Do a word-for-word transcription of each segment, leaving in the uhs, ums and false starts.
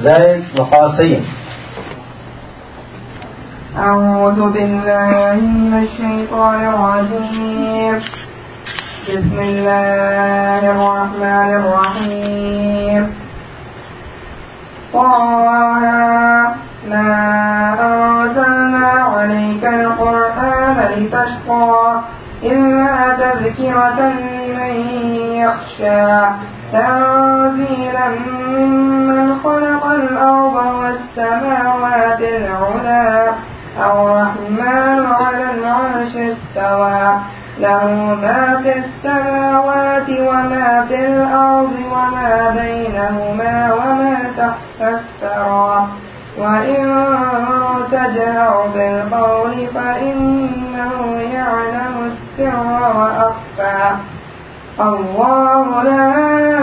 زید وقاصی. أعوذ بالله من الشيطان الرجيم. بسم الله الرحمن الرحيم. طه ما أنزلنا عليك القرآن لتشقى إلا تذكرة لمن يخشى تنزيلا ممن خلق الأرض والسماوات العلى الرحمن على العرش استوى له ما في السماوات وما في الأرض وما بينهما وما تحت الثرى وإن تجهر بالقول فإنه يعلم السر وأخفى الله لا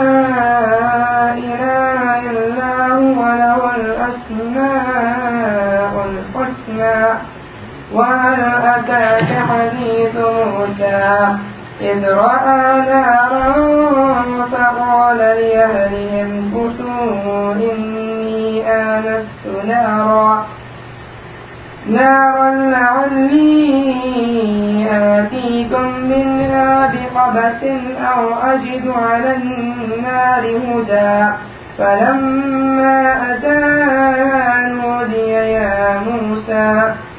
إله إلا هو له الأسماء الحسنى. وهل أتاك حديث موسى إذ رأى نارا فقال لأهلهم كثوا إني آنست نارا نارا لعلي آتيكم منها بقبس أو أجد على النار هدى فلما أتاها نودي يا موسى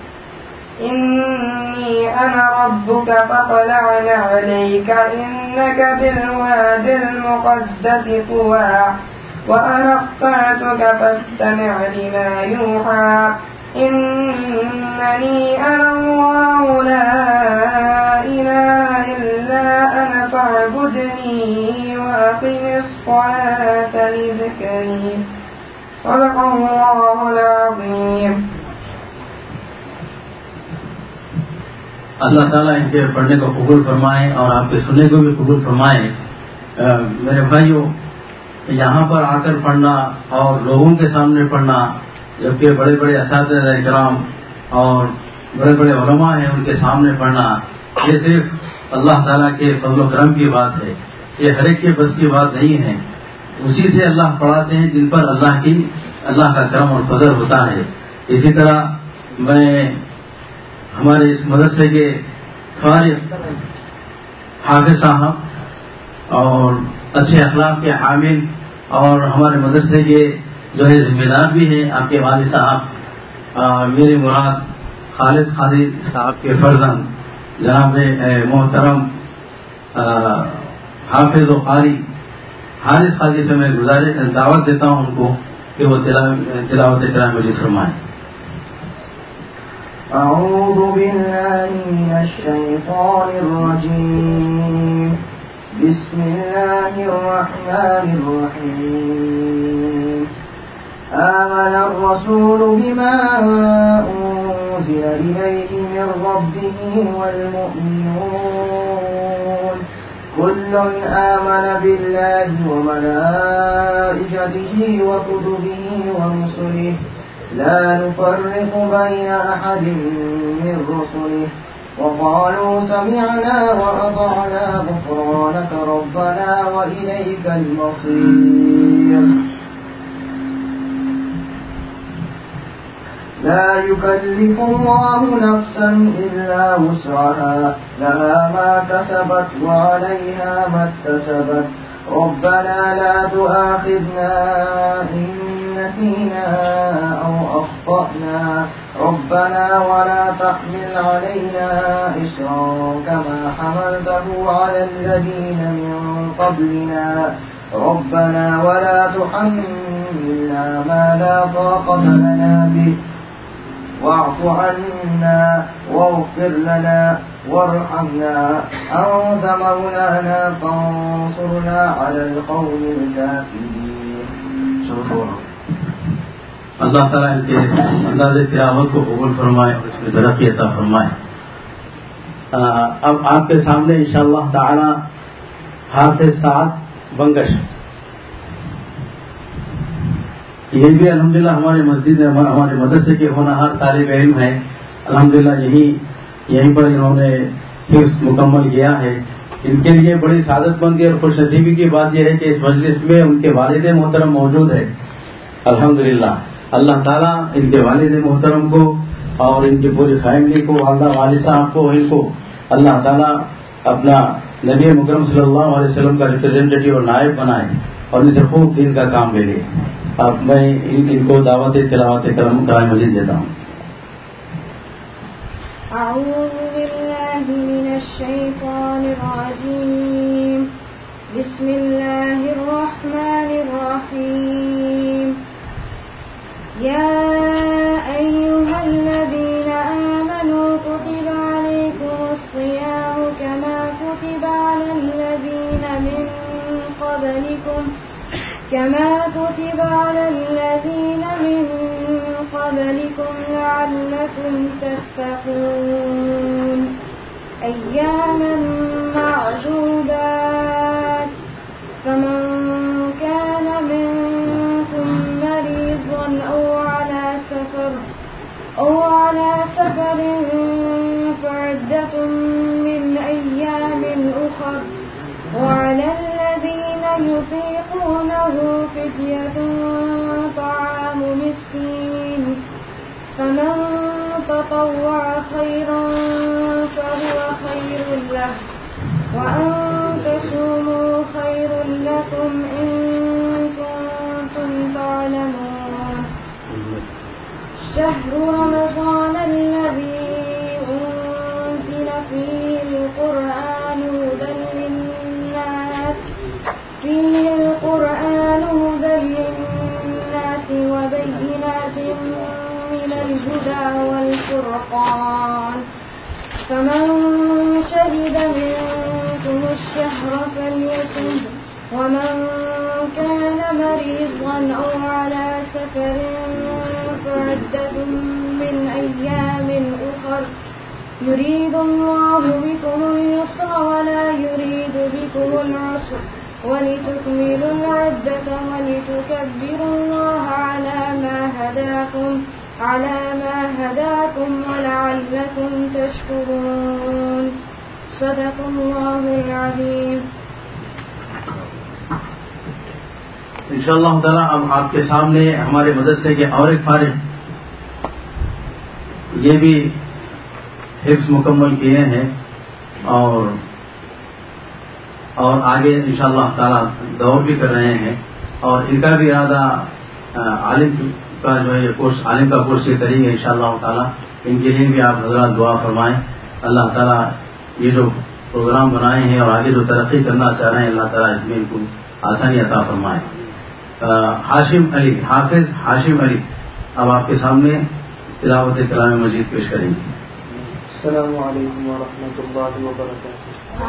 إني أنا ربك فاخلع عليك إنك بالواد المقدس طوى وأنا اخترتك فاستمع لما يوحى إنني أنا الله لا إله إلا أنا فاعبدني وأقم الصلاة لذكري. صدق الله العظيم. اللہ تعالیٰ ان کے پڑھنے کو قبول فرمائے اور آپ کے سننے کو بھی قبول فرمائے. میرے بھائیوں، یہاں پر آ کر پڑھنا اور لوگوں کے سامنے پڑھنا، جبکہ بڑے بڑے اساتذہ کرام اور بڑے بڑے علماء ہیں ان کے سامنے پڑھنا، یہ صرف اللہ تعالیٰ کے فضل و کرم کی بات ہے. یہ ہر ایک کے بس کی بات نہیں ہے. اسی سے اللہ پڑھاتے ہیں جن پر اللہ کی اللہ کا کرم اور فضل ہوتا ہے. اسی طرح میں ہمارے اس مدرسے کے فارغ حافظ صاحب اور اچھے اخلاق کے حامل اور ہمارے مدرسے کے جو ہے ذمہ دار بھی ہیں آپ کے والد صاحب میرے مراد خالد قادری صاحب کے فرزند جناب محترم حافظ و قاری حارث قادری سے میں گزارش دعوت دیتا ہوں ان کو کہ وہ تلاوت کلام مجید فرمائیں. أعوذ بالله من الشيطان الرجيم. بسم الله الرحمن الرحيم. آمن الرسول بما أنزل إليه من ربه والمؤمنون كل آمن بالله وملائكته وكتبه ورسله لا نفرق بين أحد من رسله وقالوا سمعنا وأطعنا غفرانك ربنا وإليك المصير. لا يكلف الله نفسا إلا وسعها لها ما كسبت وعليها ما اكتسبت ربنا لا تؤاخذنا إن نسينا أو أخطأنا ربنا ولا تحمل علينا إصرا كما حملته على الذين من قبلنا ربنا ولا تحملنا ما لا طاقة لنا به واعف عنا واغفر لنا وارحمنا أنت مولانا فانصرنا على القوم الكافرين. اللہ تعالیٰ ان کے انداز تلاوت کو قبول فرمائے اور اس میں ترقی عطا فرمائے. اب آپ کے سامنے انشاءاللہ تعالی حافظ سعد بنگش، یہ بھی الحمدللہ ہمارے مسجد ہمارے مدرسے کے ہونہار طالب علم ہیں. الحمدللہ یہی یہیں پر انہوں نے حفظ مکمل کیا ہے. ان کے لیے بڑی سعادت مندی اور خوش نصیبی کی بات یہ ہے کہ اس مجلس میں ان کے والد محترم موجود ہے الحمدللہ اللہ تعالیٰ ان کے والد محترم کو اور ان کی پوری فیملی کو، والدہ والد صاحب کو، ان کو اللہ تعالیٰ اپنا نبی مکرم صلی اللہ علیہ وسلم کا ریپرزینٹیٹیو اور نائب بنائے اور ان سے خوب دین کا کام لے لے. اب میں ان کو دعوت تلاوت کرم کلام مجید دیتا ہوں. اعوذ باللہ من الشیطان الرجیم. بسم اللہ الرحمن الرحیم. یا ایہا الذین آمنوا کتب علیکم الصیام کما کتب علی الذین من قبلکم كما كتب على الذين من قبلكم لعلكم تتقون أياما معدودات فمن كان منكم مريضا أو على سفر أو على سفر فعدة من أيام أخر وعلى الذين يطيقونه فدية طعام مسكين فمن تطوع خيرا فهو خير له وأن تصوموا خير لكم إن كنتم تعلمون. شهر رمضان الذي أنزل فيه القرآن هدى للناس فيه القرآن هدى للناس وبينات من الهدى والفرقان فمن شهد منكم الشهر فليصم ومن كان مريضا أو على سفر فعدة من أيام أخر يريد الله بكم اليسر ولا يريد بكم العسر ولتكملوا العدة ولتكبروا الله على ما هداكم على ما هداكم ولعلكم تشكرون. صدق الله العظيم. انشاءاللہ تعالیٰ اب آپ کے سامنے ہمارے مدرسے کے اور ایک فارغ یہ بھی حفظ مکمل کیے ہیں اور اور آگے انشاءاللہ تعالیٰ دور بھی کر رہے ہیں اور ان کا بھی ارادہ عالم کا جو ہے یہ کورس عالم کا کورس یہ کریں گے انشاءاللہ تعالیٰ. ان کے لیے بھی آپ حضرات دعا فرمائیں. اللہ تعالیٰ یہ جو پروگرام بنائے ہیں اور آگے جو ترقی کرنا چاہ رہے ہیں اللہ تعالیٰ اس میں ان کو آسانی عطا فرمائے. ہاشم علی حافظ ہاشم علی اب آپ کے سامنے تلاوت کلام مجید پیش کریں گے. السلام علیکم ورحمۃ اللہ وبرکاتہ.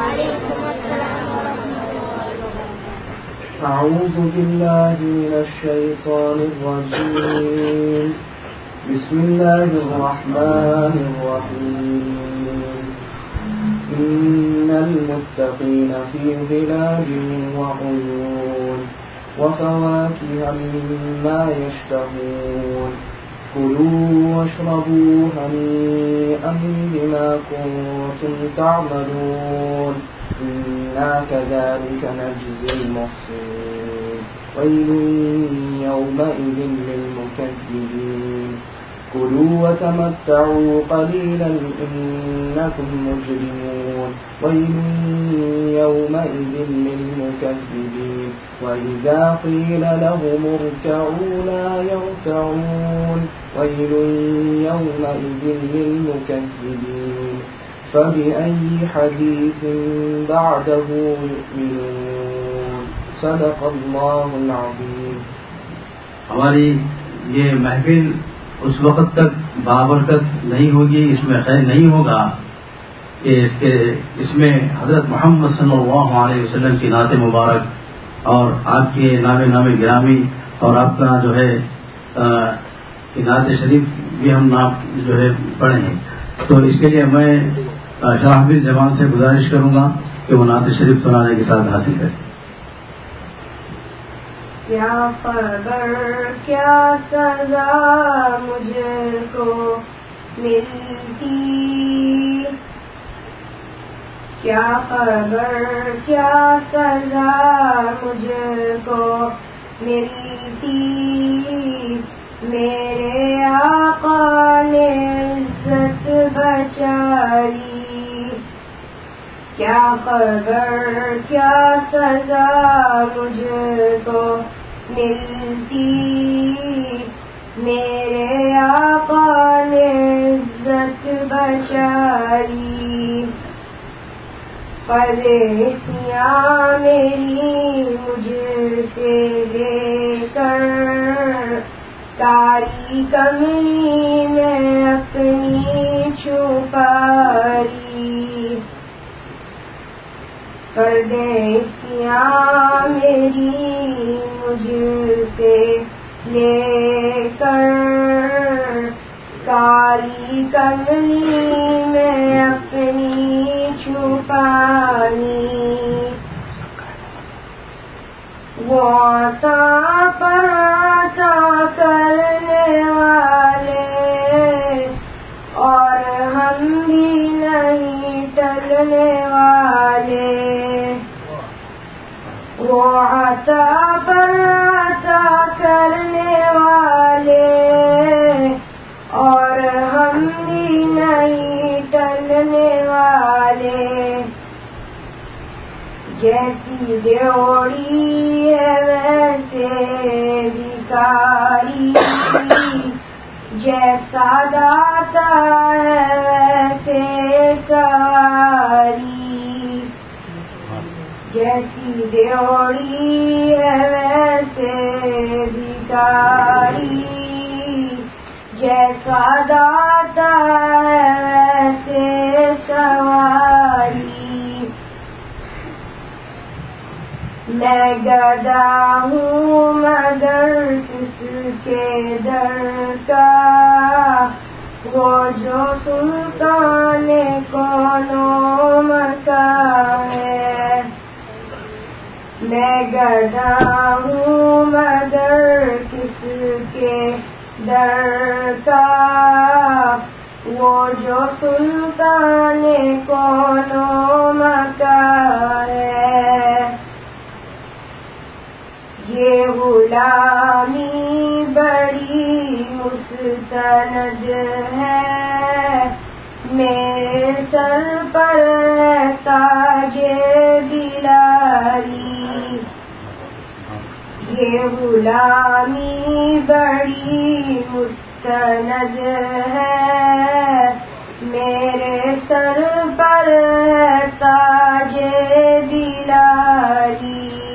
اعوذ باللہ من الشیطان الرجیم. بسم اللہ الرحمن الرحیم. ان المتقین فی ظلال وعیون وفواكه مما يشتهون كلوا واشربوا هنيئا بما كنتم تعملون إنا كذلك نجزي المحسنين ويل يومئذ للمكذبين كلوا وتمتعوا قليلا إنكم مجرمون ويل يومئذ للمكذبين وإذا قيل لهم اركعوا لا يركعون ويل يومئذ للمكذبين فبأي حديث بعده يؤمنون. صدق الله العظيم. ہماری یہ محفل اس وقت تک بابرکت نہیں ہوگی، اس میں خیر نہیں ہوگا کہ اس کے اس میں حضرت محمد صلی اللہ علیہ وسلم کی نعت مبارک اور آپ کے نام نام گرامی اور آپ کا جو ہے نعت شریف بھی ہم نام جو ہے پڑھے ہیں. تو اس کے لیے میں شرح بن جمان سے گزارش کروں گا کہ وہ نعت شریف سنانے کے ساتھ حاصل کریں. کیا خبر کیا سزا مجھ کو ملتی، کیا خبر کیا سزا مجھ کو ملتی میرے آقا نے عزت بچائی. کیا خبر کیا سزا مجھ کو ملتی میرے آقا نے عزت بچائی. پردیسیاں میری مجھ سے لے کر کاری کملی میں اپنی چھپائی. پردیسیاں میری مجھ سے لے کر کاری کملی میں اپنی چھپائی. وہ عطا پر عطا کرنے والے اور ہم بھی نہیں ٹلنے والے. وہ عطا پر عطا کرنے والے اور ہم بھی نہیں ٹلنے والے. جیسی ڈیوڑی ہے ویسے بھکاری، جیسا داتا ہے ویسے سواری. جیسی ڈیوڑی ہے ویسے بھکاری، جیسا داتا ہے ویسے سواری. میں گدا ہوں مگر کس کے در کا، وہ جو سلطان کون و مکان ہے. میں گدا ہوں مگر کس کے در کا، وہ جو سلطان کون و مکان ہے. یہ غلامی بڑی مستند ہے، میرے سر پر ہے تاج بلالی. یہ غلامی بڑی مستند ہے، میرے سر پر ہے تاج بلالی.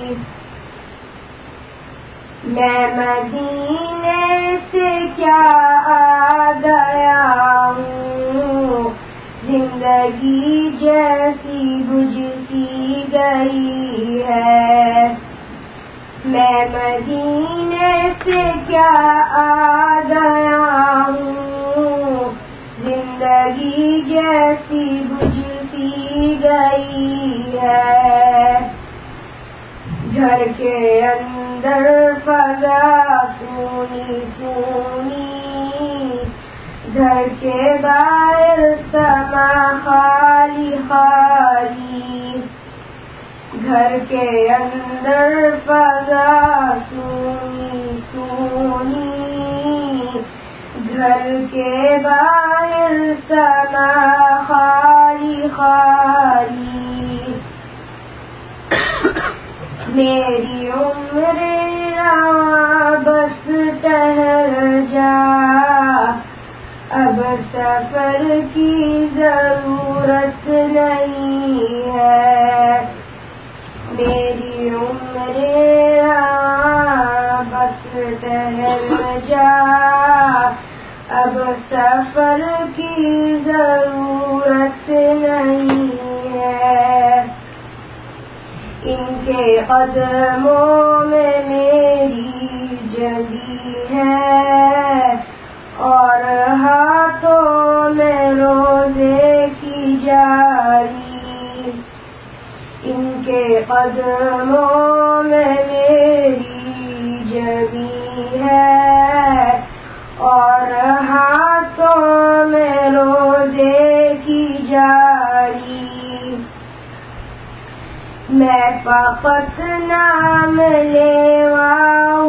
میں مدینے سے کیا آ گیا ہوں، زندگی جیسی بجھ سی گئی ہے. میں مدینے سے کیا آ گیا ہوں، زندگی جیسی بجھ سی گئی ہے. گھر کے اندر فضا سونی سونی، گھر کے باہر سما خالی خالی. گھر کے اندر فضا سونی سونی، گھر کے باہر سما خالی خالی. میری عمر رواں بس ٹہر جا، اب سفر کی ضرورت نہیں ہے. میری عمر رواں بس ٹہر جا، اب سفر کی ضرورت نہیں ہے. ان کے قدموں میں میری جگی ہے، اور ہاتھوں میں روزے کی جاری. ان کے قدموں میں میری جگی ہے، اور ہاتھوں میں روزے کی جاری. میں فقط نام لیوا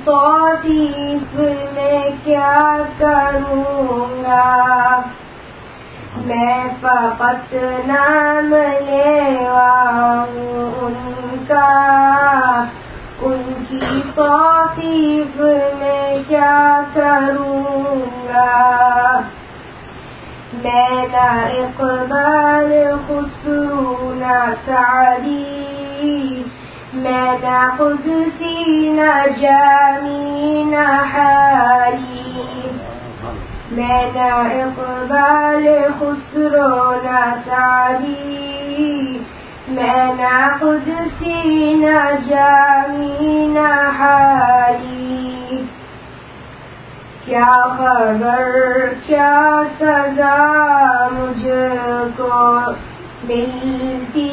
توصیف میں کیا کروں گا، میں فقط نام لیوا ہوں ان کا، ان کی توصیف میں کیا کروں گا، میں نہ اقبال خسرو نہ سعدی، میں نہ قدسی نہ جامی نہ حالی، میں نہ اقبال خسرو نہ سعدی، میں نہ قدسی نہ جامی نہ حالی، کیا خبر کیا سزا مجھ کو ملتی،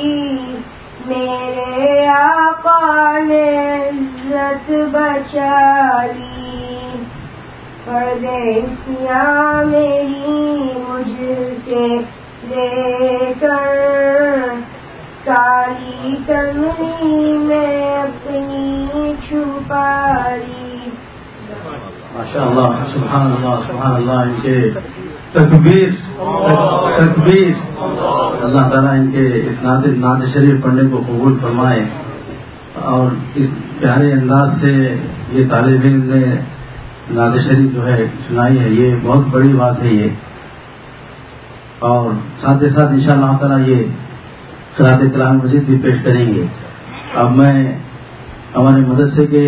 میرے آقا نے عزت بچا لی، پردیسیاں میری مجھ سے لے کر، کالی کمنی میں اپنی چھپا لی۔ ماشاء اللہ، سبحان اللہ، سبحان اللہ، ان کے تکبیر تکبیر اللہ تعالیٰ ان کے اس نعت نعت شریف پڑھنے کو قبول فرمائے، اور اس پیارے انداز سے یہ طالب علم نے نعت شریف جو ہے سنائی ہے، یہ بہت بڑی بات ہے یہ، اور ساتھ ہی ساتھ انشاءاللہ تعالیٰ یہ قرأت کلام مجید بھی پیش کریں گے۔ اب میں ہمارے مدرسے کے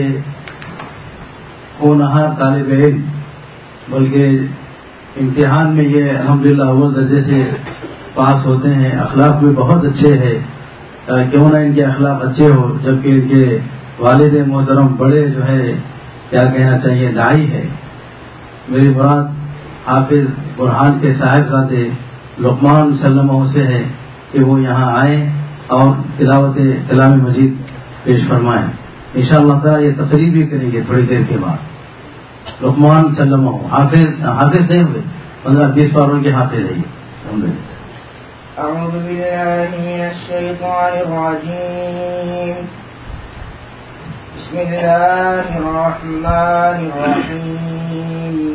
ہونہار طالب علم، بلکہ امتحان میں یہ الحمدللہ اول درجے سے پاس ہوتے ہیں، اخلاق بھی بہت اچھے ہیں، کیوں نہ ان کے اخلاق اچھے ہو، جبکہ ان کے والد محترم بڑے جو ہے کیا کہنا چاہیے داعی ہے۔ میری مراد حافظ برہان کے صاحبزادے لقمان سلمہ سے ہے کہ وہ یہاں آئیں اور تلاوت کلام مجید پیش فرمائیں، انشاءاللہ تعالیٰ یہ تقریر بھی کریں گے تھوڑی دیر کے بعد۔ لقمان سلمہ حافظ حافظ نہیں ہوئے، پندرہ بیس باروں کے حافظ ہے یہ۔ اعوذ باللہ من الشیطان الرجیم، بسم اللہ الرحمن الرحیم،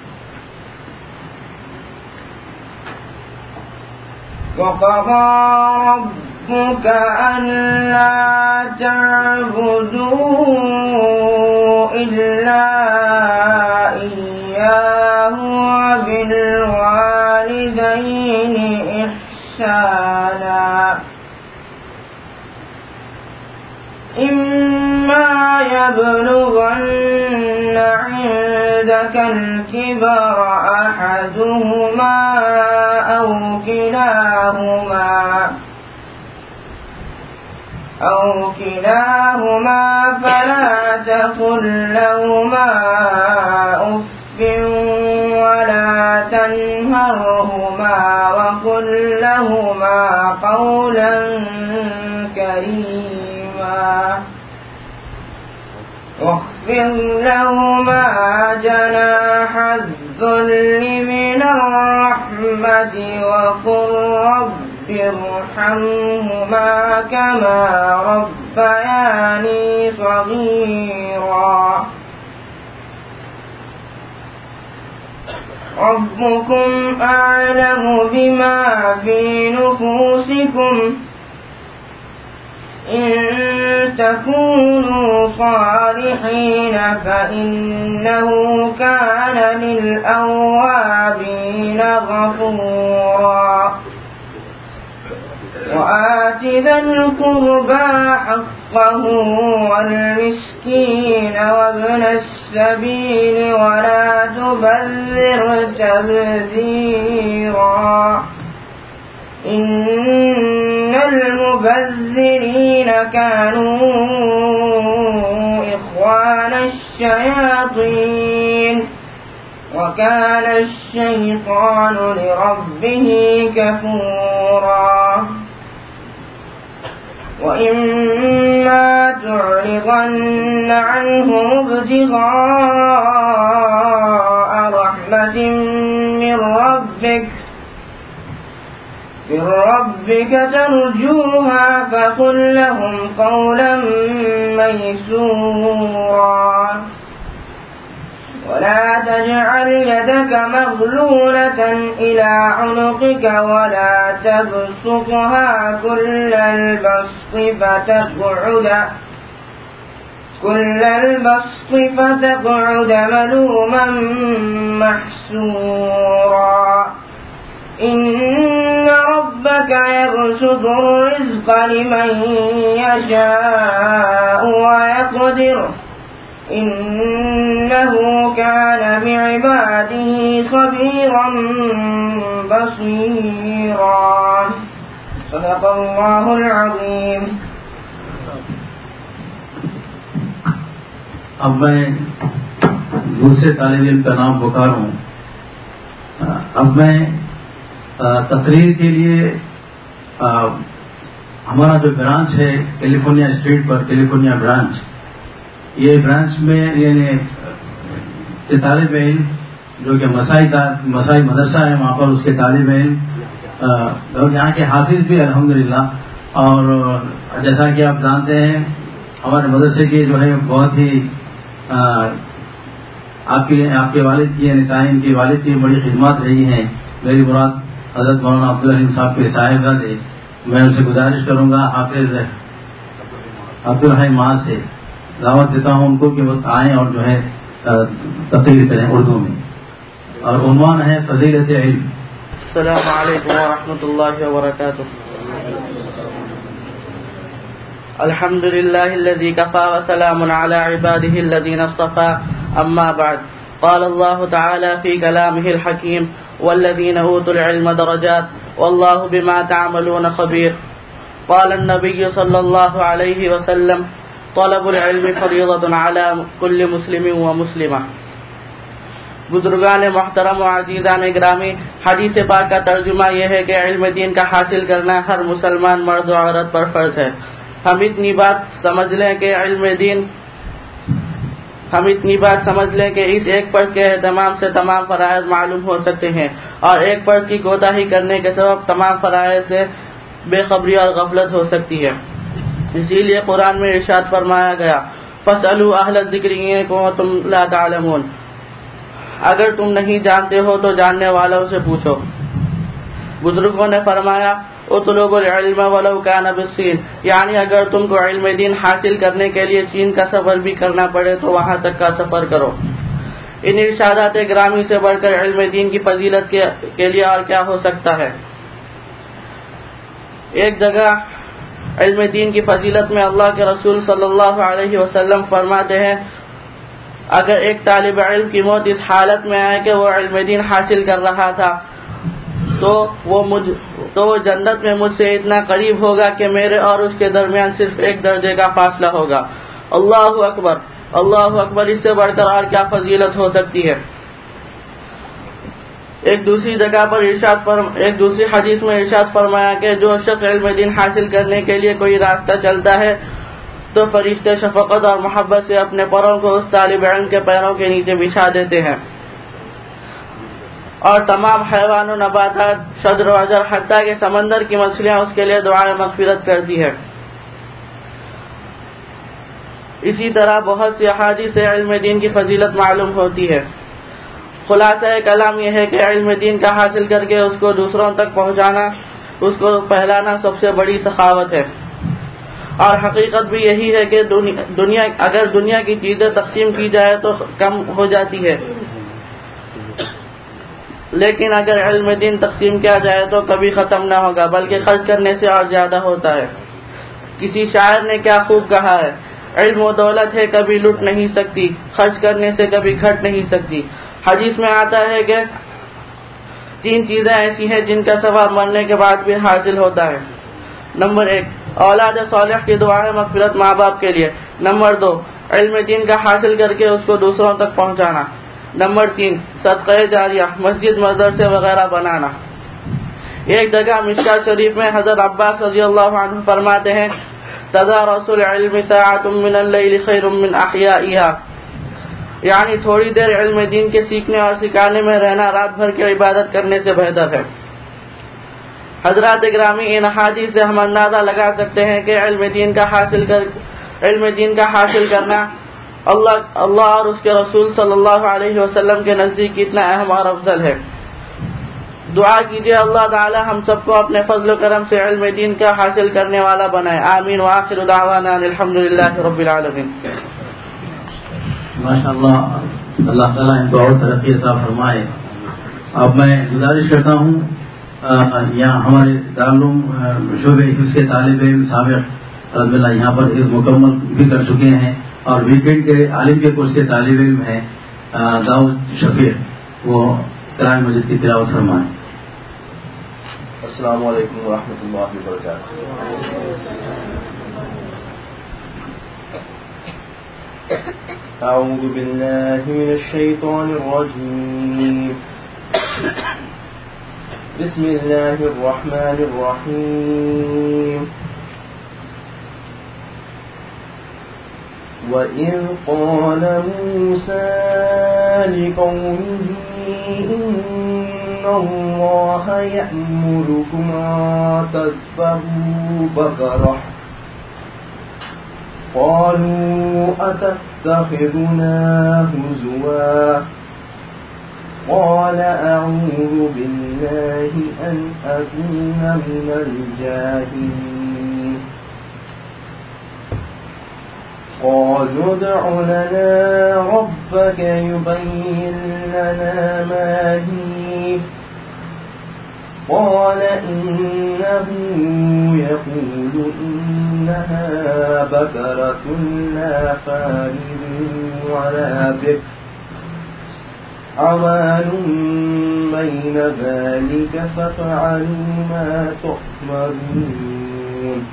وقضى ربك ألا تعبدوا إلا إياه وبالوالدين إحسانا إما يبلغن عندك الكبر أحدهما أو كلاهما أو كلاهما فلا تقل لهما أف ولا تنهرهما وقل لهما قولا كريما واخفض لهما جناح الذل من الرحمة وقل رب ارحمهما كما ربياني صغيرا ربكم أعلم بما في نفوسكم إن تكونوا صالحين فإنه كان للأوابين غفورا وآت ذا القربى حقه والمسكين وابن السبيل ولا تبذر تبذيرا إن المبذرين كانوا إخوان الشياطين وكان الشيطان لربه كفورا وإما تعرضن عنهم ابتغاء رحمة من ربك من ربك ترجوها فقل لهم قولا ميسورا ولا تجعل يدك مغلولة إلى عنقك ولا تبسطها كل البسط فتقعد كل البسط فتقعد ملوما محسورا إن ربك يبسط الرزق لمن يشاء ويقدر إنه كان بعباده خبيرا بصيرا صدق الله العظيم. اب میں دوسرے طالب علم کا نام پکاروں. اب میں تقریر کے لیے ہمارا جو برانچ ہے کیلیفورنیا اسٹریٹ پر کیلیفورنیا برانچ، یہ برانچ میں یعنی طالب علم جو کہ مسائی مسائی مدرسہ ہے وہاں پر اس کے طالب علم اور یہاں کے حافظ بھی الحمدللہ. اور جیسا کہ آپ جانتے ہیں ہمارے مدرسے کی جو ہے بہت ہی آپ کے آپ کے والد کی یعنی تعین کی والد کی بڑی خدمات رہی ہیں. میری مراد حضرت مولانا عبدالرحیم صاحب کے صاحبزادے. میں ان سے گزارش کروں گا حافظ عبدالرحیم ماں سے دعوت دیتا ہوں ان کو کہ وہ آئیں اور جو ہے تقریر کریں اردو میں. اور عنوان ہے فضیلت علم. السلام علیکم ورحمۃ اللہ وبرکاتہ. الحمد لله الذي كفى وسلام على عباده الذين اصطفى. أما بعد، قال الله تعالى في كلامه الحكيم: والذين أوتوا العلم درجات والله بما تعملون خبير. قال النبي صلى الله عليه وسلم: طلب العلم فريضة على كل مسلم ومسلمة. بزرگان محترم و عزیزان گرامی، حدیث پاک کا ترجمہ یہ ہے کہ علم دین کا حاصل کرنا ہر مسلمان مرد و عورت پر فرض ہے. ہم اتنی بات سمجھ لیں کہ علم دین ہم اتنی بات سمجھ لیں کہ اس ایک فرض کے اہتمام سے تمام فرائض معلوم ہو سکتے ہیں، اور ایک فرض کی کوتاہی کرنے کے سبب تمام فرائض سے بے خبری اور غفلت ہو سکتی ہے. اسی لیے قرآن میں ارشاد فرمایا گیا: فاسألوا اہل الذکر ان کنتم لا تعلمون. اگر تم نہیں جانتے ہو تو جاننے والوں سے پوچھو. بزرگوں نے فرمایا: اطلب العلم ولو کان بالصین، یعنی اگر تم کو علم دین حاصل کرنے کے لیے چین کا سفر بھی کرنا پڑے تو وہاں تک کا سفر کرو. ان ارشادات گرامی سے بڑھ کر علم دین کی فضیلت کے, کے لیے اور کیا ہو سکتا ہے. ایک جگہ علم دین کی فضیلت میں اللہ کے رسول صلی اللہ علیہ وسلم فرماتے ہیں: اگر ایک طالب علم کی موت اس حالت میں آئے کہ وہ علم دین حاصل کر رہا تھا تو وہ مجھ تو وہ جنت میں مجھ سے اتنا قریب ہوگا کہ میرے اور اس کے درمیان صرف ایک درجے کا فاصلہ ہوگا. اللہ اکبر، اللہ اکبر. اس سے بڑھ کر اور کیا فضیلت ہو سکتی ہے. ایک دوسری جگہ پر ارشاد فرم ایک دوسری حدیث میں ارشاد فرمایا کہ جو شخص علم دین حاصل کرنے کے لیے کوئی راستہ چلتا ہے تو فرشتے شفقت اور محبت سے اپنے پروں کو اس طالب علم کے پیروں کے نیچے بچھا دیتے ہیں، اور تمام حیوان و نباتات، شجر و اجر، حتیٰ کہ سمندر کی مچھلیاں اس کے لیے دعائیں مغفرت کرتی ہے. اسی طرح بہت سی احادیث سے علم دین کی فضیلت معلوم ہوتی ہے. خلاصہ کلام یہ ہے کہ علم دین کا حاصل کر کے اس کو دوسروں تک پہنچانا، اس کو پھیلانا سب سے بڑی سخاوت ہے. اور حقیقت بھی یہی ہے کہ دنیا اگر دنیا کی چیزیں تقسیم کی جائے تو کم ہو جاتی ہے، لیکن اگر علم دین تقسیم کیا جائے تو کبھی ختم نہ ہوگا بلکہ خرچ کرنے سے اور زیادہ ہوتا ہے. کسی شاعر نے کیا خوب کہا ہے: علم و دولت ہے کبھی لٹ نہیں سکتی، خرچ کرنے سے کبھی گھٹ نہیں سکتی. حدیث میں آتا ہے کہ تین چیزیں ایسی ہیں جن کا ثواب مرنے کے بعد بھی حاصل ہوتا ہے. نمبر ایک، اولاد صالح کی دعائیں مغفرت ماں باپ کے لیے. نمبر دو، علم دین کا حاصل کر کے اس کو دوسروں تک پہنچانا. نمبر تین، صدقہ جاریہ، مسجد مدرسے وغیرہ بنانا. ایک جگہ مشکاۃ شریف میں حضرت عباس رضی اللہ عنہ فرماتے ہیں: تدارس العلم ساعۃ من اللیل خیر من احیائها، یعنی تھوڑی دیر علم دین کے سیکھنے اور سکھانے میں رہنا رات بھر کی عبادت کرنے سے بہتر ہے. حضرات گرامی، ان حدیث سے ہم اندازہ لگا سکتے ہیں کہ علم دین کا حاصل کر علم دین کا حاصل کرنا اللہ اللہ اور اس کے رسول صلی اللہ علیہ وسلم کے نزدیک کتنا اہم اور افضل ہے۔ دعا کیجیے اللہ تعالی ہم سب کو اپنے فضل و کرم سے علم دین کا حاصل کرنے والا بنائے، آمین۔ وآخر دعوانا الحمدللہ رب العالمین۔ ماشاء اللہ، اللہ تعالیٰ ان کو اور ترقی عطا فرمائے۔ اب میں گزارش کرتا ہوں یہاں ہمارے دارالعلوم شعبے حفظ کے طالب علم سابق الحمد للہ یہاں پر حفظ مکمل بھی کر چکے ہیں اور ویکینڈ کے عالم کے کورس کے طالب علم ہیں داؤد شفیق، وہ قرآن مجید کی تلاوت فرمائیں۔ السلام علیکم ورحمۃ اللہ وبرکاتہ۔ اعوذ باللہ من الشیطان الرجیم، بسم اللہ الرحمن الرحیم۔ وَإِذْ قَالَ مُوسَىٰ لِقَوْمِهِ إِنَّ اللَّهَ يَأْمُرُكُمْ أَن تَذْبَحُوا بَقَرَةً قَالُوا أَتَتَّخِذُنَا هُزُوًا قَالَ أَعُوذُ بِاللَّهِ أَنْ أَكُونَ مِنَ الْجَاهِلِينَ قالوا ادع لنا ربك يبين لنا ما هي قال إنه يقول إنها بقرة لا فارض ولا بكر عوان بين ذلك فافعلوا ما تؤمرون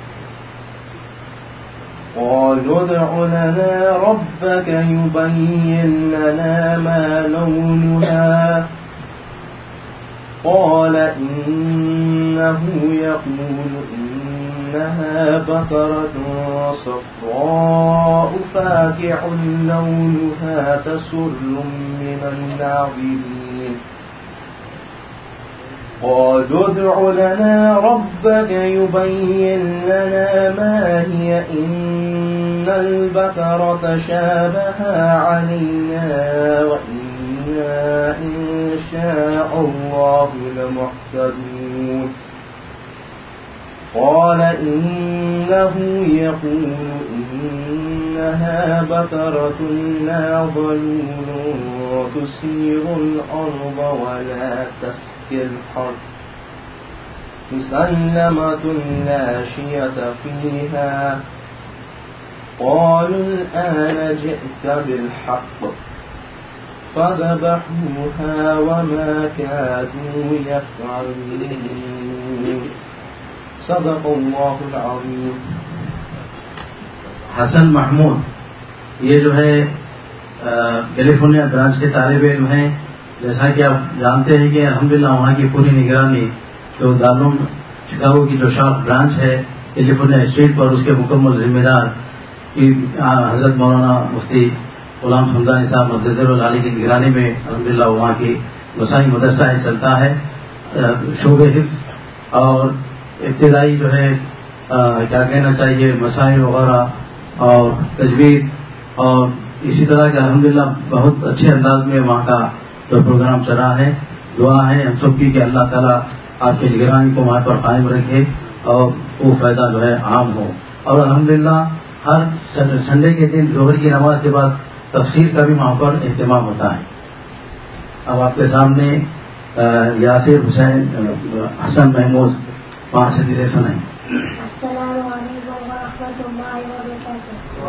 قالوا ادع لنا ربك يبين لنا ما لونها قال إنه يقول إنها بقرة صفراء فاقع لونها تسر من الناظرين قالوا ادع لنا ربك يبين لنا ما هي إن البقرة شابه علينا وإنا إن شاء الله لمهتدون قال إنه يقول إنها بقرة لا ظلول تثير الأرض ولا تسقي الحرث مسلمة لا شية فيها قالوا الآن جئت بالحق فذبحوها وما كادوا يفعلون صدق اللہ العظیم۔ حسن محمود یہ جو ہے کیلیفورنیا برانچ کے طالب علم ہیں۔ جیسا کہ آپ جانتے ہیں کہ الحمدللہ وہاں کی پوری نگرانی جو دارالعلوم شکاگو کی جو شاخ برانچ ہے کیلیفورنیا اسٹریٹ پر، اس کے مکمل ذمہ دار کی حضرت مولانا مفتی غلام سمدانی صاحب مدثر العالی کی نگرانی میں الحمدللہ وہاں کی وسائی مدرسہ چلتا ہے۔ شعبہ حفظ اور ابتدائی جو ہے کیا کہنا چاہیے مسائل وغیرہ اور تجوید اور اسی طرح کے الحمدللہ بہت اچھے انداز میں وہاں کا جو پروگرام چلا ہے۔ دعا ہے ہم سب کی کہ اللہ تعالیٰ آپ کی نگرانی کو وہاں پر قائم رکھے اور وہ فائدہ جو ہے عام ہو۔ اور الحمدللہ ہر سنڈے کے دن ظہر کی نماز کے بعد تفسیر کا بھی وہاں پر اہتمام ہوتا ہے۔ اب آپ کے سامنے یاسر حسین حسن محمود پانچ حدیثیں سنائیں۔ السلام علیکم ورحمۃ اللہ وبرکاتہ۔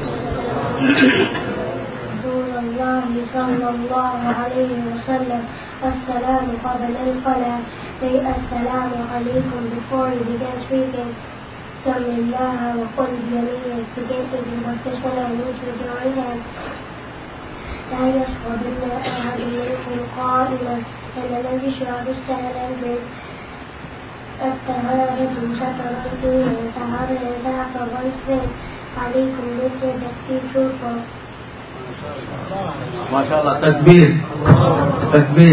رسول اللہ صلی اللہ علیہ وسلم السلام قبل القلم say السلام علیکم before you begin speaking. صلی اللہ وقل بيمينك begin eating breakfast when I move with your right hand. لا يشربن أحد منكم قائما and none of you should have to stand and drink. الطهارة شطر الإيمان طهارة is after one's faith. عليكم this is the be truthful. ماشاءاللہ تکبیر تکبیر۔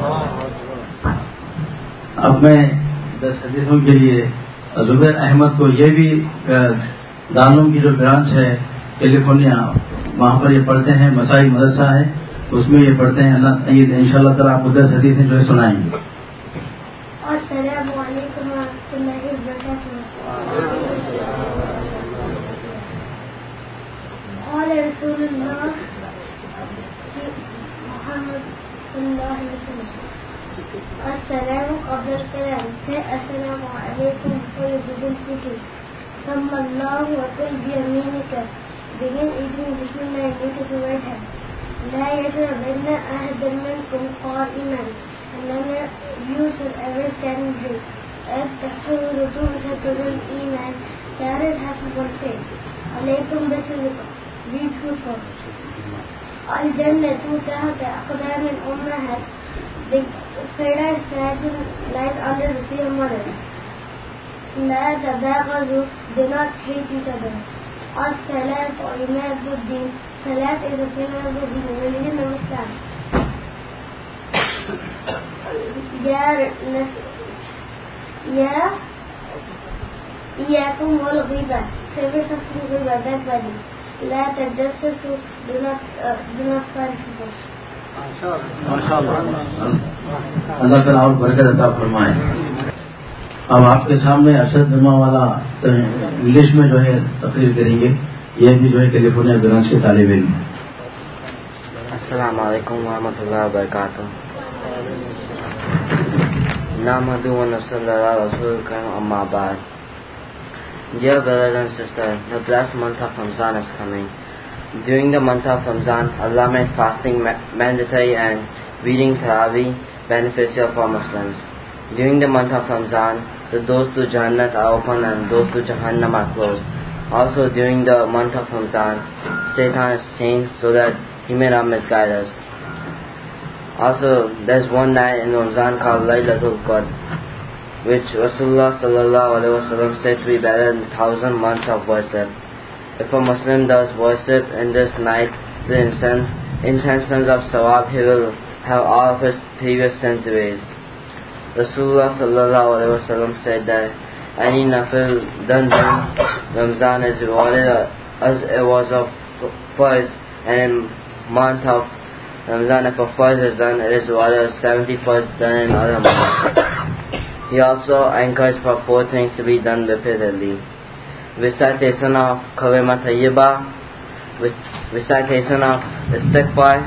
اب میں دس حدیثوں کے لیے زبیر احمد کو یہ بھی دارالعلوم کی جو برانچ ہے کیلیفورنیا वहाँ पर ये पढ़ते हैं, मसाई मदरसा है, उसमें ये पढ़ते हैं। अल्लाह ये इंशाअल्लाह ताला आपको दस हदीसें जो है सुनाएंगे। अस्सलामु अलैकुम व रहमतुल्लाहि व बरकातुहू। قال رسول الله محمد صلى الله عليه وسلم السلام قبل الكلام. Say assalamu alaikum before you begin speaking. ثم الله وكل بيمينك. Begin eating Bismillah and eat with your right hand. لا يشربن أحد منكم قائما. And none of you should ever stand and drink. التحول تمسك بالإيمان. That is half of one faith. عليكم بالصدق. Be truthful. الجنة تحت أقدام الأمهات. The paradise lies under the feet of mothers. Law تباغضوا. Do not hate each other. الصلاة عماد الدين. Salat is a pillar of the religion of Islam. يا يا إياكم والغيبة. Save yourself from غيبة, backbiting. Law تجسسوا. Do not uh, do not spy people. माशाअल्लाह, अल्लाह ताला और बरकत अता फरमाए। अब आपके सामने अरशद जमा वाला इंग्लिश में जो है तकरीर करेंगे। ये भी जो है कैलिफोर्निया ब्रांच के तालिब इल्म। अस्सलाम वालेकुम व रहमतुल्लाहि व बरकातुहू। Nahmadu wa nusalli ala rasulil karim, amma ba'd. Dear brothers and sisters, the blessed month of Ramzan is coming. During the month of Ramzan, Allah made fasting ma- mandatory and reading Taraweeh beneficial for Muslims. During the month of Ramzan, the doors to Jannat are open and doors to Jahannam are closed. Also, during the month of Ramzan, Satan is chained so that he may not misguide us. Also, there's one night in Ramzan called Laylatul Qadr, which Rasulullah sallallahu alaihi wasallam said to be better than thousand months of worship. If a Muslim does worship in this night with intentions of sawab, he will have all of his previous sins erased. Rasulullah sallallahu alaihi wasallam said that any nafil done during Ramzan is rewarded as it was a first, and in month of Ramzan, if a first is done, it is rewarded as seventy first done in other months. He also encouraged for four things to be done repeatedly: recitation of Kalima Tayyibah, recitation of Istighfar,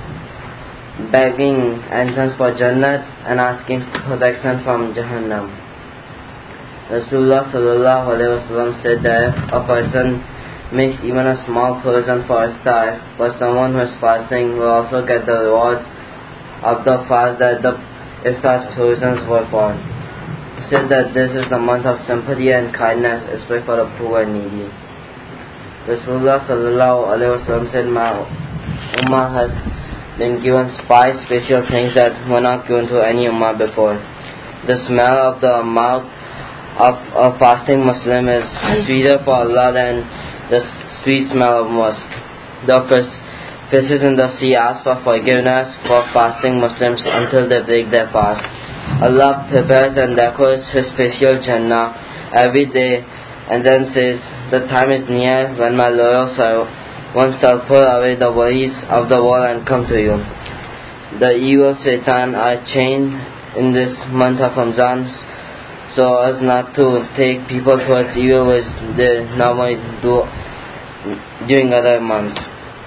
begging entrance for Jannat, and asking protection from Jahannam. Rasulullah sallallahu alaihi wasallam said that if a person makes even a small provision for iftar, but someone who is fasting will also get the rewards of the fast that the iftar's provisions were for. He said that this is the month of sympathy and kindness, especially for the poor and needy. Rasulullah sallallahu alaihi wasallam said, "My ummah has been given five special things that were not given to any ummah before. The smell of the mouth of a fasting Muslim is sweeter for Allah than the sweet smell of musk. The fishes in the sea ask for forgiveness for fasting Muslims until they break their fast. Allah prepares and decorates His special Jannah every day and then says, the time is near when my loyal ones shall pull away the worries of the world and come to you. The evil Satan are chained in this month of Ramzan so as not to take people towards evil ways they normally do during other months.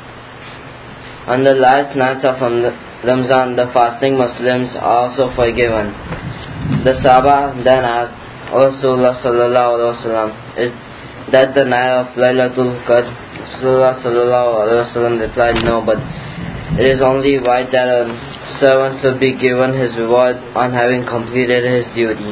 On the last nights of Ramzan, the fasting Muslims are also forgiven. The Sahaba then asked Rasulullah sallallahu alaihi wasallam, is that the night of Laylatul Qadr? Rasulullah sallallahu alaihi wasallam replied, no, but it is only right that a servant should be given his reward on having completed his duty.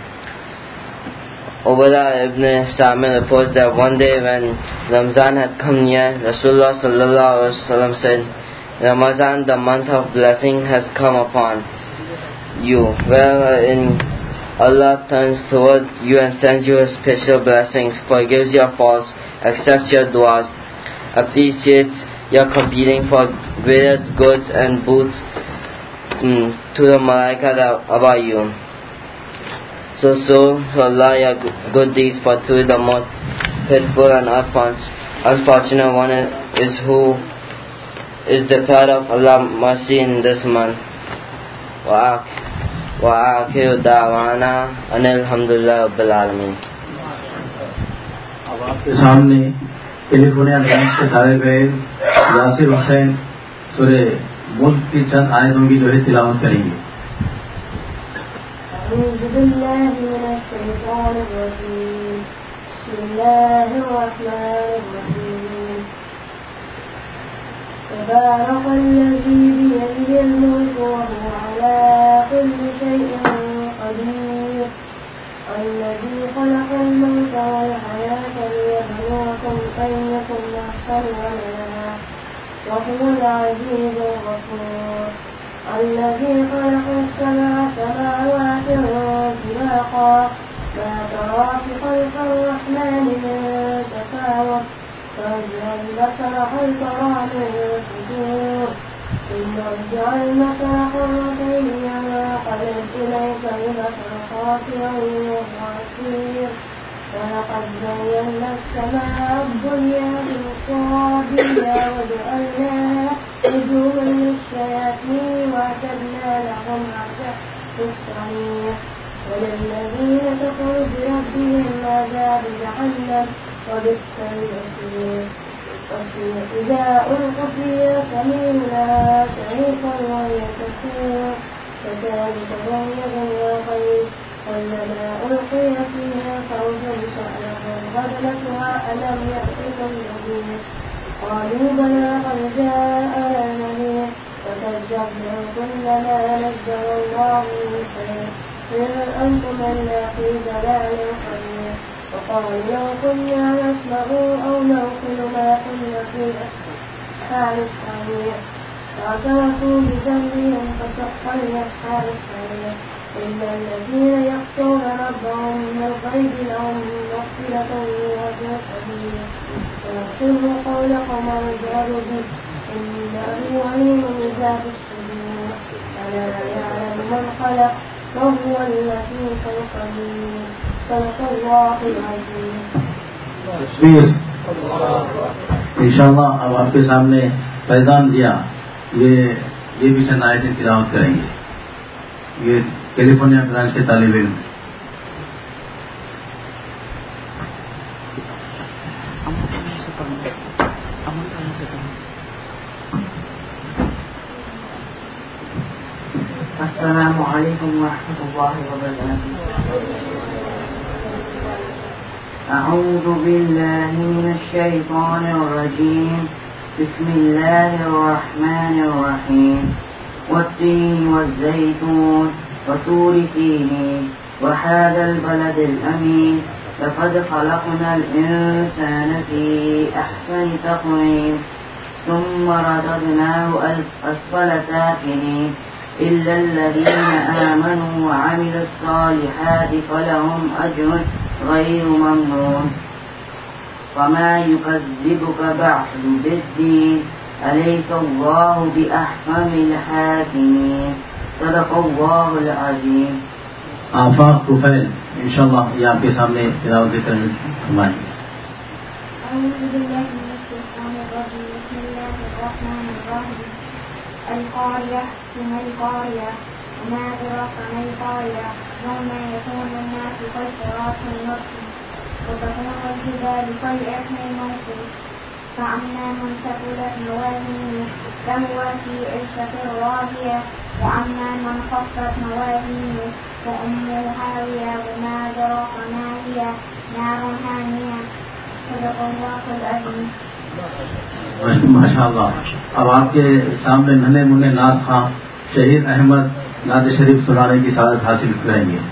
Ubadah ibn Samir reports that one day when Ramzan had come near, Rasulullah sallallahu alaihi wasallam said, Ramadan, the month of blessing, has come upon you, wherein Allah turns towards you and sends you His special blessings, forgives your faults, accepts your du'as, appreciates your competing for greater goods and boosts mm, to the malaika about you. So, so, so Allah your good deeds for to the most pitiful and unfortunate one is who is the path of Allah mercy in this month. وآخر دعوانا ان الحمدللہ رب العالمین. اب آپ کے سامنے California branch کے طالب علم یاسر حسین سورہ ملک کی چند آیتوں کی جو ہے تلاوت کریں گے. أعوذ بالله من الشيطان الرجيم. بسم الله الرحمن الرحيم. تبارك الذي بيده الملك وهو على كل شيء قدير. الذي خلق الموت والحياة ليبلوكم أيكم أحسن عملا وهو العزيز الغفور. الذي خلق السبع سماوات طباقا ما ترى في خلق الرحمن من تفاوت فارجع البصر هل ترى من فطور ثم ارجع البصر كرتين ينقلب إليك البصر خاسئا وهو حسير. ولقد زينا السماء الدنيا بمصابيح وجعلناها رجوما للشياطين وأعتدنا لهم عذاب السعير. وللذين كفروا بربهم عذاب جهنم وبئس المصير. إذا ألقوا فيها سمعوا لها شهيقا وهي تفور كذلك زينا القيس. كلما ألقي فيها فوج سألهم خزنتها ألم يأتكم نذير قالوا بلى قد جاءنا نذير فكذبنا كلما نزل الله من شيء إن أنتم إلا في ضلال قدير. وقالوا لو كنا نسمع أو نعقل ما كنا في أصحاب السعير فاعترفوا بذنبهم فسحقا لأصحاب السعير. إلا الذين يخشون ربهم بالغيب لهم مغفرة وأجر كبير. ويسر قولكم الرجال به إنه عليم بذات الصدور. ألا يعلم من خلق وهو اللطيف الخبير. صدق الله العظيم. انشاءاللہ اب آپ کے سامنے فیضان دیا یہ یہ بھی چند آیتیں تلاوت کریں گے. یہ کیلیفورنیا برانچ کے طالب علم. السلام علیکم ورحمۃ اللہ وبرکاتہ. اعوذ باللہ من الشیطان الرجیم. بسم اللہ الرحمن الرحیم. والتين والزيتون وطور سينين وهذا البلد الأمين لقد خلقنا الإنسان في أحسن تقويم ثم رددناه أسفل سافلين إلا الذين آمنوا وعملوا الصالحات فلهم أجر غير ممنون. وما يكذبك بعد بالدين أليس الله بأحكم الحاكمين. صدق الله العظيم. آفاق طفیل انشاءاللہ یہ آپ کے سامنے تلاوت کریں فرمائیں. أعوذ بالله من الشيطان الرجيم. بسم الله الرحمن الرحيم. القارية ما القارية وما أدراك ما القارية يوم يكون الناس كالفراش المبثوث وتكون الجبال كالعهن المنفوش فأما من ثقلت موازينه فهو في عيشة راضية وأما من خفت موازينه فأمه هاوية وما أدراك ما هي نار حامية. صدق الله العظيم. ماشاء اللہ. اب آپ کے سامنے ننے منع نعت خاں شہید احمد نعت شریف سنانے کی سعادت حاصل کریں گے.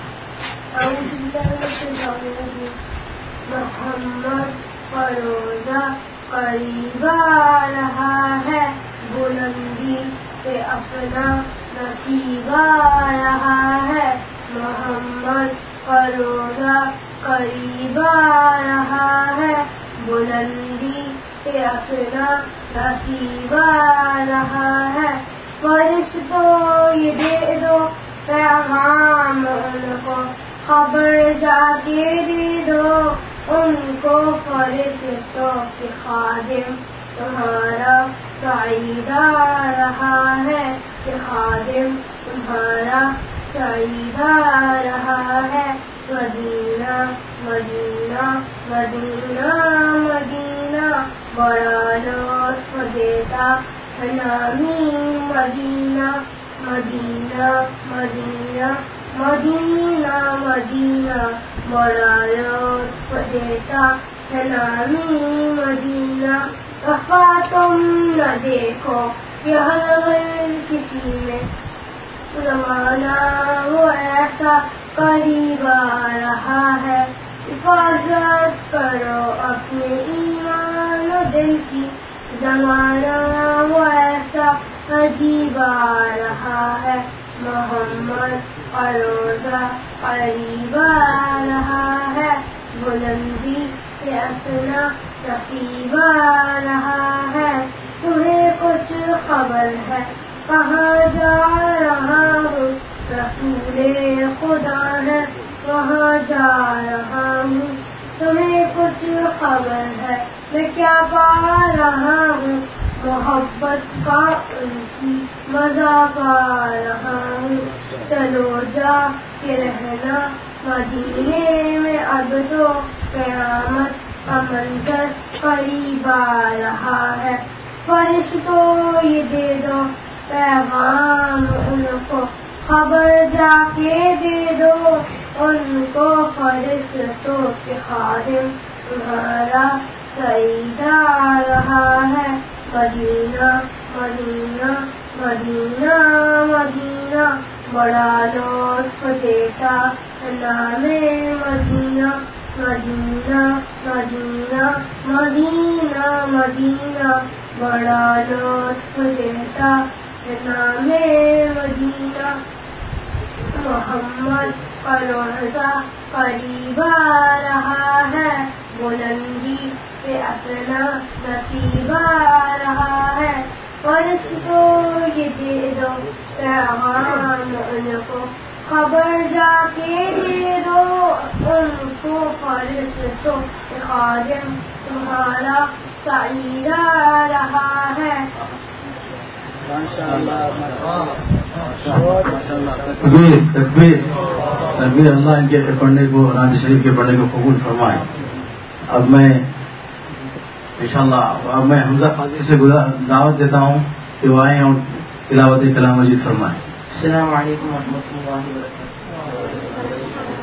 محمد کا روزہ قریب آ رہا ہے بلندی پہ اپنا نصیب آ رہا ہے. محمد کا روزہ قریب آ رہا ہے بلندی پہ اپنا نصیب آ رہا ہے. فرشتوں یہ دے دو پیغام ان کو خبر جا کے دے دو ان کو فرشتوں کے خادم تمہارا سعید آ رہا ہے کہ خادم تمہارا سعید آ رہا ہے مدینہ مدینہ مدینہ مدینہ بڑا لطف دیتا ہے نامی مدینہ مدینہ مدینہ مدینہ مدینہ بڑا لطف دیتا ہے نامی مدینہ وفا تم نہ دیکھو کہ ہر کسی میں زمانہ وہ ایسا قریب آ رہا ہے حفاظت کرو اپنے ایمان و دل کی زمانہ وہ ایسا عجیب آ رہا ہے محمد کا روزہ قریب آ رہا ہے بلندی سے اپنا نصیب آ رہا ہے تمہیں کچھ خبر ہے کہاں جا رہا ہوں رسول خدا ہے وہاں جا رہا ہوں تمہیں کچھ خبر ہے میں کیا پا رہا ہوں محبت کا ان کی مزہ پا رہا ہوں چلو جا کے رہنا مدینے میں اب تو قیامت کا منظر قریب آ رہا ہے فرشتوں یہ دے دو پیغام ان کو خبر جا کے دے دو ان کو فرشتوں کے خادم تمہارا سعید آ رہا ہے مدینہ مدینہ مدینہ مدینہ بڑا لطف دیتا نام مدینہ مدینہ مدینہ مدینہ مدینہ بڑا لطف دیتا نام مدینہ محمد کا روزہ قریب آ رہا ہے بلندی سے اپنا نصیب آ رہا ہے فرشتوں یہ دے دو پیغام ان کو خبر جا کے دے دو ان کو فرشتوں کے خادم تمہارا سعید آ رہا ہے تکبیر تکبیر تکبیر اللہ ان کے پڑھنے کو قرآن شریف کے پڑھنے کو قبول فرمائے. اب میں انشاءاللہ اب میں حمزہ قادری سے دعوت دیتا ہوں کہ وہ آئیں اور تلاوت کلام مجید فرمائیں. السلام علیکم ورحمۃ اللہ وبرکاتہ.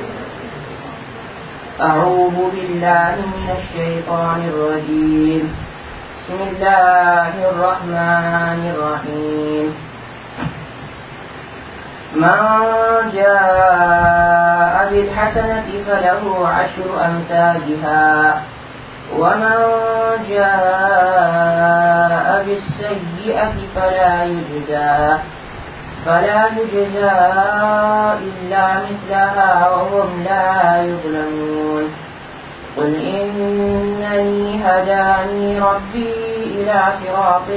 اعوذ باللہ من الشیطان الرجیم. بسم اللہ الرحمن الرحیم. من جاء بالحسنة فله عشر أمثالها ومن جاء بالسيئة فلا يجزى فلا يجزى إلا مثلها وهم لا يظلمون. قل إنني هداني ربي إلى صراط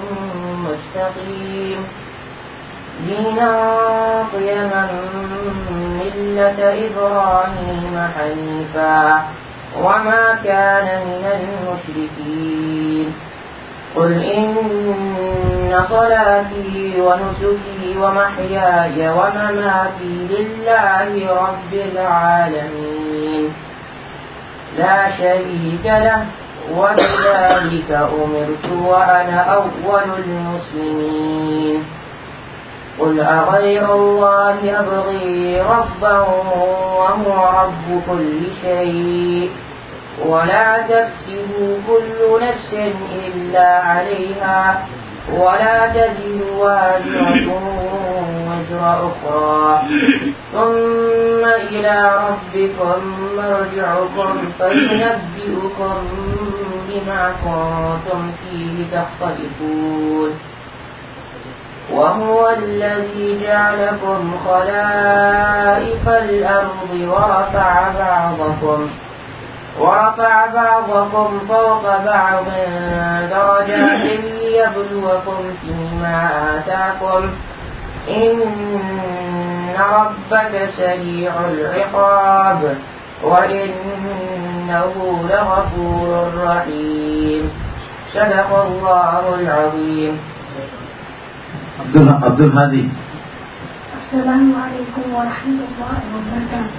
مستقيم دينا قيما ملة إبراهيم حنيفا وما كان من المشركين. قل إن صلاتي ونسكي ومحياي ومماتي لله رب العالمين لا شريك له وبذلك أمرت وأنا أول المسلمين. قل أغير الله أبغي ربا وهو رب كل شيء ولا تكسب كل نفس إلا عليها ولا تزر وازرة وزر أخرى ثم إلى ربكم مرجعكم فينبئكم بما كنتم فيه تختلفون. وهو الذي جعلكم خلائف الأرض ورفع بعضكم ورفع بعضكم فوق بعض درجات ليبلوكم فيما آتاكم إن ربك سريع العقاب وإنه لغفور رحيم. صدق الله العظيم. عبد عبد الهادي. السلام عليكم ورحمة الله وبركاته.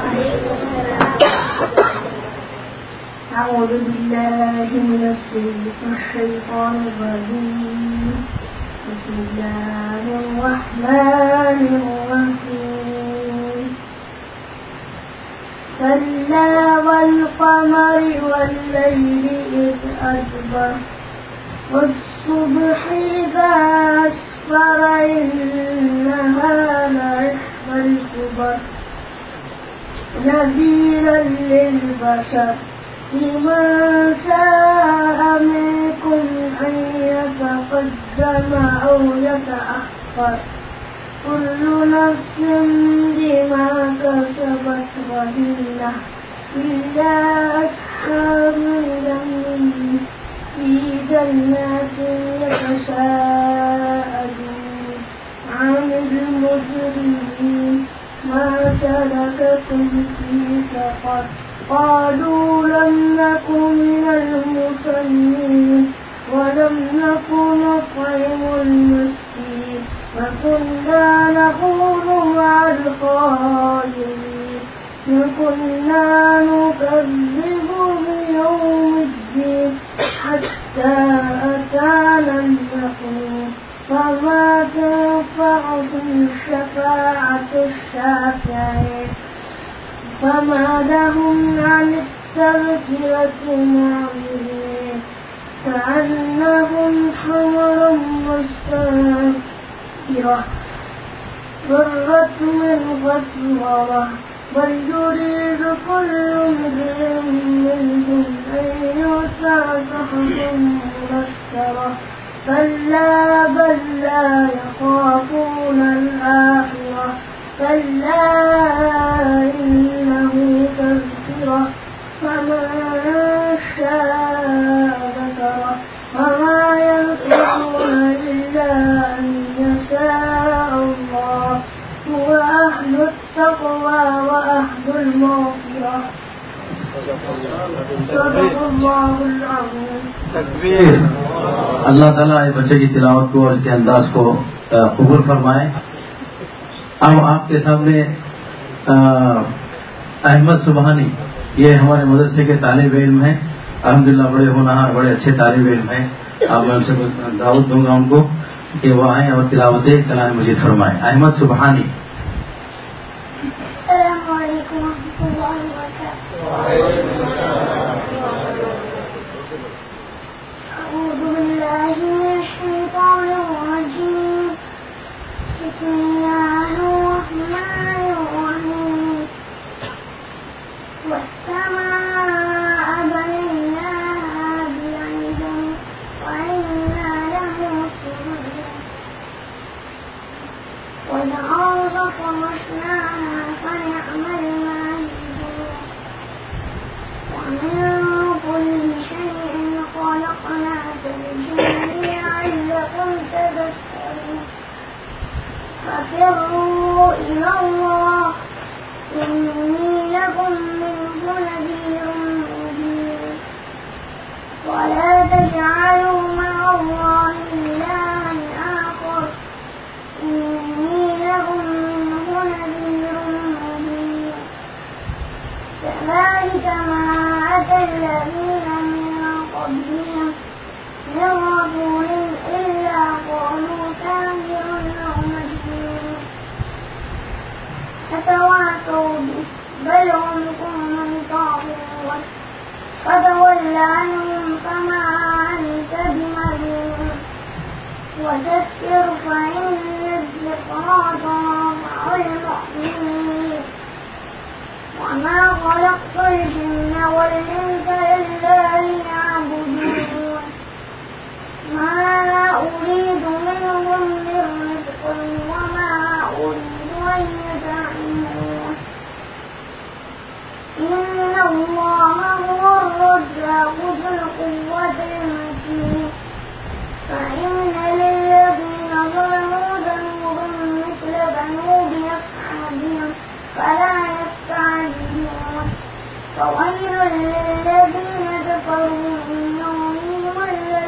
أعوذ بالله من الشيطان الرجيم. بسم الله الرحمن الرحيم. كلا والقمر والليل إذ أدبر والصبح إذا أسفر إنها لإحدى الكبر نذيرا للبشر لمن شاء منكم أن يتقدم أو يتأخر كل نفس بما كسبت رهينة إلا أصحاب اليمين في جنات يتساءلون عن المجرمين ما سلككم في سقر قالوا لم نكن من المصلين ولم نكن نطعم المسكين وكنا نخوض مع الخائضين وكنا نكذب بيوم الدين حتى أتانا اليقين فما تنفعهم شفاعة الشافعين فما لهم عن التذكرة معرضين كأنهم حمر مستنفرة فرت من قسورة بل يريد كل امرئ منهم أن يؤتى صحفا منشرة كلا بل لا يخافون الآخرة كلا إنه تذكرة فمن شاء ذكره وما يذكرون إلا أن يشاء الله هو أهل التقوى وأهل المغفرة. صدق الله العظيم. تکبیر. اللہ تعالیٰ اس بچے کی تلاوت کو اور اس کے انداز کو قبول فرمائے. اب آپ کے سامنے احمد سبحانی، یہ ہمارے مدرسے کے طالب علم ہیں، الحمدللہ بڑے ہونہار بڑے اچھے طالب علم ہیں. اب میں ان سے دعوت دوں گا ان کو کہ وہ آئیں اور تلاوت کلام مجید فرمائیں. احمد سبحانی. السلام علیکم ورحمۃ اللہ وبرکاتہ. أعوذ بالله من الشيطان الرجيم. بسم الله الرحمن الرحيم. والسماء بنيناها بأيد وإنا لموسعون والأرض فرشناها فنعم الماهدون ومن كل شيء خلقنا زوجين لعلكم تذكرون ففروا إلى الله إني لكم منه نذير مبين ولا تجعلوا مع الله إلها آخر إني لكم منه نذير مبين كذلك ما أتى الذين من قبلهم من رسول إلا قالوا ساحر أو مجنون فتواصوا به بل هم قوم طاغون فتول عنهم فما أنت بملوم وذكر فإن الذكرى تنفع المؤمنين وما خلقت الجن والإنس إلا ليعبدون ما أريد منهم من رزق وما أريد أن يطعمون إن الله هو الرزاق ذو القوة المتين فإن للذين ظلموا ذنوب مثل ذنوب أصحابهم فلا فويل للذين كفروا من يومهم الذي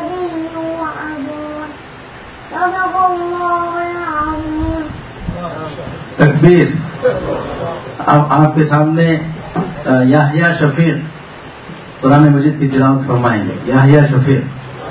तकबीर। अब आपके सामने याहिया शफीक कुरान मजीद की तिलावत फरमाएंगे। याहिया शफीक।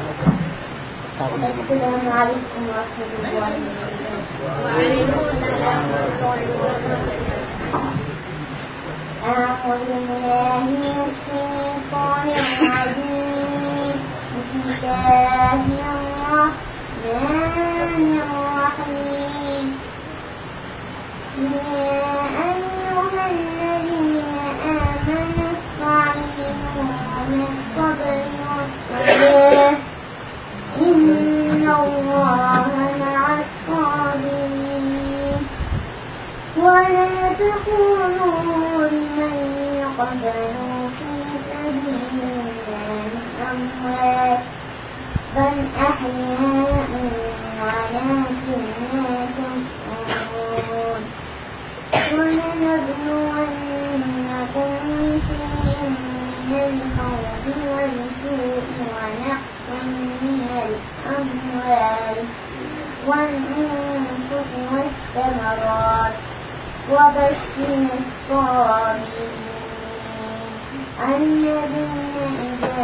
إن الله مع الصابرين ولا تقولوا لمن يقتل في سبيل الله أموات بل أحياء ولكن لا تشعرون ولنبلونكم بشيء من الخوف والجوع ونقص من الأموال والأنفس والثمرات وبشر الصابرين الذين إذا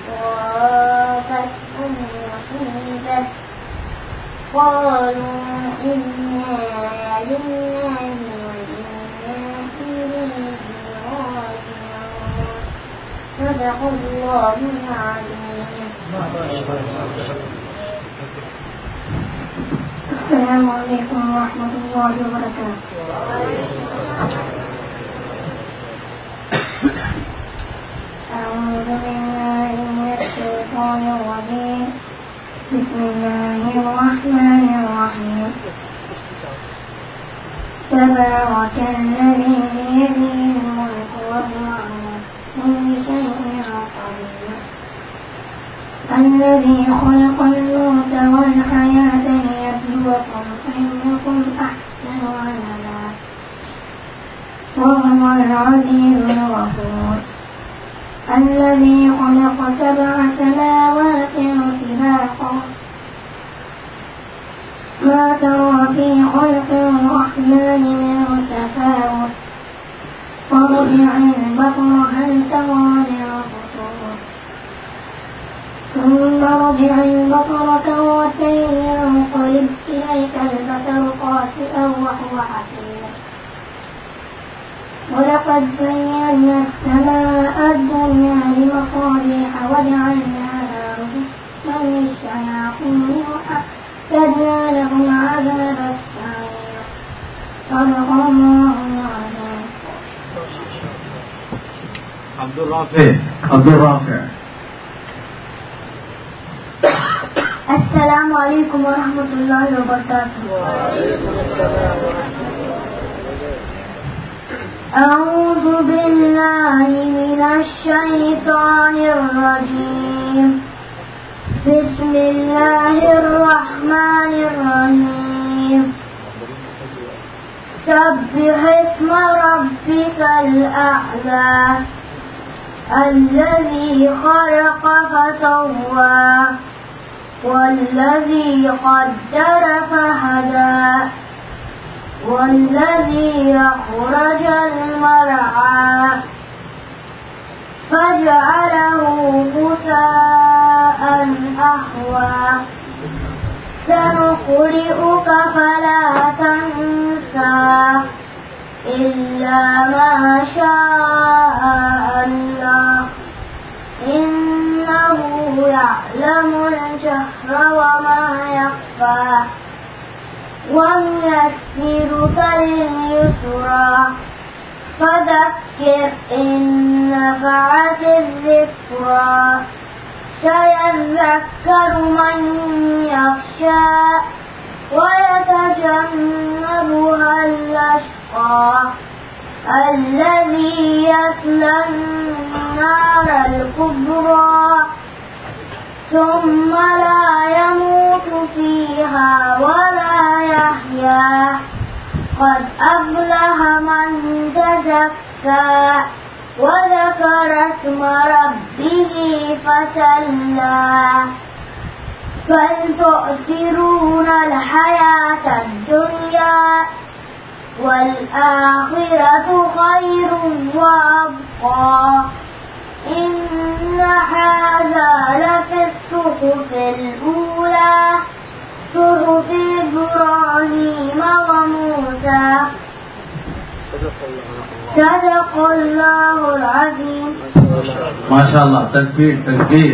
أصابتهم مصيبة قالوا إنا لله وإنا إليه راجعون. صدق الله العظيم. السلام عليكم ورحمة الله وبركاته. أعوذ بالله من الشيطان الرجيم. بسم الله الرحمن الرحيم. تبارك الذي بيده الملك وهو على كل شيء قدير. الذي خلق الموت والحياة ليبلوكم أيكم أحسن عملا وهو العزيز الغفور. الذي خلق سبع سماوات طباقا ما ترى في خلق الرحمن من تفاوت وارجع البصر هل ترى من فطور ثم ارجع البصر كرتين ينقلب إليك البصر خاسئا وهو حسير. ولقد زينا السماء الدنيا بمصابيح وجعلناها رجوما للشياطين وأعتدنا لهم عذاب السعير. صدق الله العظيم. عبد الرافع عبد الرافع. السلام عليكم ورحمة الله وبركاته. أعوذ بالله من الشيطان الرجيم. بسم الله الرحمن الرحيم. سبح اسم ربك الأعلى الذي خلق فسوى والذي قدر فهدى والذي أخرج المرعى فجعله غثاء أحوى. سنقرئك فلا تنسى إلا ما شاء الله إنه يعلم الجهر وما يخفى ونيسرك لليسرى فذكر إن نفعت الذكرى سيذكر من يخشى ويتجنبها الأشقى الذي يصلى النار الكبرى ثم لا يموت فيها ولا يحيا. قد أفلح من تزكى وذكر اسم ربه فصلى. بل تؤثرون الحياة الدنيا والآخرة خير وأبقى إن هذا لفي الصحف الأولى صحف إبراهيم وموسى صدق اللہ العظیم. ماشاء اللہ. تکبیر تکبیر.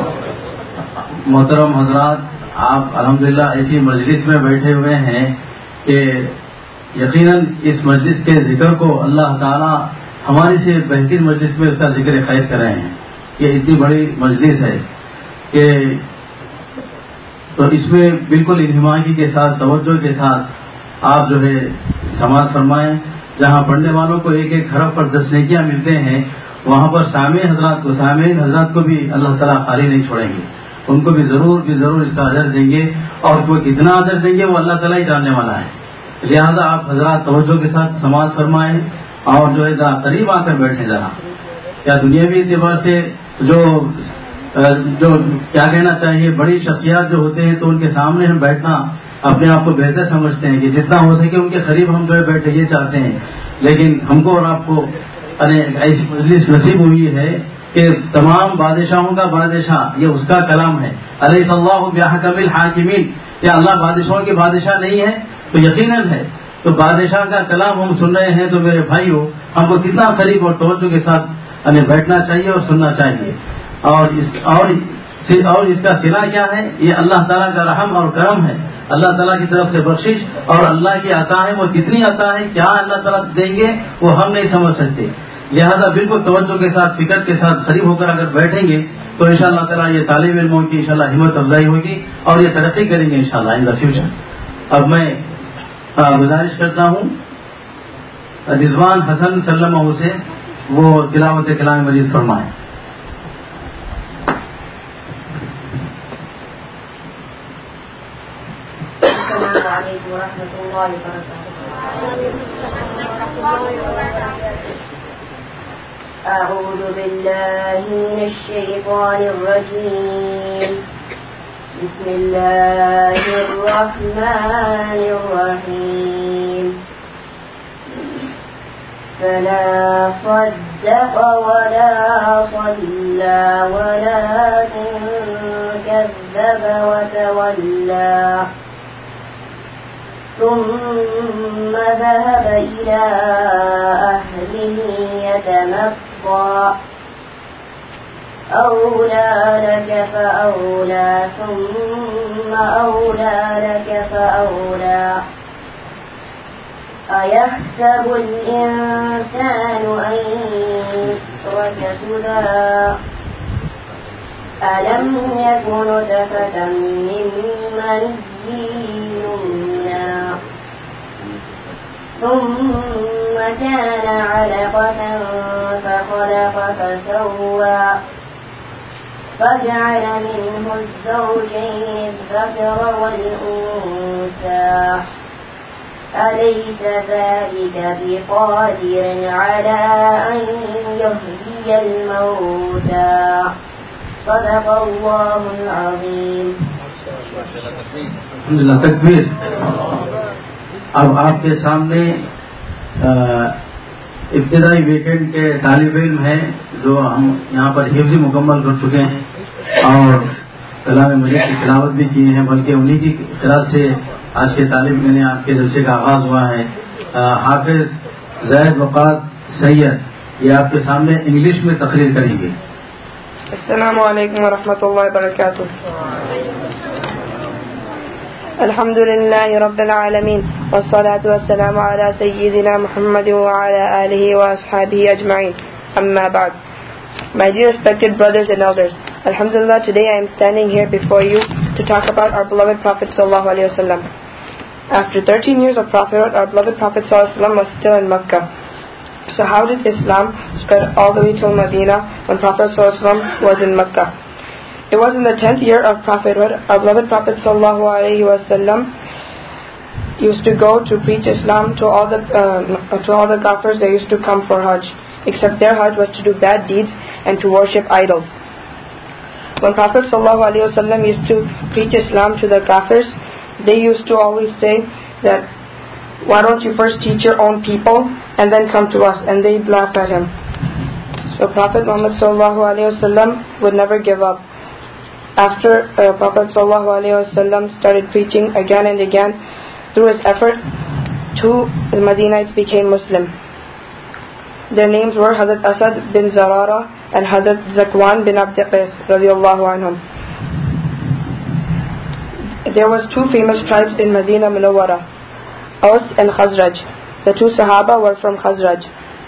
محترم حضرات، آپ الحمدللہ ایسی مجلس میں بیٹھے ہوئے ہیں کہ یقیناً اس مجلس کے ذکر کو اللہ تعالیٰ ہماری سے بہترین مجلس میں اس کا ذکر خیر کر رہے ہیں. یہ اتنی بڑی مجلس ہے کہ تو اس میں بالکل انہماکی کے ساتھ، توجہ کے ساتھ آپ جو ہے سماعت فرمائیں. جہاں پڑھنے والوں کو ایک ایک حرف پر دس نیکیاں ملتے ہیں، وہاں پر سامع حضرات کو سامعین حضرات کو بھی اللہ تعالیٰ خالی نہیں چھوڑیں گے. ان کو بھی ضرور بھی ضرور اس کا اجر دیں گے، اور وہ کتنا اجر دیں گے وہ اللہ تعالیٰ ہی جاننے والا ہے. لہذا آپ حضرات توجہ کے ساتھ سماعت فرمائیں اور جو ہے ذرا قریب آ کر بیٹھیں. ذرا کیا دنیاوی اعتبار سے جو جو کیا کہنا چاہیے، بڑی شخصیات جو ہوتے ہیں تو ان کے سامنے ہم بیٹھنا اپنے آپ کو بہتر سمجھتے ہیں کہ جتنا ہو سکے ان کے قریب ہم جو ہے بیٹھے یہ چاہتے ہیں. لیکن ہم کو اور آپ کو ایسی مجلس نصیب ہوئی ہے کہ تمام بادشاہوں کا بادشاہ یہ اس کا کلام ہے. الیس اللہ بأحکم الحاکمین، کیا اللہ بادشاہوں کے بادشاہ نہیں ہے؟ تو یقیناً ہے. تو بادشاہ کا کلام ہم سن رہے ہیں تو میرے بھائیوں ہم کو کتنا قریب اور توجہ کے ساتھ بیٹھنا چاہیے اور سننا چاہیے. اور اس اور اور اس کا صلہ کیا ہے؟ یہ اللہ تعالیٰ کا رحم اور کرم ہے، اللہ تعالیٰ کی طرف سے بخشش، اور اللہ کی عطا ہے. وہ کتنی عطا ہے، کیا اللہ تعالیٰ دیں گے وہ ہم نہیں سمجھ سکتے. لہذا بالکل توجہ کے ساتھ، فکر کے ساتھ قریب ہو کر اگر بیٹھیں گے تو انشاءاللہ تعالیٰ یہ طالب علموں کی انشاءاللہ ہمت افزائی ہوگی اور یہ ترقی کریں گے انشاءاللہ ان دا فیوچر. اب میں گزارش کرتا ہوں رضوان حسن سلمہ سے وہ تلاوت کلام مجید فرمائیں. السلام علیکم ورحمۃ اللہ وبرکاتہ. اعوذ باللہ من الشیطان الرجیم. بسم اللہ الرحمن الرحیم. فلا صدق ولا صلى ولكن كذب وتولى ثم ذهب إلى أهله يتمطى أولى لك فأولى ثم أولى لك فأولى أيحسب الإنسان أن يترك سدى ألم يكن نطفة من مني يمنى ثم كان علقة فخلق فسوى فجعل منه الزوجين الذكر والأنثى أليس ذلك بقادر على أن يحيي الموتى صدق الله العظيم. الحمدللہ. تکبیر. اب آپ کے سامنے ابتدائی ویکینڈ کے طالب علم ہیں جو ہم یہاں پر حفظ مکمل کر چکے ہیں اور کلام مجید کی تلاوت بھی کی ہیں، بلکہ انہی کی خلاف سے آج کے طالب میں نے آپ کے جلسے کا آغاز ہوا ہے. حافظ زید وقات سید یہ آپ کے سامنے انگلش میں تقریر کریں گے. السلام علیکم ورحمۃ اللہ وبرکاتہ. الحمد لله رب العالمين والصلاة والسلام على سيدنا محمد وعلى آله وأصحابه أجمعين. أما بعد. My dear respected brothers and elders, Alhamdulillah, today I am standing here before you to talk about our beloved Prophet sallallahu alaihi wasallam. After thirteen years of prophethood, our beloved Prophet sallallahu alaihi wasallam was still in Makkah. So how did Islam spread all the way till Medina when Prophet sallallahu alaihi wasallam was in Makkah? It was in the tenth year of prophethood. Our beloved Prophet sallallahu alaihi wasallam used to go to preach Islam to all the uh, to all the kafirs that used to come for Hajj, except their Hajj was to do bad deeds and to worship idols. When Prophet sallallahu alaihi wasallam used to preach Islam to the kafirs, they used to always say that why don't you first teach your own people and then come to us? And they'd laugh at him. So Prophet Muhammad sallallahu alaihi wasallam would never give up. After uh, Prophet sallallahu alaihi wasallam started preaching again and again, through his effort, two Madinites became Muslim. Their names were Hazrat Asad bin Zarara and Hazrat Zakwan bin Abd Qais radiyallahu anhum. There was two famous tribes in Medina Munawwara, Aus and Khazraj. The two Sahaba were from Khazraj.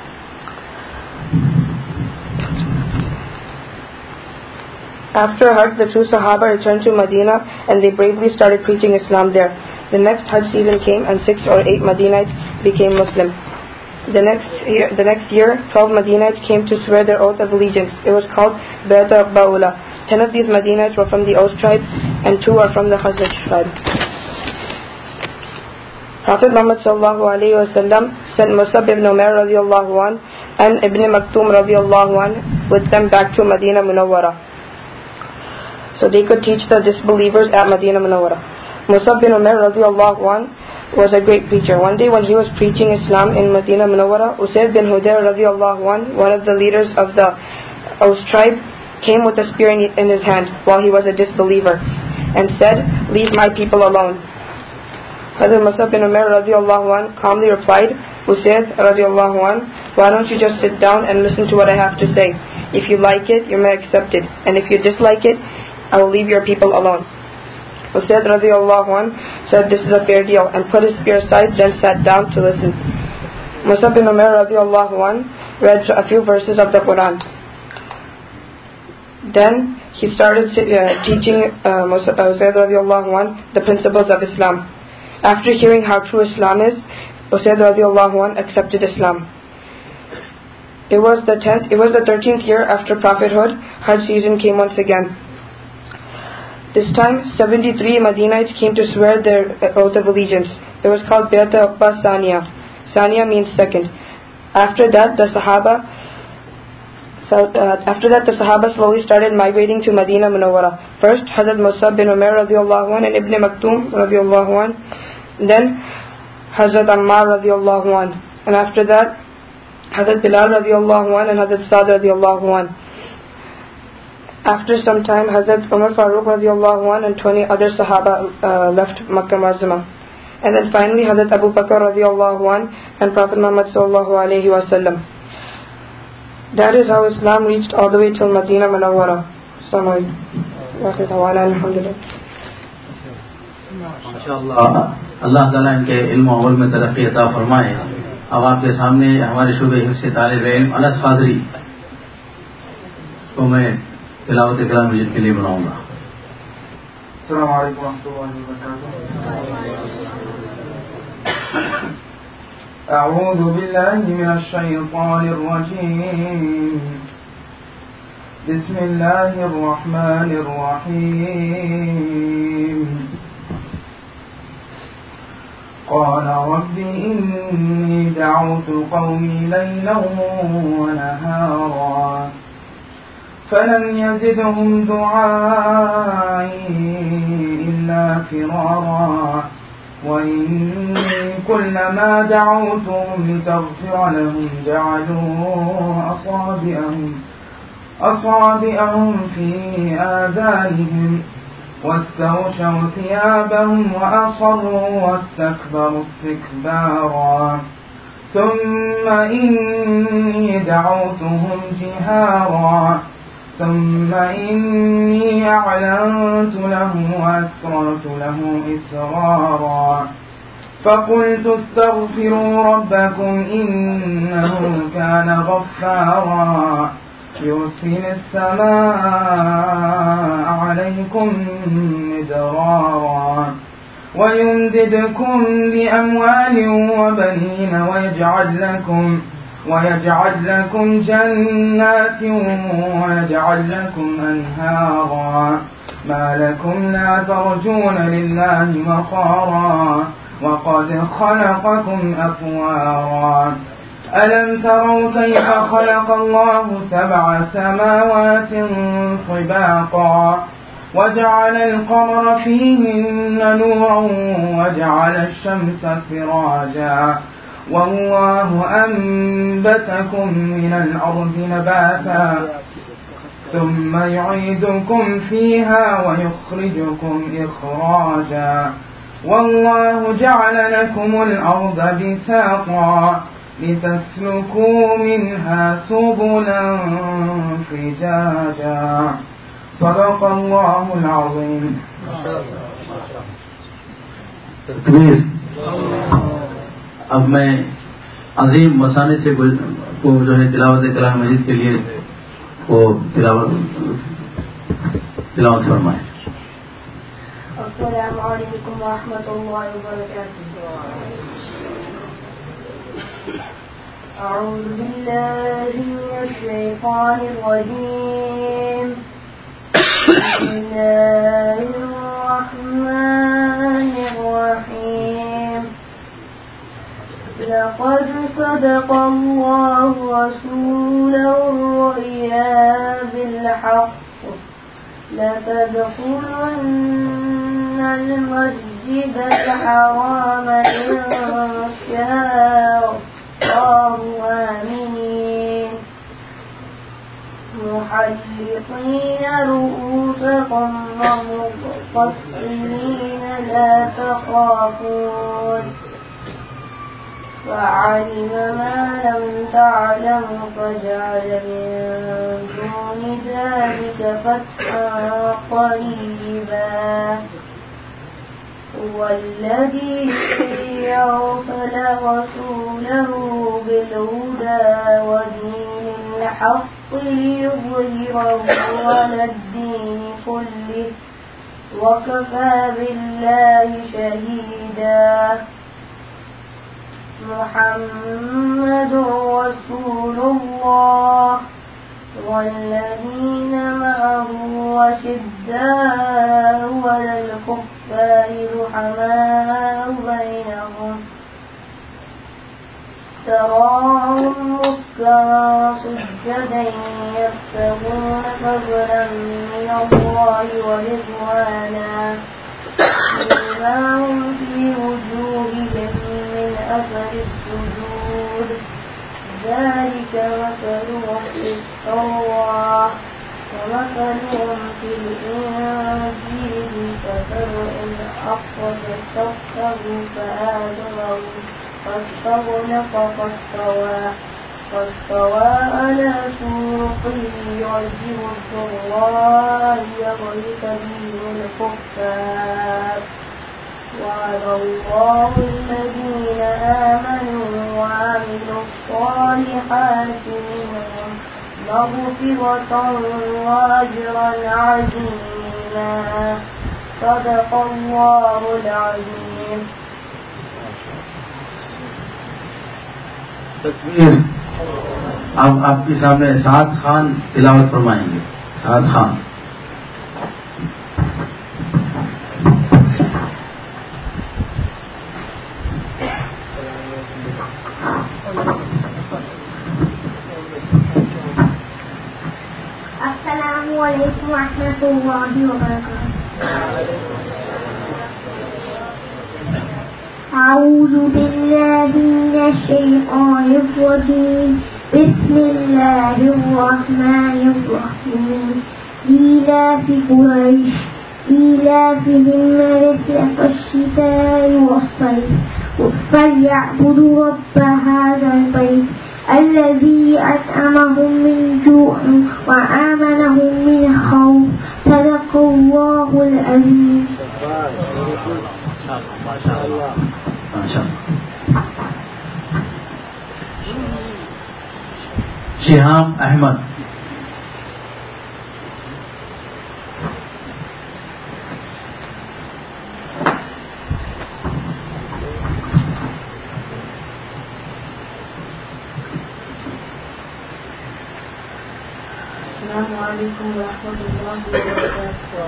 After Hajj, the two Sahaba returned to Medina and they bravely started preaching Islam there. The next Hajj season came and six or eight Madinites became Muslim. The next year, the next year, twelve Madinites came to swear their oath of allegiance. It was called Bay'at Ba'ula. Ten of these Madinites were from the Aus tribe and two are from the Khazraj tribe. Prophet Muhammad sallallahu alaihi wasallam sent Musab ibn Umair radiyallahu an and Ibn Maktum radiyallahu an with them back to Medina Munawwara, so they could teach the disbelievers at Medina Munawwara. Musab bin Umair radiyallahu an was a great preacher. One day when he was preaching Islam in Medina Munawwara, Usayd bin Hudayr radiyallahu an, one of the leaders of the Aus tribe, came with a spear in his hand while he was a disbeliever and said, "Leave my people alone." Hazrat Musab bin Umair radiyallahu an calmly replied, "Usayd radiyallahu an, why don't you just sit down and listen to what I have to say? If you like it, you may accept it, and if you dislike it, I will leave your people alone." Usayd radiyallahu an said, "This is a fair deal," and put his spear aside, then sat down to listen. Musab bin Umair radiyallahu an read a few verses of the Quran. Then he started uh, teaching uh, Usayd radiyallahu an the principles of Islam. After hearing how true Islam is, Usayd radiyallahu an accepted Islam. It was the tenth, it was the thirteenth year after prophethood. Hajj season came once again. This time, seventy-three Madinites came to swear their oath of allegiance. It was called Bay'at Aqba Saniya. Saniya means second. After that, the Sahaba, so, uh, after that, the Sahaba slowly started migrating to Medina Munawwara. First, Hazrat Musab bin Umair radiyallahu an and Ibn Maktum radiyallahu an. Then, Hazrat Ammar radiyallahu an. And after that, Hazrat Bilal radiyallahu an and Hazrat Sa'd radiyallahu an. After some time, Hazrat Umar Farooq radiallahu anh and twenty other Sahaba uh, left Makkah Mu'azzama. And then finally Hazrat Abu Bakr radiallahu anh and Prophet Muhammad sallallahu alayhi wa sallam. That is how Islam reached all the way till Medina Munawwara. Assalamu alaikum. माशाअल्लाह, अल्लाह ताला इनके इल्म और अमल में तरक्की अता फरमाए. अब आपके सामने हमारे शोबे हिफ्ज़ से तालिब इल्म अनस क़ादरी को मैं तिलावत कलाम मजीद के लिए बनाऊंगा. अस्सलामु अलैकुम वरहमतुल्लाहि वबरकातुहू. अऊज़ु बिल्लाहि मिनश शैतानिर रजीम. बिस्मिल्लाहिर रहमानिर रहीम. قال رب إني دعوت قومي ليلا ونهارا فلم يزدهم دعائي إلا فرارا وإني كلما دعوتهم لتغفر لهم جعلوا أصابعهم أصابعهم في آذانهم واستغشوا ثيابهم وأصروا واستكبروا استكبارا ثم إني دعوتهم جهارا ثم إني أعلنت له وأسررت له إسرارا فقلت استغفروا ربكم إنه كان غفارا يرسل السماء عليكم مدرارا ويمددكم بأموال وبنين ويجعل لكم ويجعل لكم جنات ويجعل لكم أنهارا ما لكم لا ترجون لله وقارا وقد خلقكم أطوارا ألم تروا كيف خلق الله سبع سماوات طباقا وجعل القمر فيهن نورا وجعل الشمس سراجا والله أنبتكم من الأرض نباتا ثم يعيدكم فيها ويخرجكم إخراجا والله جعل لكم الأرض بساطا لتسلكوا منها سبلا فجاجا صدق الله العظيم. تکبیر. اب میں عظیم مسانے سے کو جو ہے تلاوت کلام مجید کے لیے وہ تلاوت تلاوت فرمائیں. السلام علیکم ورحمۃ اللہ وبرکاتہ. اعوذ باللہ من الشیطان الرجیم. بسم اللہ الرحمن الرحیم. لقد صدق الله رسوله الرؤيا بالحق لتدخلن المسجد الحرام إن شاء الله آمنين محلقين رؤوسكم ومقصرين لا تخافون فعلم ما لم تعلموا فجعل من دون ذلك فتحا قريبا هو الذي أرسل رسوله بالهدى ودين الحق ليظهره على الدين كله وكفى بالله شهيدا. محمد رسول الله والذين معه وشداء على الكفار رحماء بينهم تراهم ركعا سجدا يبتغون فضلا من الله ورضوانا سيماهم في وجوههم من أثر السجود ذلك مثلهم في التوراة ومثلهم في الإنجيل كزرع أخرج شطه فآزره فاستغلظ فاستوى فاستوى على سوقه يعجب الضراء ليغيظ بهم الكفار. وعد الله الذين آمنوا وعملوا الصالحات منهم مغفرة وأجرا عظيما. صدق الله العظيم. تکبیر. اب آپ کے سامنے سعد خان تلاوت فرمائیں گے. سعد خان. السلام علیکم ورحمۃ اللہ وبرکاتہ. أعوذ بالله من الشيطان الرجيم. بسم الله الرحمن الرحيم. إيلاف قريش إيلافهم رحلة الشتاء والصيف فليعبدوا رب هذا البيت الذي أطعمهم من جوع وآمنهم من خوف. صدق الله العظيم. شہاب احمد. السلام علیکم ورحمۃ اللہ وبرکاتہ.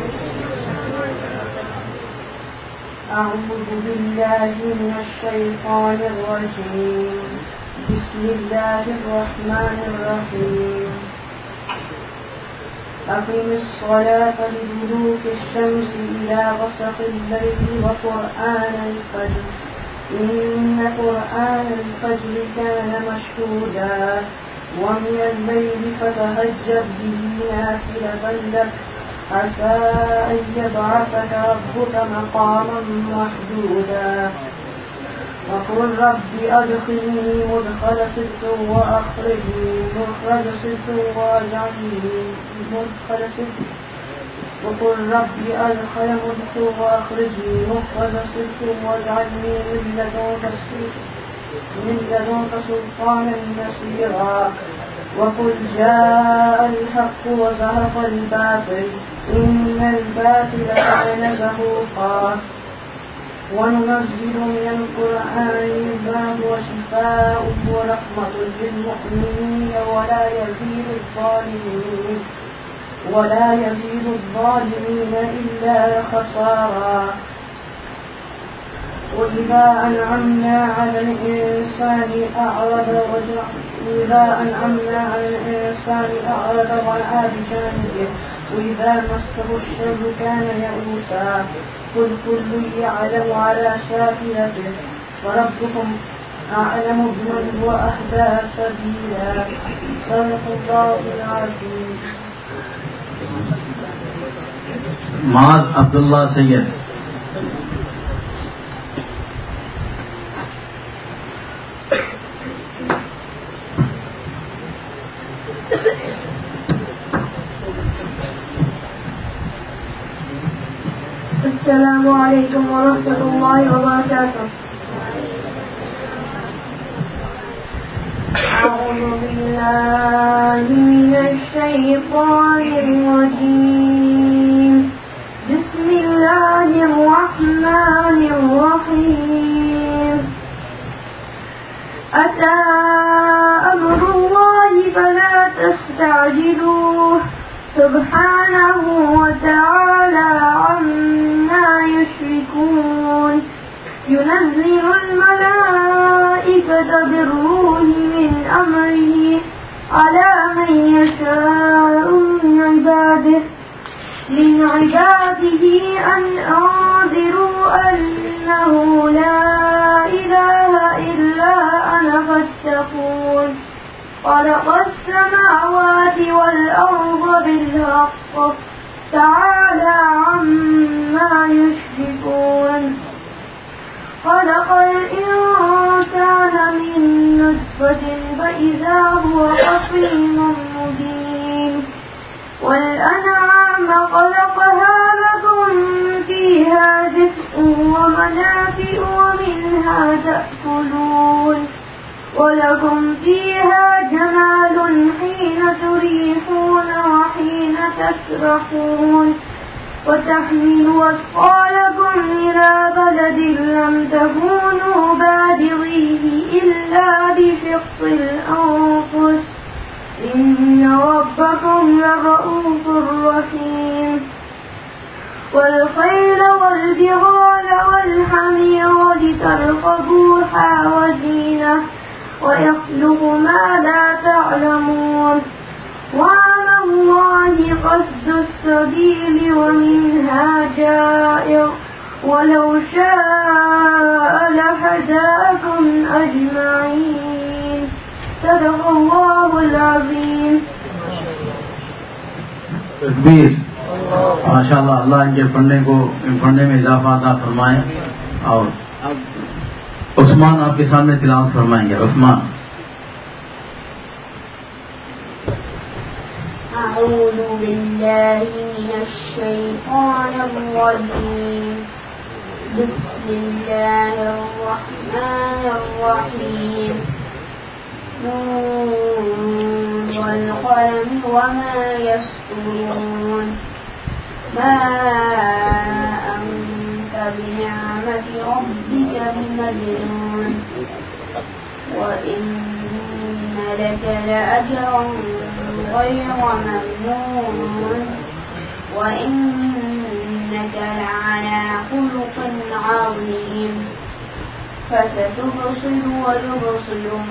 أعوذ بالله من الشيطان الرجيم. بسم الله الرحمن الرحيم. أقم الصلاة لدلوك الشمس إلى غسق الليل وقرآن الفجر إن قرآن الفجر كان مشهودا ومن الليل فتهجد به نافلة لك عسى أن يبعثك ربك مقاما محمودا وقل رب أدخلني مدخل صدق وأخرجني مخرج صدق واجعلني مدخل صدق وقل رب أدخل مدخل وأخرجني مخرج صدق واجعلني من لدنك من لدنك سلطانا نصيرا وقل جاء الحق وزهق الباطل إن الباطل كان زهوقا وننزل من القرآن ما هو شفاء ورحمة للمؤمنين ولا يزيد الظالمين ولا يزيد الظالمين إلا خسارا وإذا أنعمنا على الإنسان أعرض وإذا أنعمنا على الإنسان أعرض ونأى بجانبه وإذا مسه الشر كان يئوسا قل كل يعلم على شاكلته وربكم أعلم بمن هو أهدى سبيلا صدق الله العظيم. معاذ عبداللہ سید. السلام علیکم ورحمۃ اللہ وبرکاتہ. أعوذ بالله من الشيطان الرجيم. بسم الله الرحمن الرحيم. أتى أمر الله فلا تستعجلوه سبحانه وتعالى عما يشركون. ينزل الملائكة بالروح من أمره على من يشاء من عباده من عباده أن أنذروا أنه لا إله إلا أنا فاتقون. خلق السماوات والأرض بالحق تعالى عما يشركون. خلق الإنسان من نطفة فإذا هو خصيم مبين. والأنعام خلقها لكم فيها دفء ومنافع ومنها تأكلون ولكم فيها جمال حين تريحون وحين تسرحون وتحملوا أثقالكم إلى بلد لم تكونوا بالغيه إلا بشق الأنفس إن ربكم لرؤوف رحيم. والخيل والبغال والحمير لتركبوها وزينة ويخلق ما لا تعلمون. وعلى الله قصد السبيل ومنها جائر ولو شاء لهداكم أجمعين. صدق الله العظيم. تکبیر. ماشاء اللہ. اللہ ان کے پڑھنے کو پڑھنے میں اضافہ عطا فرمائے. اور عثمان آپ کے سامنے تلاوت فرمائیں گے. عثمان. أعوذ بالله من الشيطان الرجيم. بسم الله الرحمن الرحيم. نون والقلم وما يسطرون. ما أنت بنعمة ربك بمجنون. وإن لك لأجرا غير ممنون. وإنك لعلى خلق عظيم. فستبصر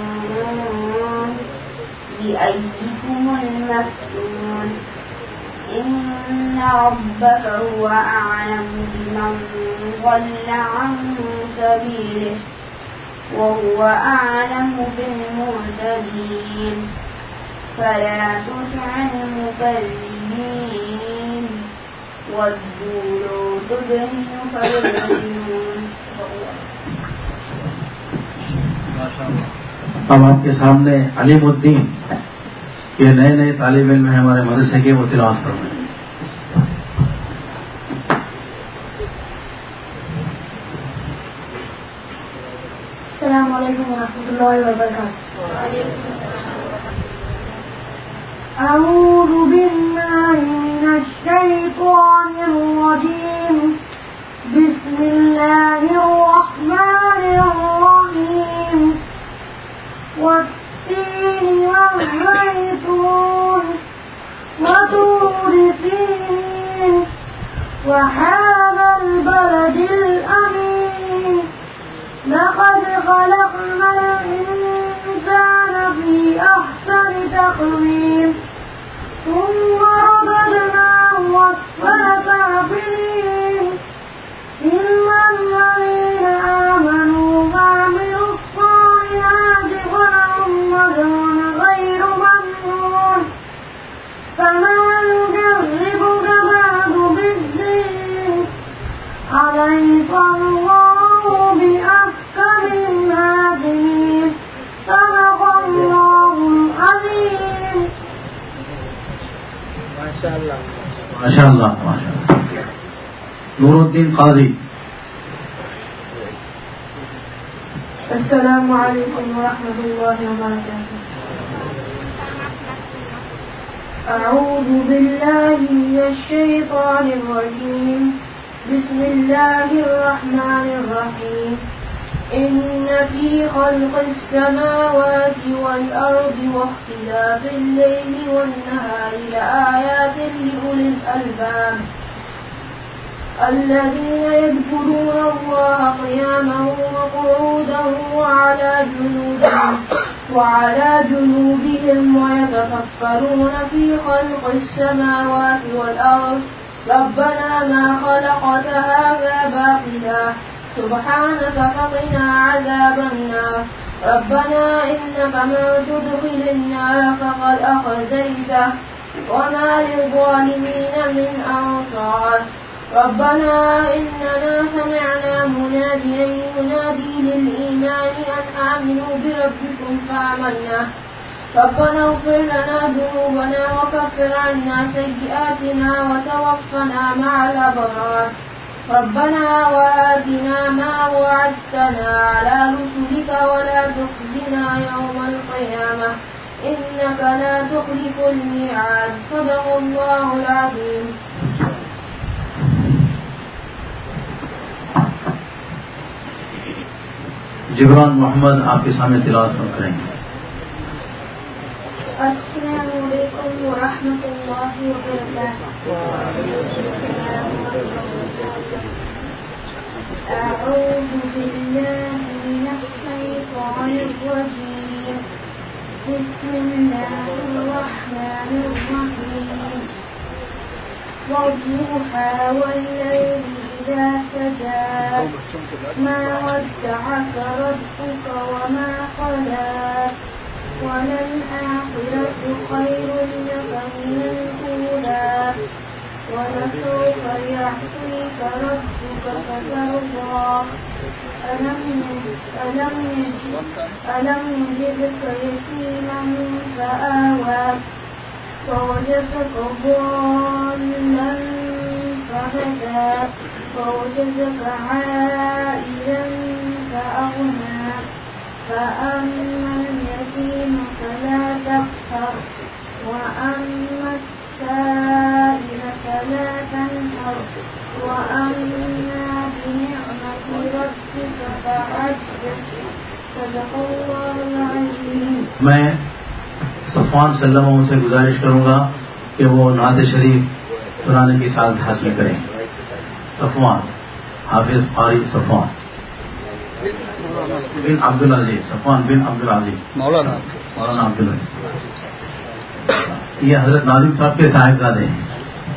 ويبصرون بأيكم المفتون. إن ربك هو أعلم بمن ضل عن سبيله وهو أعلم بالمهتدين فلا تطع المكذبين ودوا لو تدهن فيدهنون. اب آپ کے سامنے علیم الدین یہ نئے نئے طالب علم ہیں ہمارے مدرسے کے، وہ تلاوت کر رہے ہیں. السلام علیکم ورحمۃ اللہ وبرکاتہ. أعوذ بالله من الشيطان الرجيم. بسم الله الرحمن الرحيم. والتين والزيتون وطور سينين وهذا البلد الأمين لقد خلقنا الإنسان في أحسن تقويم ثم رددناه أسفل سافلين إلا الذين آمنوا وعملوا الصالحات فلهم أجر غير ممنون فما يكذبك بعد بالدين أليس الله بأحكم الحاكمين. صدق الله العظيم. ماشاء اللہ ماشاء اللہ ماشاء اللہ. نور الدین قاضی. السلام علیکم ورحمۃ اللہ وبرکاتہ. أعوذ بالله من الشيطان الرجيم. بسم الله الرحمن الرحيم. إن في خلق السماوات والأرض واختلاف الليل والنهار لآيات لأولي الألباب الذين يذكرون الله قياما وقعودا وعلى جنوبهم وعلى جنوبهم ويتفكرون في خلق السماوات والأرض ربنا ما خلقت هذا باطلا سبحانك فقنا عذاب النار ربنا إنك من تدخل النار فقد أخزيته وما للظالمين من أنصار ربنا إننا سمعنا مناديا ينادي للإيمان أن آمنوا بربكم فآمنا ربنا اغفر لنا ذنوبنا وكفر عنا سيئاتنا وتوفنا مع الأبرار ربنا وآتنا ما وعدتنا على رسلك ولا تخزنا يوم القيامة إنك لا تخلف الميعاد. صدق الله العظيم. جبران محمد آپ کے سامنے تلاوت کریں گے. السلام علیکم ورحمۃ اللہ وبرکاتہ. أعوذ بالله من الشيطان الرجيم. بسم الله الرحمن الرحيم. والضحى والليل إذا سجى ما ودعك ربك وما قلى وللآخرة خير لك من الأولى ولسوف يعطيك ربك فترضى ألم ألم ألم يجدك يتيما فآوى فوجدك ضالا فهدى فوجدك عائلا فأغنى فأما اليتيم فلا تقهر وأما السائل فلا تنهر وأما بنعمة ربك فحدث. صدق الله العظيم. میں صفوان صلی اللہ علیہ وسلم سے گزارش کروں گا کہ وہ نعت شریف سنانے کی سعادت حاصل کریں. صفوان حافظ قاری صفوان بن عبد العزیز صفوان بن عبد العزیز مولانا مولانا عبد العزیز. یہ حضرت ناظم صاحب کے صاحبزادے ہیں.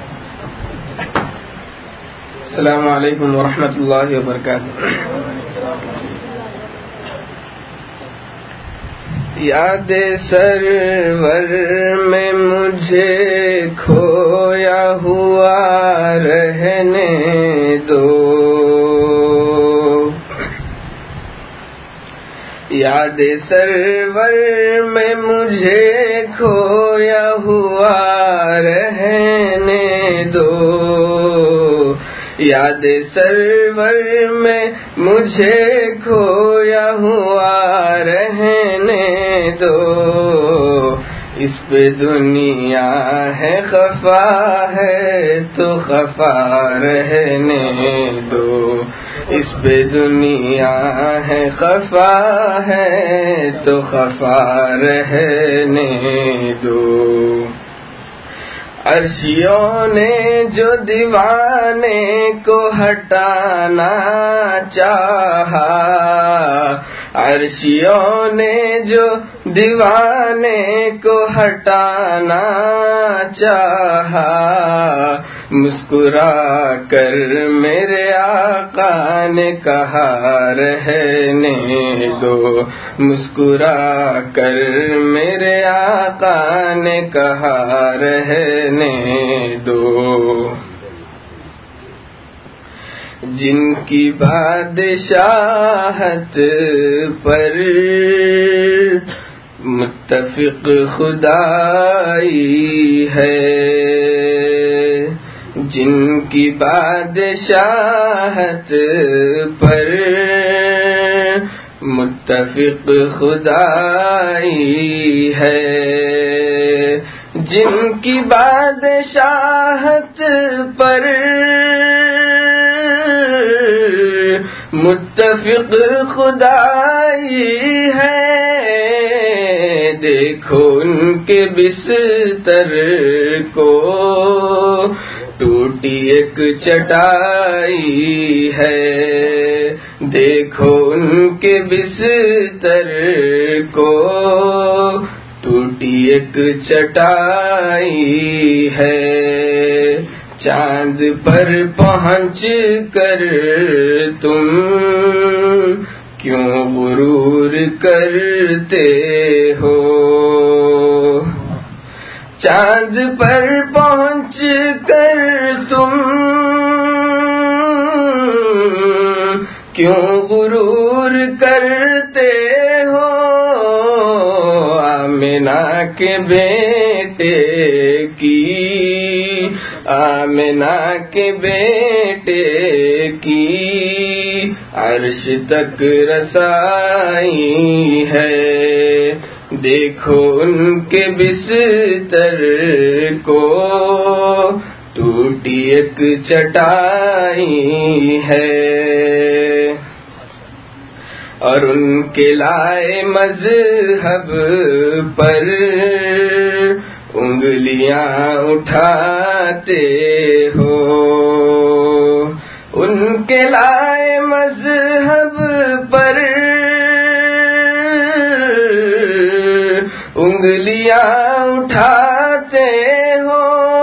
السلام علیکم ورحمۃ اللہ وبرکاتہ. یاد سرور میں مجھے کھویا ہوا رہنے دو، یاد سرور میں مجھے کھویا ہوا رہنے دو، یاد سرور میں مجھے کھویا ہوا رہنے دو، اس پہ دنیا ہے خفا ہے تو خفا رہنے دو، اس پہ دنیا ہے خفا ہے تو خفا رہنے دو. عرشیوں نے جو دیوانے کو ہٹانا چاہا، عرشیوں نے جو دیوانے کو ہٹانا چاہا، مسکرا کر میرے آقا نے کہا رہنے دو، مسکرا کر میرے آقا نے کہا رہنے دو. جن کی بادشاہت پر متفق خدائی ہے، جن کی بادشاہت پر متفق خدائی ہے، جن کی بادشاہت پر متفق خدائی ہے، دیکھو ان کے بستر کو ٹوٹی ایک چٹائی ہے، دیکھو ان کے بستر کو ٹوٹی ایک چٹائی ہے. چاند پر پہنچ کر تم کیوں غرور کرتے ہو، چاند پر پہنچ کر تم کیوں غرور کرتے ہو، آمنہ کے بیٹے کی آمنہ کے بیٹے کی عرش تک رسائی ہے، دیکھو ان کے بستر کو ٹوٹی ایک چٹائی ہے، اور ان کے لائے مذہب پر انگلیاں اٹھاتے ہو، ان کے لائے مذہب پر انگلیاں اٹھاتے ہو،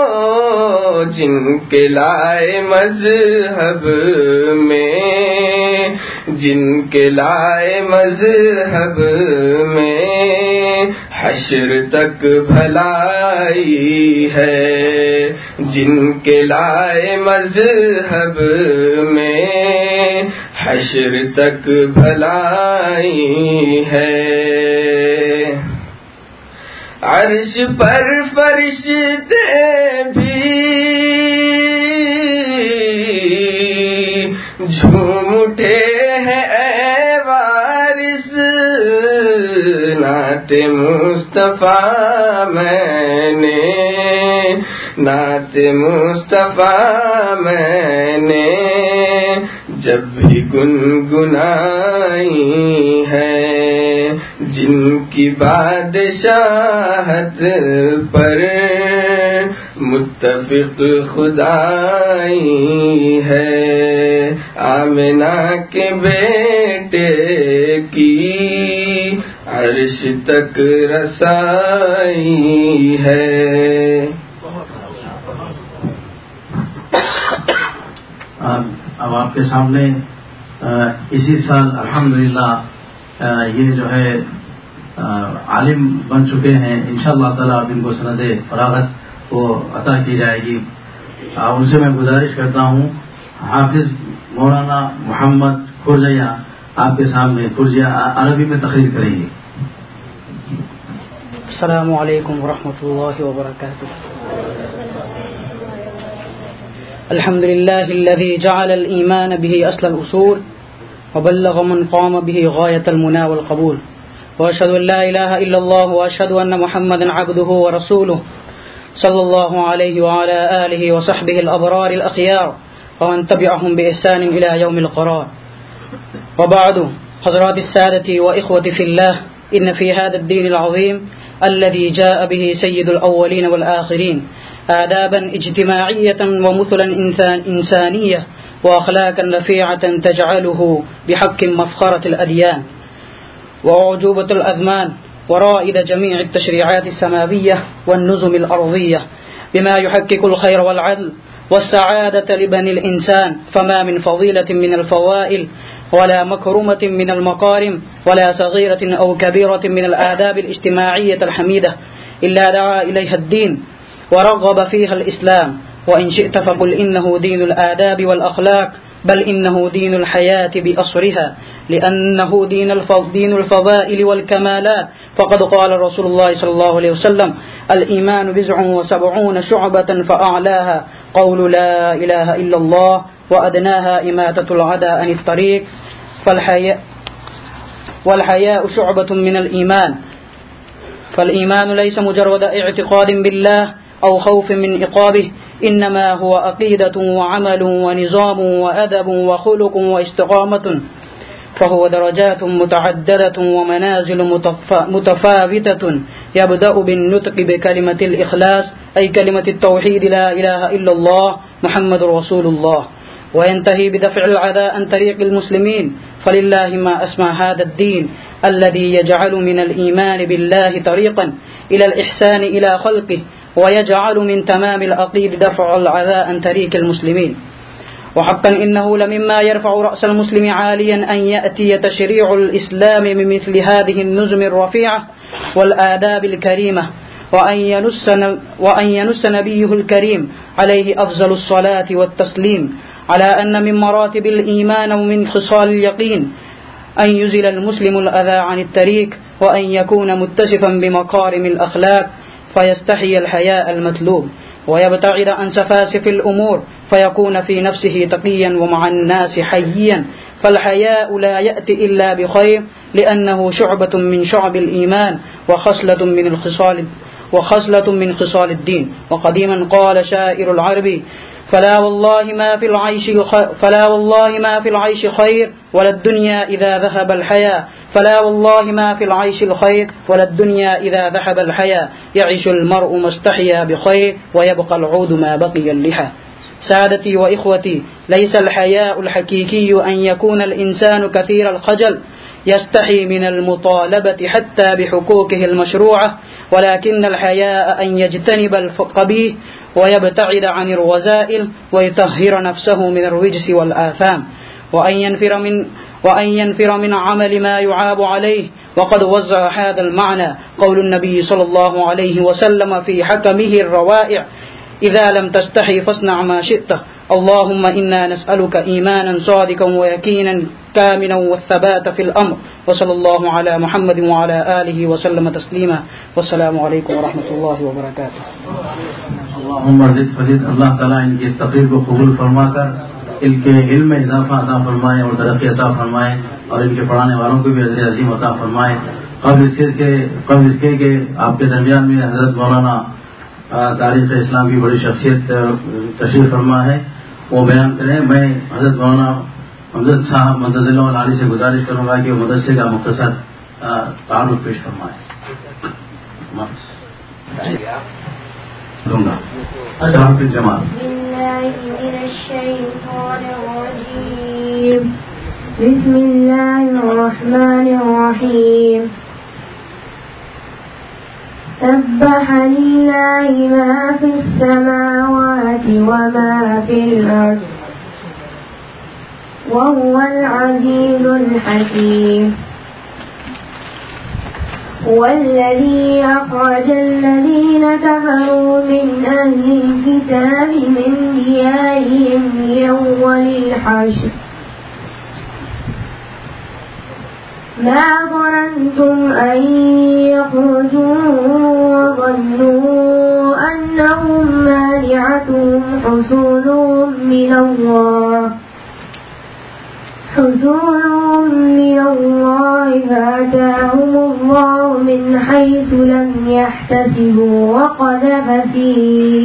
جن کے لائے مذہب میں جن کے لائے مذہب میں حشر تک بھلائی ہے، جن کے لائے مذہب میں حشر تک بھلائی ہے. عرش پر فرشتے بھی جھوم اٹھے ہیں اے وارث، نعت مصطفیٰ میں نے نعت مصطفیٰ میں نے جب بھی گنگنائی ہے، جن کی بادشاہت پر متفق خدائی ہے، آمنہ کے بیٹے کی عرش تک رسائی ہے. آپ اب آپ کے سامنے اسی سال الحمدللہ یہ جو ہے عالم بن چکے ہیں. انشاءاللہ تعالیٰ آپ ان کو سند فراغت کو عطا کی جائے گی. ان سے میں گزارش کرتا ہوں حافظ مولانا محمد کھرجیا آپ کے سامنے کھرجیا عربی میں تقریر کریں گے. السلام علیکم ورحمۃ اللہ وبرکاتہ. الحمد لله الذي جعل الإيمان به أصل الأصول وبلغ من قام به غاية المنى والقبول وأشهد أن لا إله إلا الله وأشهد أن محمدا عبده ورسوله صلى الله عليه وعلى آله وصحبه الأبرار الأخيار ومن تبعهم بإحسان إلى يوم القرار. وبعد حضرات السادة وإخوة في الله، إن في هذا الدين العظيم الذي جاء به سيد الأولين والآخرين آدابا اجتماعية ومثلا إنسانية وأخلاقا رفيعة تجعله بحق مفخرة الأديان وأعجوبة الأذمان ورائد جميع التشريعات السماوية والنظم الأرضية بما يحقق الخير والعدل والسعادة لبني الإنسان. فما من فضيلة من الفضائل ولا مكرمة من المكارم ولا صغيرة أو كبيرة من الآداب الاجتماعية الحميدة إلا دعا إليها الدين ورغب فيها الإسلام. وإن شئت فقل إنه دين الآداب والأخلاق، بل إنه دين الحياة بأصرها، لأنه دين الفضائل والكمالات. فقد قال رسول الله صلى الله عليه وسلم: الإيمان بضع وسبعون شعبة فأعلاها قول لا إله إلا الله وأدناها إماتة العدى عن الطريق فالحياء والحياء شعبة من الإيمان. فالإيمان ليس مجرد اعتقاد بالله أو خوف من عقابه، إنما هو عقيدة وعمل ونظام وأدب وخلق واستقامة، فهو درجات متعددة ومنازل متفاوتة. يبدأ بالنطق بكلمة الإخلاص أي كلمة التوحيد لا إله إلا الله محمد رسول الله، وينتهي بدفع العداء عن طريق المسلمين. فلله ما أسمى هذا الدين الذي يجعل من الإيمان بالله طريقا إلى الإحسان إلى خلقه، ويجعل من تمام العقيد دفع العداء عن طريق المسلمين. وحقا إنه لمما يرفع رأس المسلم عاليا أن يأتي تشريع الإسلام بمثل هذه النظم الرفيعة والآداب الكريمة، وأن ينس, وأن ينس نبيه الكريم عليه أفضل الصلاة والتسليم على أن من مراتب الإيمان ومن خصال اليقين أن يزيل المسلم الأذى عن الطريق، وأن يكون متصفا بمكارم الأخلاق فيستحي الحياء المطلوب، ويبتعد عن سفاسف الأمور فيكون في نفسه تقيا ومع الناس حييا. فالحياء لا يأتي إلا بخير، لأنه شعبة من شعب الإيمان وخصلة من الخصال وخصلة من خصال الدين. وقديما قال شاعر العربي: فلا والله ما في العيش فلا والله ما في العيش خير ولا الدنيا إذا ذهب الحياء فلا والله ما في العيش الخير ولا الدنيا إذا ذهب الحياء يعيش المرء مستحيا بخير ويبقى العود ما بقي اللحى. سادتي وإخوتي، ليس الحياء الحقيقي أن يكون الإنسان كثير الخجل يستحي من المطالبة حتى بحقوقه المشروعة، ولكن الحياء أن يجتنب القبيح ويبتعد عن الرذائل ويطهر نفسه من الرجس والآثام، وأن ينفر من وأن ينفر من عمل ما يعاب عليه. وقد وزع هذا المعنى قول النبي صلى الله عليه وسلم في حكمه الروائع: إذا لم تستحي فاصنع ما شئت، اللهم إنا نسألك إيمانا صادقا ويقينا كاملا والثبات في الأمر. وصلى الله على محمد وعلى آله وسلم تسليما، والسلام عليكم ورحمة الله وبركاته. اللهم زد فزد. اللہ تعالیٰ ان کی اس تقریر کو قبول فرما کر ان کے علم میں اضافہ عطا فرمائے اور ترقی عطا فرمائے، اور ان کے پڑھانے والوں کو بھی اجر عظیم عطا فرمائے. قبل اس کے قبل اس کے کہ آپ کے درمیان میں حضرت مولانا تاریخ اسلام کی بڑی شخصیت تشریف فرما ہے، وہ بیان کریں. میں حضرت مولانا امجد صاحب مدد اللہ علی سے گزارش کروں گا کہ وہ مدرسے کا مختصر تعارف پیش فرمائے. دوں گا جماعت. بسم الله الرحمن الرحيم. سبح لله ما في السماوات وما في الأرض وهو العزيز الحكيم والذي أخرج الذين كفروا من أهل الكتاب من ديارهم لأول الحشر ما ظننتم أن يخرجوا وظنوا أنهم مانعتهم حصولهم من الله حصولهم من الله فأتاهم الله من حيث لم يحتسبوا وقذف فيه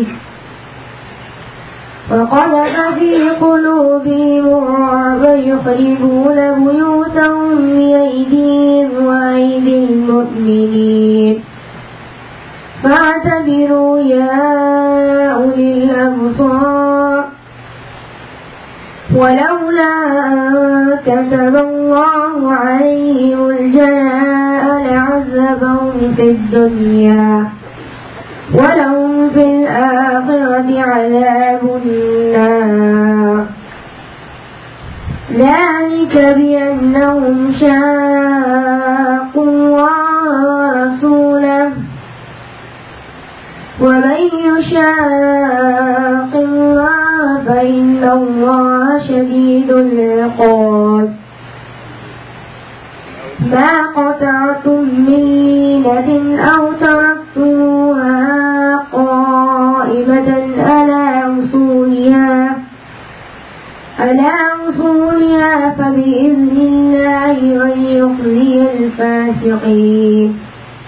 وقذف في قلوبهم الرعب يخربون بيوتهم بأيديهم وأيدي المؤمنين فاعتبروا يا أولي الأبصار ولولا أن كتب الله عليهم الجلاء لعذبهم في الدنيا ولهم في الآخرة عذاب النار ذلك بأنهم شاقوا الله ورسوله ومن يشاق الله فإن الله شديد العقاب ما قطعتم من لينة أو تركتموها قائمة على أصولها على أصولها فبإذن الله ويخزي الفاسقين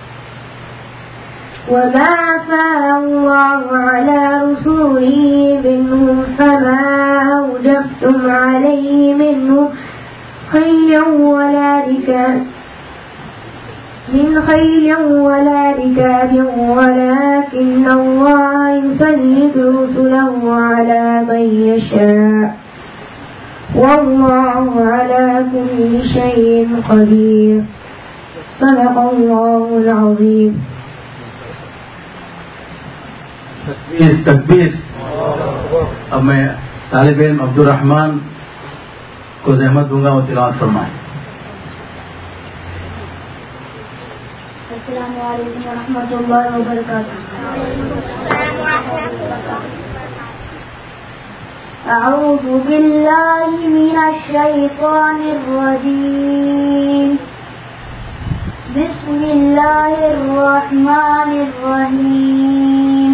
وما أفاء الله على رسوله منهم فما أوجفتم عليه منه خيلا ولا ركاب من خيل ولا ركاب ولكن الله يسلط رسله على من يشاء والله على كل شيء قدير صدق الله العظيم. तकबीर तकबीर। अब मैं तालिब इल्म अब्दुल रहमान को ज़हमत दूंगा वो तिलावत फरमाएं। अस्सलामु अलैकुम व रहमतुल्लाहि व बरकातुहू। अऊज़ु बिल्लाहि मिनश शैतानिर रजीम। बिस्मिल्लाहिर रहमानिर रहीम।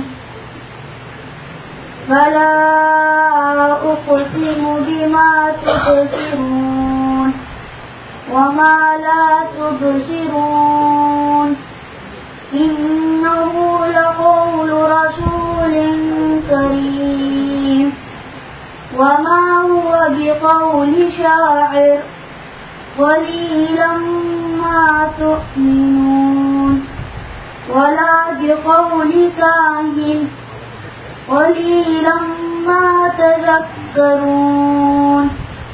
फला उक़सिमु बिमा तुबसिरून वमा ला तुबसिरून इन्नहु लक़ौलु रसूलिन करीम वमा हुवा बिक़ौलि शाइर क़लीलन मा तु'मिनून वला बिक़ौलि काहिन क़लीलन मा तज़क्करून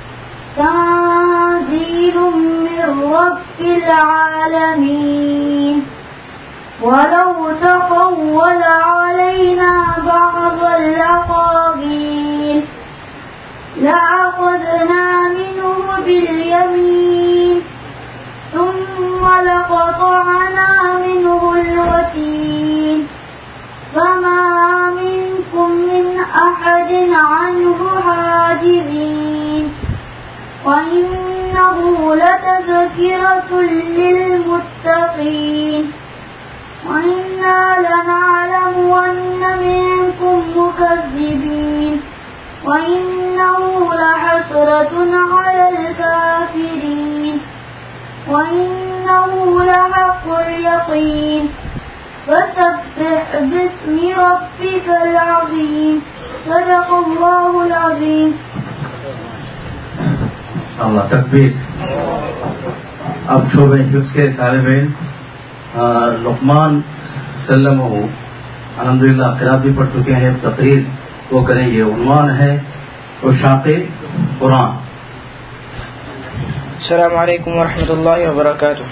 तंज़ीलुम मिर रब्बिल आलमीन वलौ तक़व्वल अलैना बअज़ल अक़ावील लअख़ज़ना मिन्हु बिल-यमीन थुम्म लक़तअना मिन्हुल वतीन फमा मिनकुम मिन अहदिन अन्हु हाजिज़ीन وإنه لتذكرة للمتقين وإنا لنعلم أن منكم مكذبين وإنه لحسرة على الكافرين وإنه لحق اليقين فسبح باسم ربك العظيم صدق الله العظيم. अल्लाह तकबीर। अब शोबे हिफ्ज़ के तालिब इल्म लुक़मान सल्लमहु अल्हम्दुलिल्लाह क़िरात भी पढ़ चुके हैं, तकरीर वो करेंगे। उन्वान है उशाक़े कुरान। अस्सलामु अलैकुम व रहमतुल्लाहि व बरकातुहू।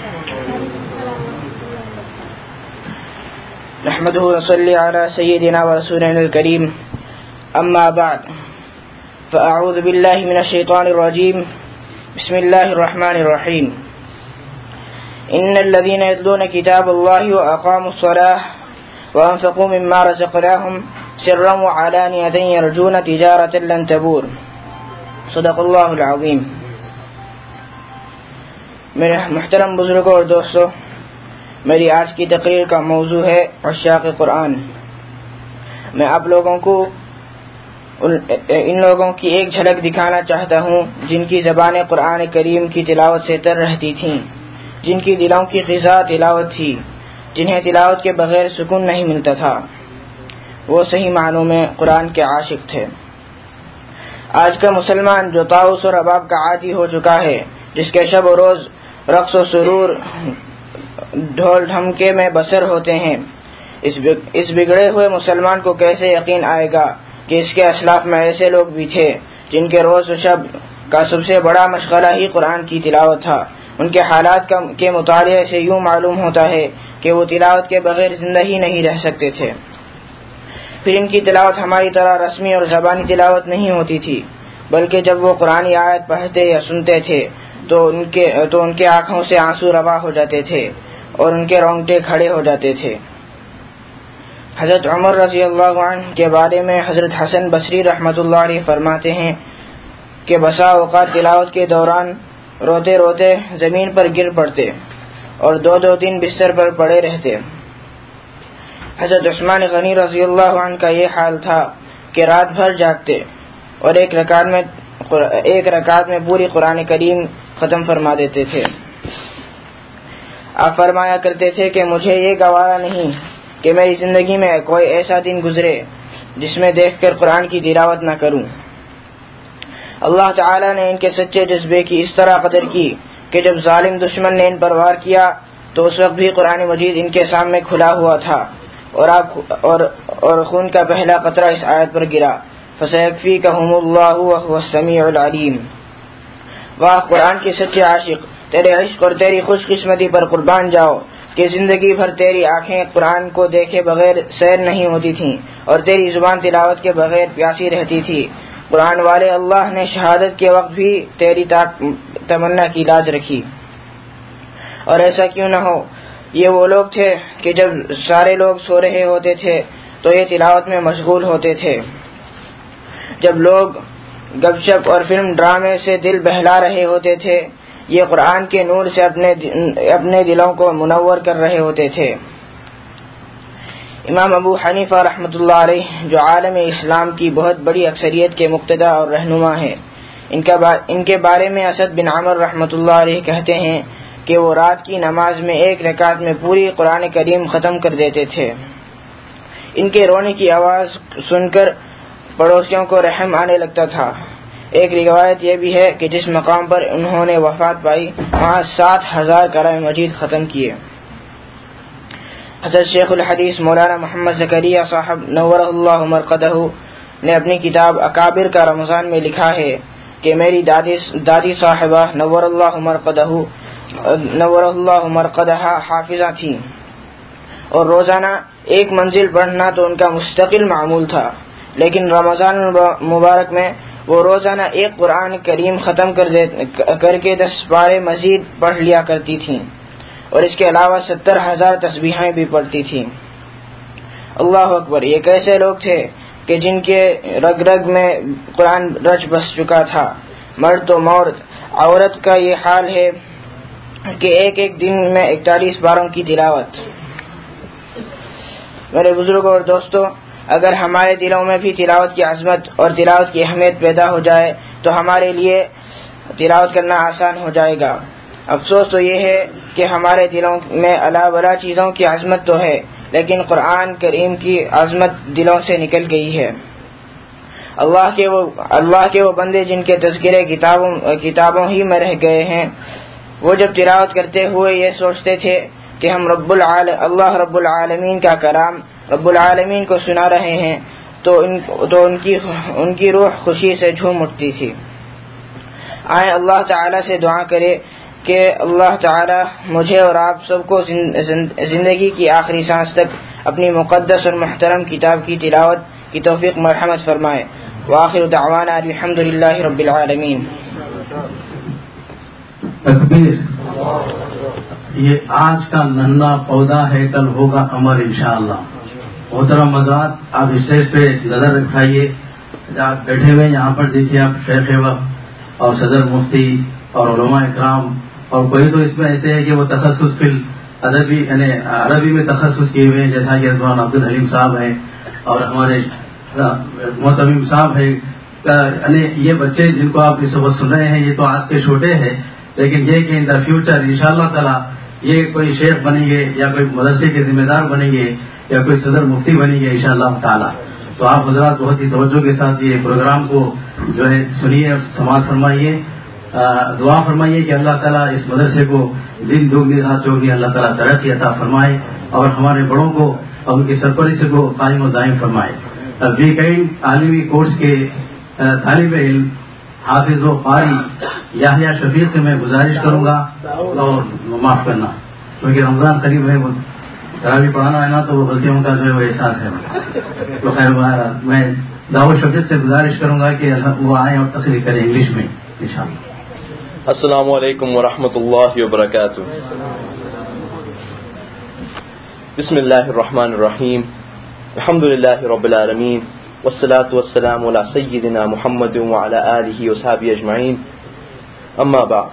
नहमदुहु व नसल्ली अला सय्यिदिना व रसूलिना अल-करीम। अम्मा बाद। فأعوذ بالله من الشيطان الرجيم بسم الله الرحمن الرحيم إن الذين يتلون كتاب الله وأقاموا الصلاة وأنفقوا مما رزقناهم سرا وعلانية يرجون تجارة لن تبور صدق اللہ العظیم. میرے محترم بزرگوں اور دوستوں، میری آج کی تقریر کا موضوع ہے عشاق قرآن. میں آپ لوگوں کو ان لوگوں کی ایک جھلک دکھانا چاہتا ہوں جن کی زبان قرآن کریم کی تلاوت سے تر رہتی تھیں، جن کی دلوں کی غذا تلاوت تھی، جنہیں تلاوت کے بغیر سکون نہیں ملتا تھا. وہ صحیح معنوں میں قرآن کے عاشق تھے. آج کا مسلمان جو طاؤس اور رباب کا عادی ہو چکا ہے، جس کے شب و روز رقص و سرور ڈھول ڈھمکے میں بسر ہوتے ہیں، اس بگڑے ہوئے مسلمان کو کیسے یقین آئے گا کہ اس کے اسلاف میں ایسے لوگ بھی تھے جن کے روز و شب کا سب سے بڑا مشغلہ ہی قرآن کی تلاوت تھا. ان کے حالات کے مطالعے سے یوں معلوم ہوتا ہے کہ وہ تلاوت کے بغیر زندہ ہی نہیں رہ سکتے تھے. پھر ان کی تلاوت ہماری طرح رسمی اور زبانی تلاوت نہیں ہوتی تھی، بلکہ جب وہ قرآنی آیت پڑھتے یا سنتے تھے تو ان کے تو ان کے آنکھوں سے آنسو روا ہو جاتے تھے اور ان کے رونگٹے کھڑے ہو جاتے تھے. حضرت عمر رضی اللہ عنہ کے بارے میں حضرت حسن بصری رحمۃ اللہ علیہ فرماتے ہیں کہ بسا اوقات تلاوت کے دوران روتے روتے زمین پر گر پڑتے اور دو دو دن بستر پر پڑے رہتے. حضرت عثمان غنی رضی اللہ عنہ کا یہ حال تھا کہ رات بھر جاگتے اور ایک رکعت میں ایک رکعت میں پوری قرآن کریم ختم فرما دیتے تھے. آپ فرمایا کرتے تھے کہ مجھے یہ گوارا نہیں کہ میری زندگی میں کوئی ایسا دن گزرے جس میں دیکھ کر قرآن کی تلاوت نہ کروں. اللہ تعالی نے ان کے سچے جذبے کی اس طرح قدر کی کہ جب ظالم دشمن نے ان پر وار کیا تو اس وقت بھی قرآن مجید ان کے سامنے کھلا ہوا تھا اور آپ اور اور خون کا پہلا قطرہ اس آیت پر گرا، فَسَيَكْفِيكَهُمُ اللَّهُ وَهُوَ السَّمِيعُ الْعَلِيمُ. واہ قرآن کے سچے عاشق، تیرے عشق اور تیری خوش قسمتی پر قربان جاؤ کہ زندگی بھر تیری آنکھیں قرآن کو دیکھے بغیر سیر نہیں ہوتی تھیں اور تیری زبان تلاوت کے بغیر پیاسی رہتی تھی. قرآن والے اللہ نے شہادت کے وقت بھی تیری تمنا کی لاج رکھی. اور ایسا کیوں نہ ہو، یہ وہ لوگ تھے کہ جب سارے لوگ سو رہے ہوتے تھے تو یہ تلاوت میں مشغول ہوتے تھے. جب لوگ گپ شپ اور فلم ڈرامے سے دل بہلا رہے ہوتے تھے، یہ قرآن کے نور سے اپنے اپنے دلوں کو منور کر رہے ہوتے تھے. امام ابو حنیفہ رحمۃ اللہ علیہ جو عالم اسلام کی بہت بڑی اکثریت کے مقتدا اور رہنما ہیں، ان کا با ان کے بارے میں اسد بن عمر رحمۃ اللہ علیہ کہتے ہیں کہ وہ رات کی نماز میں ایک رکعت میں پوری قرآن کریم ختم کر دیتے تھے. ان کے رونے کی آواز سن کر پڑوسیوں کو رحم آنے لگتا تھا. ایک روایت یہ بھی ہے کہ جس مقام پر انہوں نے وفات پائی وہاں سات ہزار کلام مجید ختم کیے. حضرت شیخ الحدیث مولانا محمد زکریا صاحب نور اللہ مرقدہ نے اپنی کتاب اکابر کا رمضان میں لکھا ہے کہ میری دادی دادی صاحبہ نور اللہ مرقدہ نور اللہ مرقدہ حافظہ تھیں اور روزانہ ایک منزل پڑھنا تو ان کا مستقل معمول تھا، لیکن رمضان مبارک میں وہ روزانہ ایک قرآن کریم ختم کر دے کر کے دس پارے مزید پڑھ لیا کرتی تھیں اور اس کے علاوہ ستر ہزار تسبیحیں بھی پڑھتی تھیں. اللہ اکبر! یہ کیسے لوگ تھے کہ جن کے رگ رگ میں قرآن رچ بس چکا تھا. مرد تو مرد، عورت کا یہ حال ہے کہ ایک ایک دن میں اکتالیس باروں کی تلاوت. میرے بزرگوں اور دوستوں، اگر ہمارے دلوں میں بھی تلاوت کی عظمت اور تلاوت کی اہمیت پیدا ہو جائے تو ہمارے لیے تلاوت کرنا آسان ہو جائے گا. افسوس تو یہ ہے کہ ہمارے دلوں میں اللہ بلا چیزوں کی عظمت تو ہے، لیکن قرآن کریم کی عظمت دلوں سے نکل گئی ہے. اللہ کے وہ اللہ کے وہ بندے جن کے تذکرے کتابوں کتابوں ہی میں رہ گئے ہیں، وہ جب تلاوت کرتے ہوئے یہ سوچتے تھے کہ ہم رب العال اللہ رب العالمین کا کلام رب العالمین کو سنا رہے ہیں تو ان تو ان کی ان کی روح خوشی سے جھوم اٹھتی تھی. آئیں اللہ تعالی سے دعا کرے کہ اللہ تعالی مجھے اور آپ سب کو زندگی کی آخری سانس تک اپنی مقدس اور محترم کتاب کی تلاوت کی توفیق مرحمت فرمائے. وآخر دعوانا الحمد لله رب العالمين. तकबीर. ये आज का नन्हा पौधा है, कल होगा अमर इंशाअल्लाह. मोहतरम मज़ात, आप स्टेज पे नजर रखाइए. आप बैठे हुए यहाँ पर देखिए, आप शेख वक्त और सदर मुफ्ती और उलमा इकराम, और कोई तो इसमें ऐसे है कि वो तखस्सुस फिल अदबी यानी अरबी में तखस्सुस किए हुए हैं, जैसा कि अजमान अब्दुल हलीम साहब हैं और हमारे मोहतमीम साहब है. यानी ये बच्चे जिनको आप इस वक्त सुन रहे हैं, ये तो आज के छोटे हैं, लेकिन ये कि इन द फ्यूचर इंशाअल्लाह ताला ये कोई शेख बनेंगे या कोई मदरसे के जिम्मेदार बनेंगे या कोई सदर मुफ्ती बनेंगे इंशाअल्लाह ताला. तो आप हजरात बहुत ही तवज्जो के साथ ये प्रोग्राम को जो है सुनिए और समाअत फरमाइए. दुआ फरमाइए कि अल्लाह ताला इस मदरसे को दिन दुगनी रात चौगनी अल्लाह ताला तरक्की अता फरमाए और हमारे बड़ों को और उनकी सरपरस्ती को कायम और दायम फरमाए. वी कई आलिमी कोर्स के तालिब इल्म हाफिज व कारी याहिया शफीक से मैं गुजारिश करूंगा और माफ करना, क्योंकि रमजान करीब है, वो तरावी पढ़ाना है ना, तो वो गलतियों का जो है वो एहसास है. तो खैर मैं दाऊद शफीक से गुजारिश करूंगा कि वो आए और तकरीर करें इंग्लिश में इंशाअल्लाह. अस्सलामु अलैकुम व रहमतुल्लाहि व बरकातुहू. बिस्मिल्लाहिर रहमानिर रहीम. अल्हम्दुलिल्लाहि रब्बिल आलमीन वस्सलातु वस्सलामु अला सय्यिदिना मुहम्मदिन व अला आलिहि व सहबिहि अजमईन. Amma ba'd.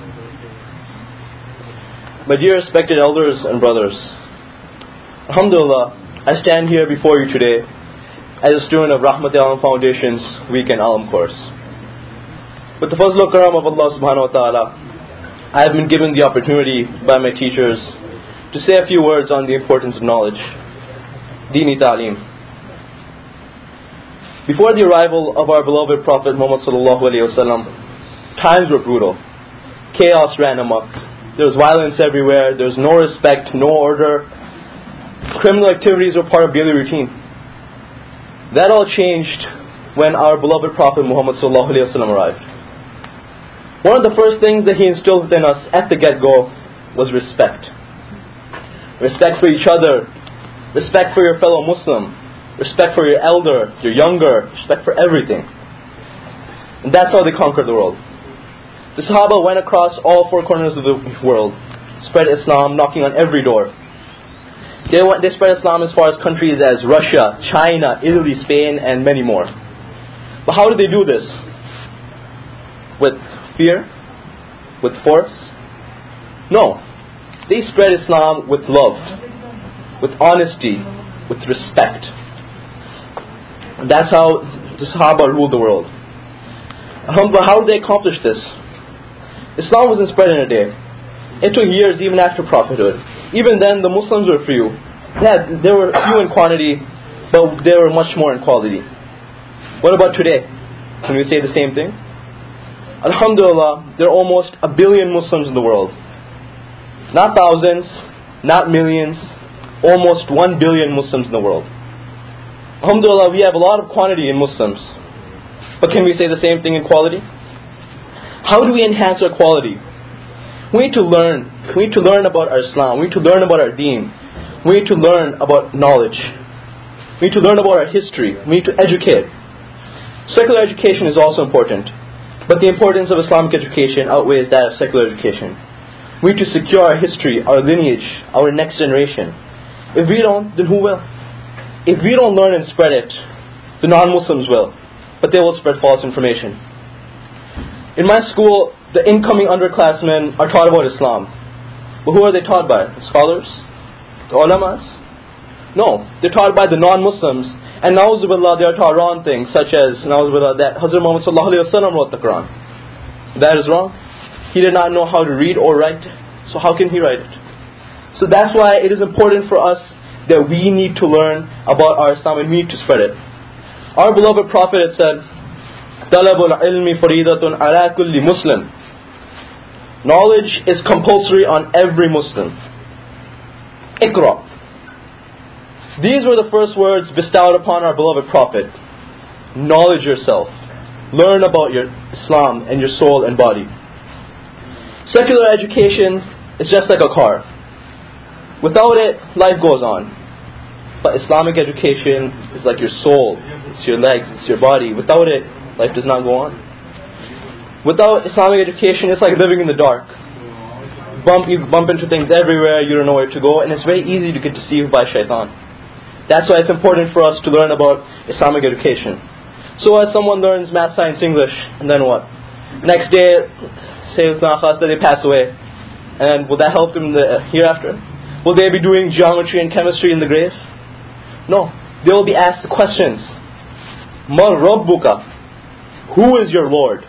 My dear respected elders and brothers, Alhamdulillah, I stand here before you today as a student of Rahmat Alam Foundation's Weekend Alam course. With the fazl of karam of Allah subhanahu wa ta'ala, I have been given the opportunity by my teachers to say a few words on the importance of knowledge. Dini Ta'aleem. Before the arrival of our beloved Prophet Muhammad sallallahu alaihi wasallam, times were brutal. Chaos ran amok. There was violence everywhere. There was no respect, no order. Criminal activities were part of daily routine. That all changed when our beloved Prophet Muhammad sallallahu alaihi wasallam arrived. One of the first things that he instilled within us at the get-go was respect. Respect for each other. Respect for your fellow Muslim. Respect for your elder, your younger. Respect for everything. And that's how they conquered the world. The Sahaba went across all four corners of the world, spread Islam, knocking on every door. They went, they spread Islam as far as countries as Russia, China, Italy, Spain, and many more. But how did they do this? With fear? With force? No. They spread Islam with love, with honesty, with respect. And that's how the Sahaba ruled the world. Alhamdulillah, how did they accomplish this? Islam wasn't spread in a day. It took years even after prophethood. Even then, the Muslims were few. Yeah, they were few in quantity, but they were much more in quality. What about today? Can we say the same thing? Alhamdulillah, there are almost a billion Muslims in the world. Not thousands, not millions, almost one billion Muslims in the world. Alhamdulillah, we have a lot of quantity in Muslims. But can we say the same thing in quality? How do we enhance our quality? We need to learn. We need to learn about our Islam. We need to learn about our deen. We need to learn about knowledge. We need to learn about our history. We need to educate. Secular education is also important. But the importance of Islamic education outweighs that of secular education. We need to secure our history, our lineage, our next generation. If we don't, then who will? If we don't learn and spread it, the non-Muslims will. But they will spread false information. In my school, the incoming underclassmen are taught about Islam. But who are they taught by? The scholars? The ulamas? No, they're taught by the non-Muslims. And na'uzubillah, they are taught wrong things, such as na'uzubillah, that Hazrat Muhammad sallallahu alaihi wasallam wrote the Quran. That is wrong. He did not know how to read or write. So how can he write it? So that's why it is important for us that we need to learn about our Islam and we need to spread it. Our beloved Prophet had said, Talabul ilmi faridatun ala kulli Muslim. Knowledge is compulsory on every Muslim. Iqra. These were the first words bestowed upon our beloved Prophet. Knowledge yourself. Learn about your Islam and your soul and body. Secular education is just like a car. Without it, life goes on. But Islamic education is like your soul. It's your legs, it's your body. Without it, life does not go on. Without Islamic education, it's like living in the dark. Bump, you bump into things everywhere, you don't know where to go, and it's very easy to get deceived by shaitan. That's why it's important for us to learn about Islamic education. So as someone learns math, science, English, and then what? Next day, say they pass away. And will that help them in the hereafter? Will they be doing geometry and chemistry in the grave? No. They will be asked the questions. Ma Rabbuka? Who is your Lord?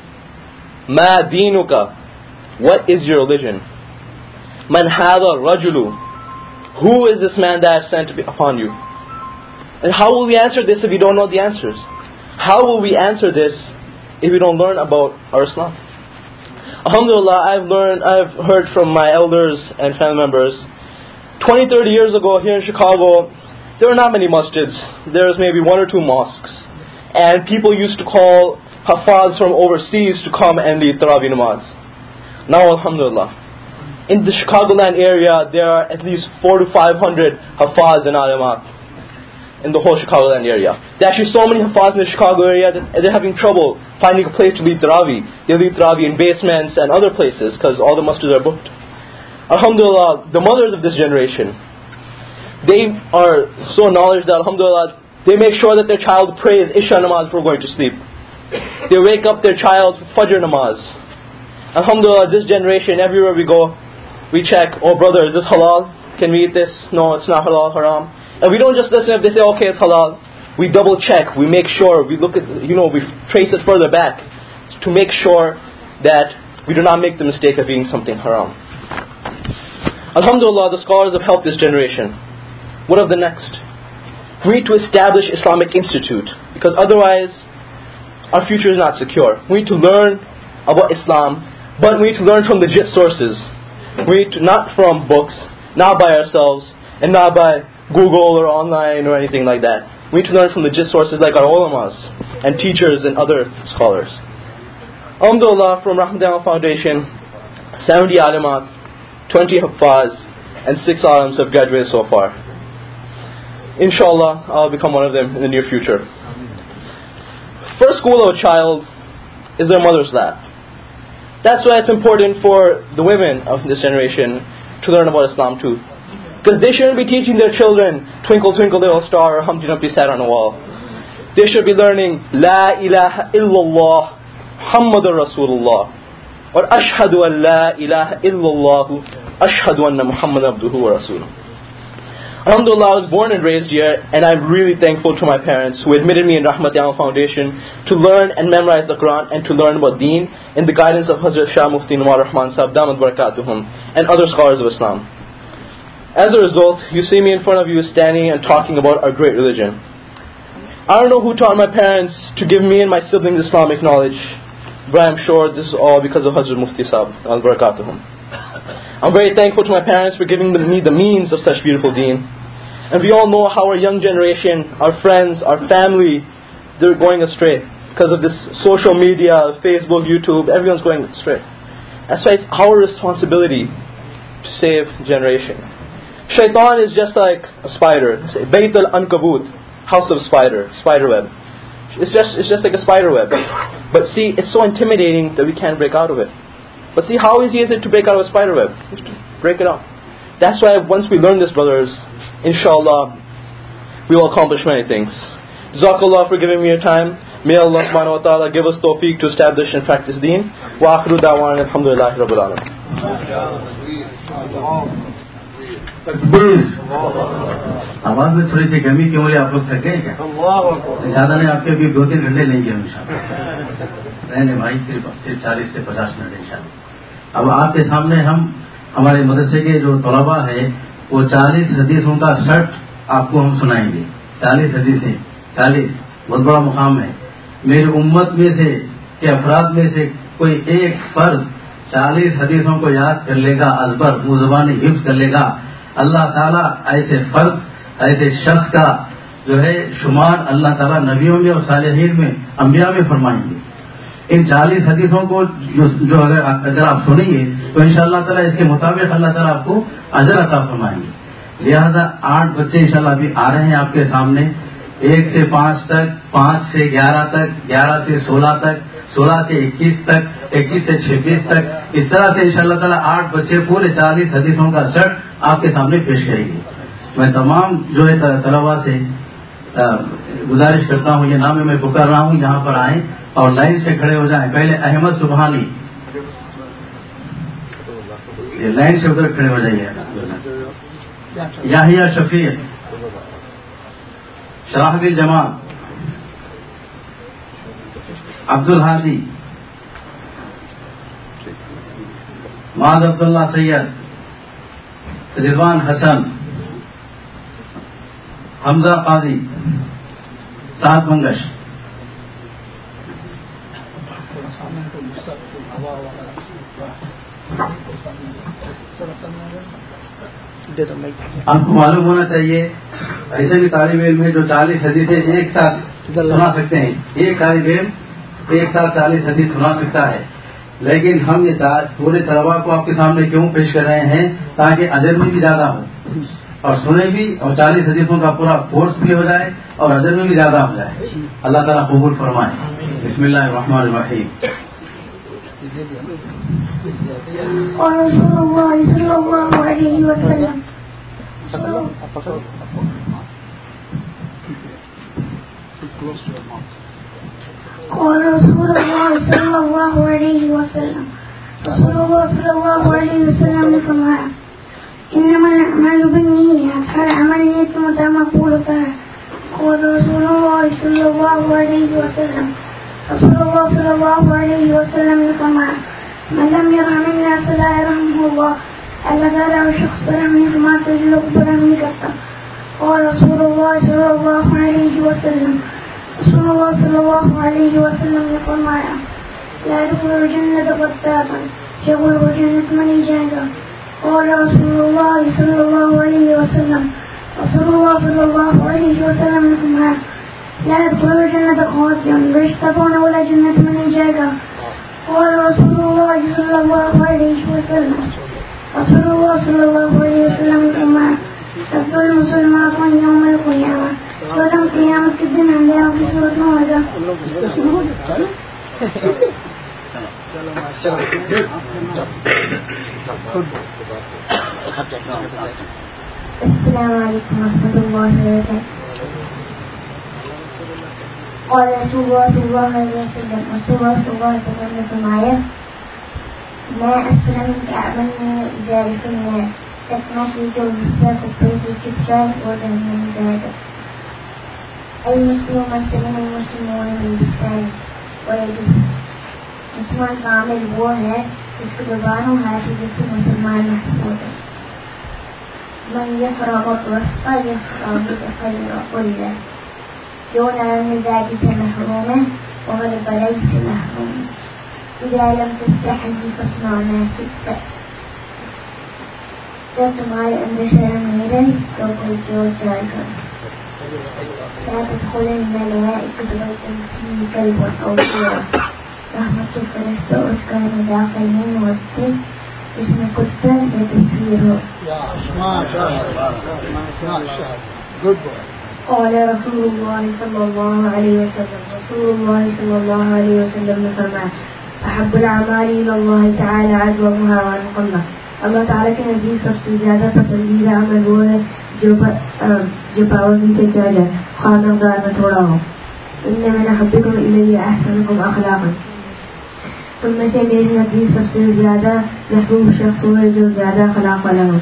Ma Dinuka? What is your religion? Man Hada Rajulu? Who is this man that I have sent upon you? And how will we answer this if we don't know the answers? How will we answer this if we don't learn about our Islam? Alhamdulillah, I've learned, I've heard from my elders and family members. twenty, thirty years ago here in Chicago, there were not many masjids. There was maybe one or two mosques. And people used to call Hafaz from overseas to come and lead Tarawih namaz. Now, alhamdulillah, in the Chicagoland area, there are at least four to five hundred Hafaz and Alimat in the whole Chicagoland area. There are actually so many Hafaz in the Chicago area that they're having trouble finding a place to lead Tarawih. They lead Tarawih in basements and other places because all the masjids are booked. Alhamdulillah, the mothers of this generation, they are so knowledgeable that alhamdulillah, they make sure that their child prays Isha namaz before going to sleep. They wake up their child for Fajr namaz. Alhamdulillah, this generation, everywhere we go, we check, oh brother, is this halal? Can we eat this? No, it's not halal, haram. And we don't just listen if they say, okay, it's halal. We double check, we make sure, we look at, you know, we trace it further back to make sure that we do not make the mistake of eating something haram. Alhamdulillah, the scholars have helped this generation. What of the next? We need to establish Islamic Institute, because otherwise our future is not secure. We need to learn about Islam, but we need to learn from legit sources. We need to, not from books, not by ourselves, and not by Google or online or anything like that. We need to learn from legit sources like our ulamas and teachers and other scholars. Alhamdulillah, from Rahmatan Foundation, seventy alimat, twenty hafaz, and six alams have graduated so far. Inshallah, I'll become one of them in the near future. First school of a child is their mother's lap. That's why it's important for the women of this generation to learn about Islam too. Because they shouldn't be teaching their children Twinkle Twinkle Little Star or Humpty Dumpty Sat on a Wall. They should be learning La ilaha illallah Muhammadur Rasulullah or Ashhadu an la ilaha illallah Ashhadu anna Muhammad abduhu wa rasuluh. Alhamdulillah, I was born and raised here, and I'm really thankful to my parents who admitted me in Rahmatan Foundation to learn and memorize the Quran and to learn about Deen in the guidance of Hazrat Shah Mufti Nawar Rahman Sahib Damat Barakatuhum and other scholars of Islam. As a result, you see me in front of you standing and talking about our great religion. I don't know who taught my parents to give me and my siblings Islamic knowledge, but I'm sure this is all because of Hazrat Mufti Sahib Al Barakatuhum. I'm very thankful to my parents for giving me the means of such beautiful Deen. And we all know how our young generation, our friends, our family, they're going astray because of this social media, Facebook, YouTube. Everyone's going astray. That's why it's our responsibility to save generation. Shaitan is just like a spider. Bayt al-Ankabut, house of spider, spider web. It's just it's just like a spider web. But see, it's so intimidating that we can't break out of it. But see, how easy is it to break out of a spider web? Just to break it out. That's why once we learn this, brothers, inshallah, we will accomplish many things. Jazakallah for giving me your time. May Allah subhanahu wa ta'ala give us tawfiq to establish and practice deen. Wa akhiru da'wana alhamdulillahi rabbil alamin. आवाज में थोड़ी सी कमी क्यों आप लोग थक गए क्या? ज्यादा नहीं, आपके अभी दो तीन घंटे लेंगे हम इंशाअल्लाह। नहीं नहीं भाई, सिर्फ सिर्फ चालीस से पचास मिनट इंशाअल्लाह। अब आपके सामने हम हमारे मदरसे के जो तलबा है वो चालीस हदीसों का शर्ट आपको हम सुनाएंगे। चालीस हदीसें, चालीस बहुत बड़ा मुकाम है। मेरी उम्मत में से के अफराद में से कोई एक फर्द चालीस हदीसों को याद कर लेगा, अजबर मुंह ज़बानी हिफ्ज़ कर लेगा, अल्लाह ताला ऐसे फर्द, ऐसे शख्स का जो है शुमार अल्लाह ताला नबियों में और सालिहीन में, अंबिया में फरमाएंगे। इन चालीस हदीसों को जो, जो अगर अगर आप सुनेंगे तो इंशाअल्लाह ताला इसके मुताबिक अल्लाह ताला आपको अजर अता फरमाएंगे। لہذا آٹھ بچے انشاءاللہ ابھی آ رہے ہیں آپ کے سامنے، ایک سے پانچ تک، پانچ سے گیارہ تک، گیارہ سے سولہ تک، سولہ سے اکیس تک، اکیس سے چھبیس تک، اس طرح سے انشاءاللہ تعالیٰ آٹھ بچے پورے چالیس حدیثوں کا سیٹ آپ کے سامنے پیش کریں گے. میں تمام جو ہے طلباء سے گزارش کرتا ہوں، یہ نام میں پکار رہا ہوں، یہاں پر آئیں اور لائن سے کھڑے ہو جائیں. پہلے احمد سبحانی، یہ لائن سے ادھر کھڑے ہو جائیے. یاحیہ شفیع، شراحبی جمال، عبد الحادی، معاذ عبداللہ سید، رضوان حسن، حمزہ قاضی، سعد منگش. آپ کو معلوم ہونا چاہیے ایسے بھی طالب علم ہے جو چالیس حدیثیں ایک ساتھ سنا سکتے ہیں. ایک طالب علم ایک ساتھ چالیس حدیث سنا سکتا ہے، لیکن ہم یہ پورے طلباء کو آپ کے سامنے کیوں پیش کر رہے ہیں؟ تاکہ اجر میں بھی زیادہ ہو اور سنے بھی، اور چالیس حدیثوں کا پورا کورس بھی ہو جائے اور اجر میں بھی زیادہ ہو جائے. اللہ تعالیٰ قبول فرمائے. بسم اللہ الرحمن الرحیم. اور رسول اللہ صلی اللہ علیہ وسلم اور رسول اللہ صلی اللہ علیہ وسلم رسول اللہ صلی اللہ علیہ وسلم نے فرمایا انما الاعمال بالنیات، ہر عمل نیت کے مطابق مقبول ہوتا ہے. اور رسول اللہ صلی اللہ علیہ وسلم رسول اللہ صلی اللہ علیہ وسلم نے فرمایا من لم يرحم الناس لا يرحمه الله، اللہ تعالیٰ اور شخص پر رحم نہیں فرماتا جو لوگ پر رحم نہیں کرتا. اور رسول اللہ صلی اللہ علیہ وسلم رسول اللہ صلی اللہ علیہ وسلم نے فرمایا لا يدخل الجنة قتاتا، شغل وہ جنت میں نہیں جائے گا. اور رسول اللہ صلی اللہ علیہ وسلم رسول اللہ صلی اللہ علیہ وسلم نے فرمایا لا يدخل الجنة قاتل، رشتہ پانے والا جنت میں نہیں جائے گا. اور رسول اللہ صلی اللہ علیہ وسلم رسول اللہ صلی اللہ علیہ وسلم نے فرمایا تقبل المسلمات یوم القیامہ، سورہ قیامت کے دن انبیاء کی صورت میں ہوگا. السلام علیکم ورحمۃ اللہ وبرکاتہ. قال رسول اللہ صلی اللہ علیہ وسلم رسول اللہ صلی اللہ علیہ وسلم نے فرمایا میں اسفل من کعبن ذلك النار، تسمعی جو حصہ کپڑے سے چپ جائے اور رہنے میں جائے گا. المسلم من سلم المسلمون من لسانه ويده، مسلمان کامل وہ ہے جس کی زبان و ہاتھ جس سے مسلمان محفوظ ہے. من يفرغ الرزق يفرغ بخير كله، جو نرم مزاجی سے محروم ہے اور بڑائی سے محروم ہے. اذا لم تستحي فاصنع ما شئت، جب تمہارے اندر شرم نہیں رہی تو کوئی جو چاہے کر. لا تدخل الملائکۃ بیتا فیہ کلب او صورۃ، رحمت کے فرشتوں اس کا داخل نہیں ہوتے جس میں کتا یا تصویر ہو. قال رسول اللہ صلی اللہ علیہ وسلم رسول اللہ صلی اللہ علیہ وسلم نے فرمایا احب الاعمال الى اللہ تعالی ادومها وانقلها، اللہ تعالیٰ کے نزدیک سب سے زیادہ پسندیدہ عمل وہ ہے جو جو پابندی سے کیا جائے، خواہ مقدار میں تھوڑا ہو. ان من احبکم الی احسنکم اخلاقا، تم میں سے میرے نزدیک سب سے زیادہ محبوب شخص وہ ہے جو زیادہ اخلاق والا ہو.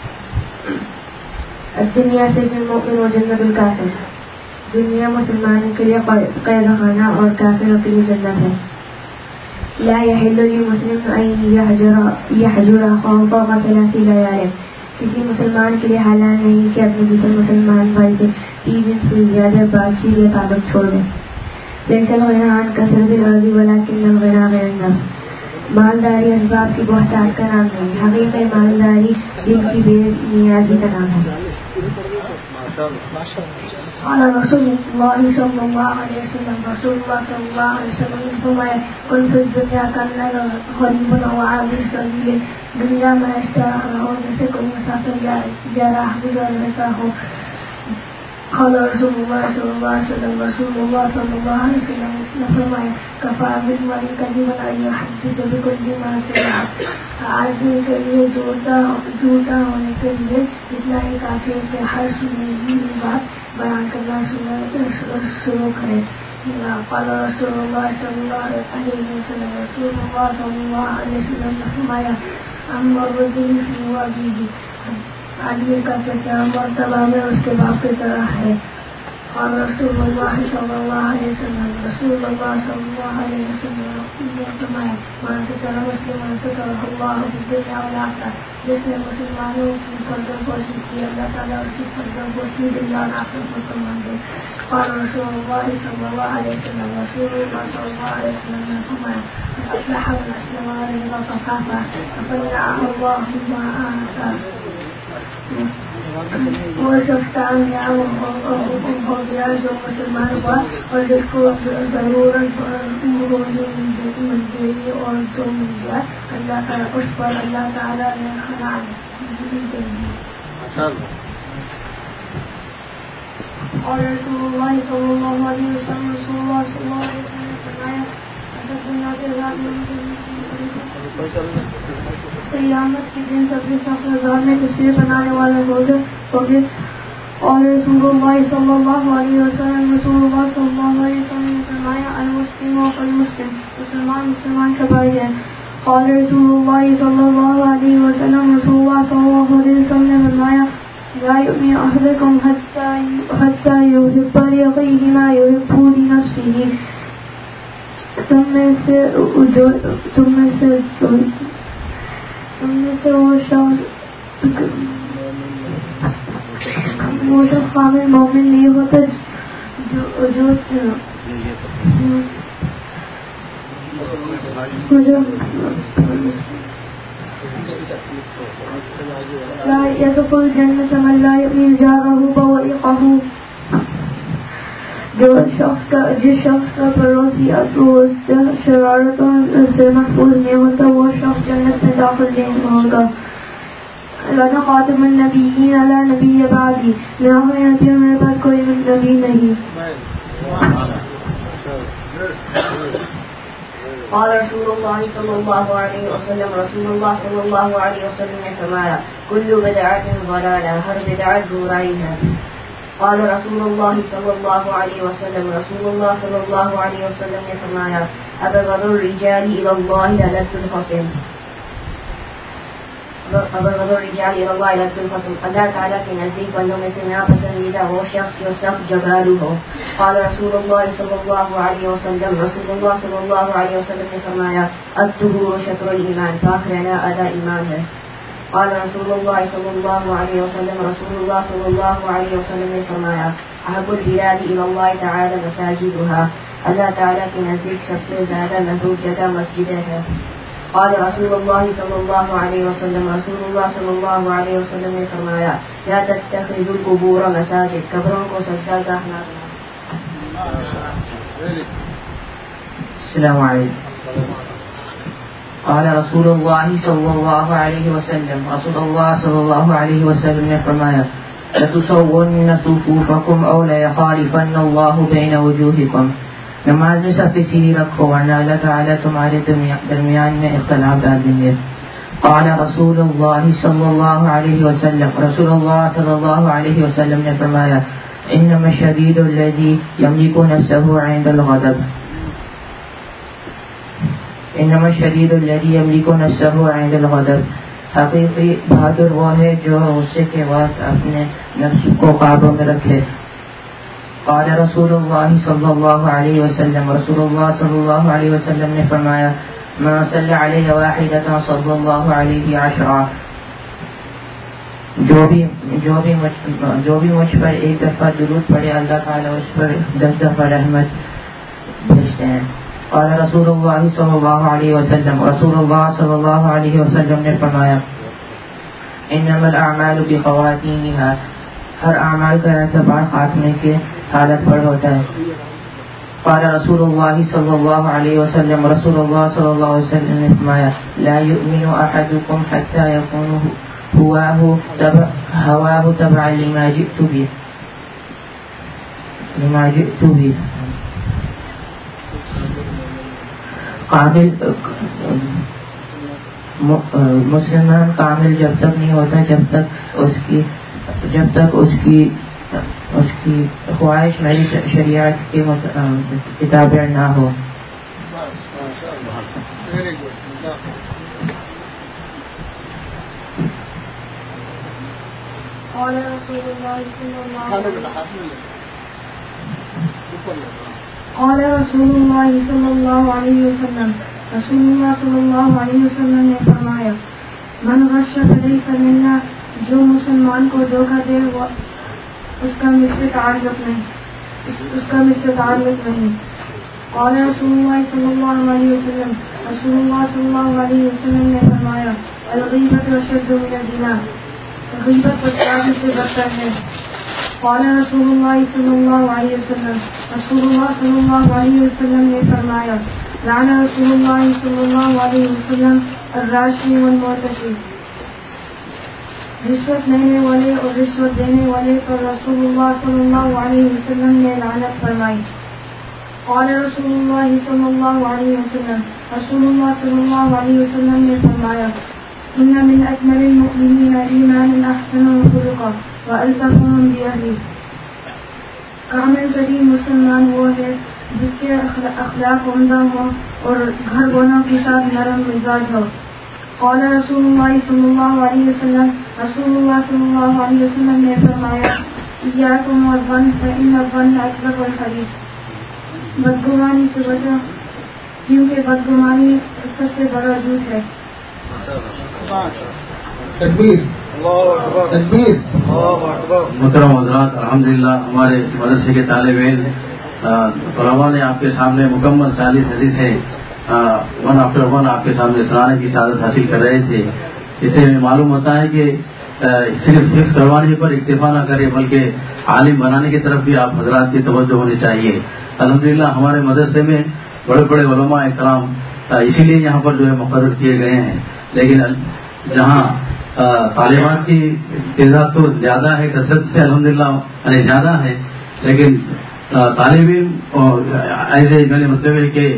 الدنیا سے المؤمن و جنت الکافر، دنیا مسلمانوں کے لیے قید خانہ اور کافروں کے لیے جنت ہے. لا يحل للمسلم ان يحجر يحجر اخاه فوق ثلاث ليال، کسی مسلمان کے لیے حلال نہیں کہ اپنے دوسرے مسلمان بھائی سے تین دن سے زیادہ بات یا تعلق چھوڑ دیں. ليس الغنى عن كثرة الأرض ولكن الغنى غير النفس، مالداری اسباب کی بہتات کا نام نہیں، حقیقت مالداری دل کی بے نیازی کا نام ہے. قال رسول الله صلى الله عليه وسلم رسول الله صلى الله عليه وسلم نے فرمایا کل فی الدنیا کانک غریب و عابر سبیل، دنیا میں اس طرح رہو جیسے کوئی مسافر یا راہ گزر رہتا ہو. قال رسول الله صلى الله عليه وسلم رسول الله صلى الله عليه وسلم نے فرمایا کفا بالمرء کذبا ان يحدث بكل ما سمع، آدمی کے لیے جھوٹا جھوٹا ہونے کے لیے اتنا ہی کافی ہے کہ ہر سنی ہوئی بات بیان کرنا شروع کرے. قال رسول الله صلى الله عليه وسلم رسول الله صلى الله عليه وسلم نے فرمایا اما الرجل في وجهه، آدمی کا چچا مرتبہ میں اس کے باپ کی طرح ہے. قال رسول اللہ صلی اللہ علیہ وسلم رسول اللہ صلی اللہ علیہ وسلم نے فرمایا من ستر مسلما سترہ اللہ فی الدنیا والآخرہ، جس نے مسلمانوں کی پردہ پوشی کی اللہ تعالیٰ اس کی پردہ پوشی دنیا اور آخرت میں فرما دے. قال رسول اللہ صلی اللہ علیہ وسلم رسول اللہ صلی اللہ علیہ وسلم نے فرمایا اصلح من اسلم ورجل فخافا فمنعه الله مما آتاه، وہ شخص کامیاب ہو گیا جو مسلمان ہوا اور جس کو ضرورت روزی مل گئی اور جو مل گیا اللہ تعالیٰ اس پر اللہ تعالیٰ نے خلال دی گئی. اور رسول اللہ صلی اللہ علیہ وسلم رسول اللہ صلی اللہ علیہ وسلم نے فرمایا قیامت کے دن سب سے سخت عذاب میں تصویر بنانے والے ہوگے. اور رسول اللہ صلی اللہ علیہ وسلم رسول اللہ صلی اللہ علیہ وسلم نے فرمایا المسلم والمسلم، مسلمان مسلمان کا بھائی ہے. قال رسول اللہ صلی اللہ علیہ وسلم رسول اللہ صلی اللہ علیہ وسلم نے فرمایا لا يؤمن أحدكم حتى حتى يحب لأخيه ما يحب لنفسه، تم میں سے تم میں سے تم میں سے وہ شخص وہ شخص کامل مومن نہیں ہوتا جو جو لا يدخل الجنة من لا يؤمن جاره بوائقه، جو شخص کا جس شخص کا پڑوسی شرارتوں سے محفوظ نہیں ہوتا وہ شخص جنت میں داخل نہیں ہوگا. لَنَا خَاتِمُ النَّبِيِّينَ لَا نَبِيَّ بَعْدِي، میرا نبیوں میرے بعد کوئی نبی نہیں. قال رسول الله صلى الله عليه وسلم رسول الله صلى الله عليه وسلم نے فرمایا كل بدعة ضلالة، ہر بدعت برائی ہے. قال رسول الله صلى الله عليه وسلم رسول الله صلى الله عليه وسلم نے فرمایا أبغض الرجال إلى الله ألد الخصم، أبغض الرجال إلى الله ألد الخصم، اللہ تعالیٰ کے نزدیک بندوں میں سے ناپسندیدہ وہ شخص جو سخت جبارو ہو. قال رسول الله صلى الله عليه وسلم رسول الله صلى الله عليه وسلم نے فرمایا الطهور شطر الإيمان، پاک رہنا آدھا ایمان ہے. قال رسول الله صلى الله عليه وسلم رسول الله صلى الله عليه وسلم نے فرمایا احب البلاد الى الله تعالى مساجدها، اللہ تعالیٰ کے نزدیک سب سے زیادہ محبوب جگہ مسجدیں ہیں. قال رسول الله صلى الله عليه وسلم رسول الله صلى الله عليه وسلم نے فرمایا لا تتخذوا القبور مساجد، قبروں کو سجدہ گاہ نہ بناؤ. السلام علیکم. قال رسول الله صلى الله عليه وسلم رسول الله صلى الله عليه وسلم نے فرمایا لتصون صفوفكم او ليخالفن الله بين وجوهكم، نماز میں صف سیدھی رکھو ورنہ اللہ تعالیٰ تمہارے درمیان میں اختلاف ڈال دیں گے. قال رسول الله صلى الله عليه وسلم رسول الله صلى الله عليه وسلم نے فرمایا انما الشديد الذي يملك نفسه عند الغضب، انما الشديد الذي يملك نفسه عند الغضب، حقیقی بہادر وہ ہے جو غصے کے وقت اپنے نفس کو قابو میں رکھے. قال رسول الله صلى الله عليه وسلم رسول الله صلى الله عليه وسلم نے فرمایا من صلى عليه واحدة صلى الله عليه عشرا، جو بھی جو بھی جو بھی مجھ پر ایک دفعہ درود پڑھے اللہ تعالیٰ اس پر دس دفعہ رحمت بھیجتے ہیں. قال رسول الله صلى الله عليه وسلم رسول الله صلى الله عليه وسلم نے فرمایا انما الاعمال بخواتيمها، ہر اعمال کا اعتبار خاتمے کے حالت پر ہوتا ہے۔ قال رسول اللہ صلی اللہ علیہ وسلم، رسول اللہ صلی اللہ علیہ وسلم نے فرمایا، لا یؤمن احدکم حتی یکون ہواہ تبعا لما جئت به لما جئت به کامل مسلمان کامل جب تک نہیں ہوتا جب تک اس کی جب تک اس کی اس کی خواہش میری شریعت کی کتابیں نہ ہو۔ قال رسول الله صلى الله عليه وسلم قال رسول الله صلى الله عليه وسلم رسول اللہ صلی اللہ علیہ وسلم نے فرمایا، من غش فلیس منا، جو مسلمان کو دھوکہ دے وہ اس کا مجھ سے تعلق نہیں اس کا مجھ سے تعلق نہیں۔ قال رسول اللہ صلی اللہ علیہ وسلم رسول اللہ صلی اللہ علیہ وسلم نے فرمایا، الغیبۃ اشد من الزنا، غیبت بدکاری سے بدتر ہے۔ قال رسول اللہ صلی اللہ علیہ وسلم رسول اللہ صلی اللہ علیہ وسلم نے فرمایا، لعن رسول اللہ صلی اللہ علیہ وسلم الراشی والمرتشی، رشوت لینے والے اور رشوت دینے والے پر رسول اللہ صلی اللہ علیہ وسلم نے لعنت فرمائی۔ قال رسول اللہ صلی اللہ علیہ وسلم رسول اللہ صلی اللہ علیہ وسلم نے فرمایا، ان من اکمل المؤمنین ایمانا احسنهم خلقا والطفهم باہلہ، کامل ترین مسلمان وہ ہے جس کے اخلاق عمدہ ہو اور گھر والوں کے ساتھ نرم مزاج ہو۔ قال رسول اللہ صلی اللہ علیہ وسلم رسول اللہ صلی اللہ علیہ وسلم نے فرمایا، ایاکم والظن فإن الظن اکذب الحدیث، بدگمانی سے بچو کیونکہ بدگمانی سب سے بڑا جھوٹ ہے۔ تکبیر تکبیر۔ محترم حضرات، الحمدللہ ہمارے مدرسے کے طالب علم طلباء نے آپ کے سامنے مکمل چالیس حدیثیں ون آفٹر ون آپ کے سامنے سنانے کی سعادت حاصل کر رہے تھے۔ اسے میں معلوم ہوتا ہے کہ صرف حفظ کروانے پر اکتفا نہ کرے بلکہ عالم بنانے کی طرف بھی آپ حضرات کی توجہ ہونی چاہیے۔ الحمدللہ ہمارے مدرسے میں بڑے بڑے علماء اکرام اسی لیے یہاں پر جو ہے مقرر کیے گئے ہیں، لیکن جہاں طالبات کی تعداد تو زیادہ ہے، کثرت سے الحمدللہ یعنی زیادہ ہے، لیکن طالب علم ایسے میں نے مطلب ہے کہ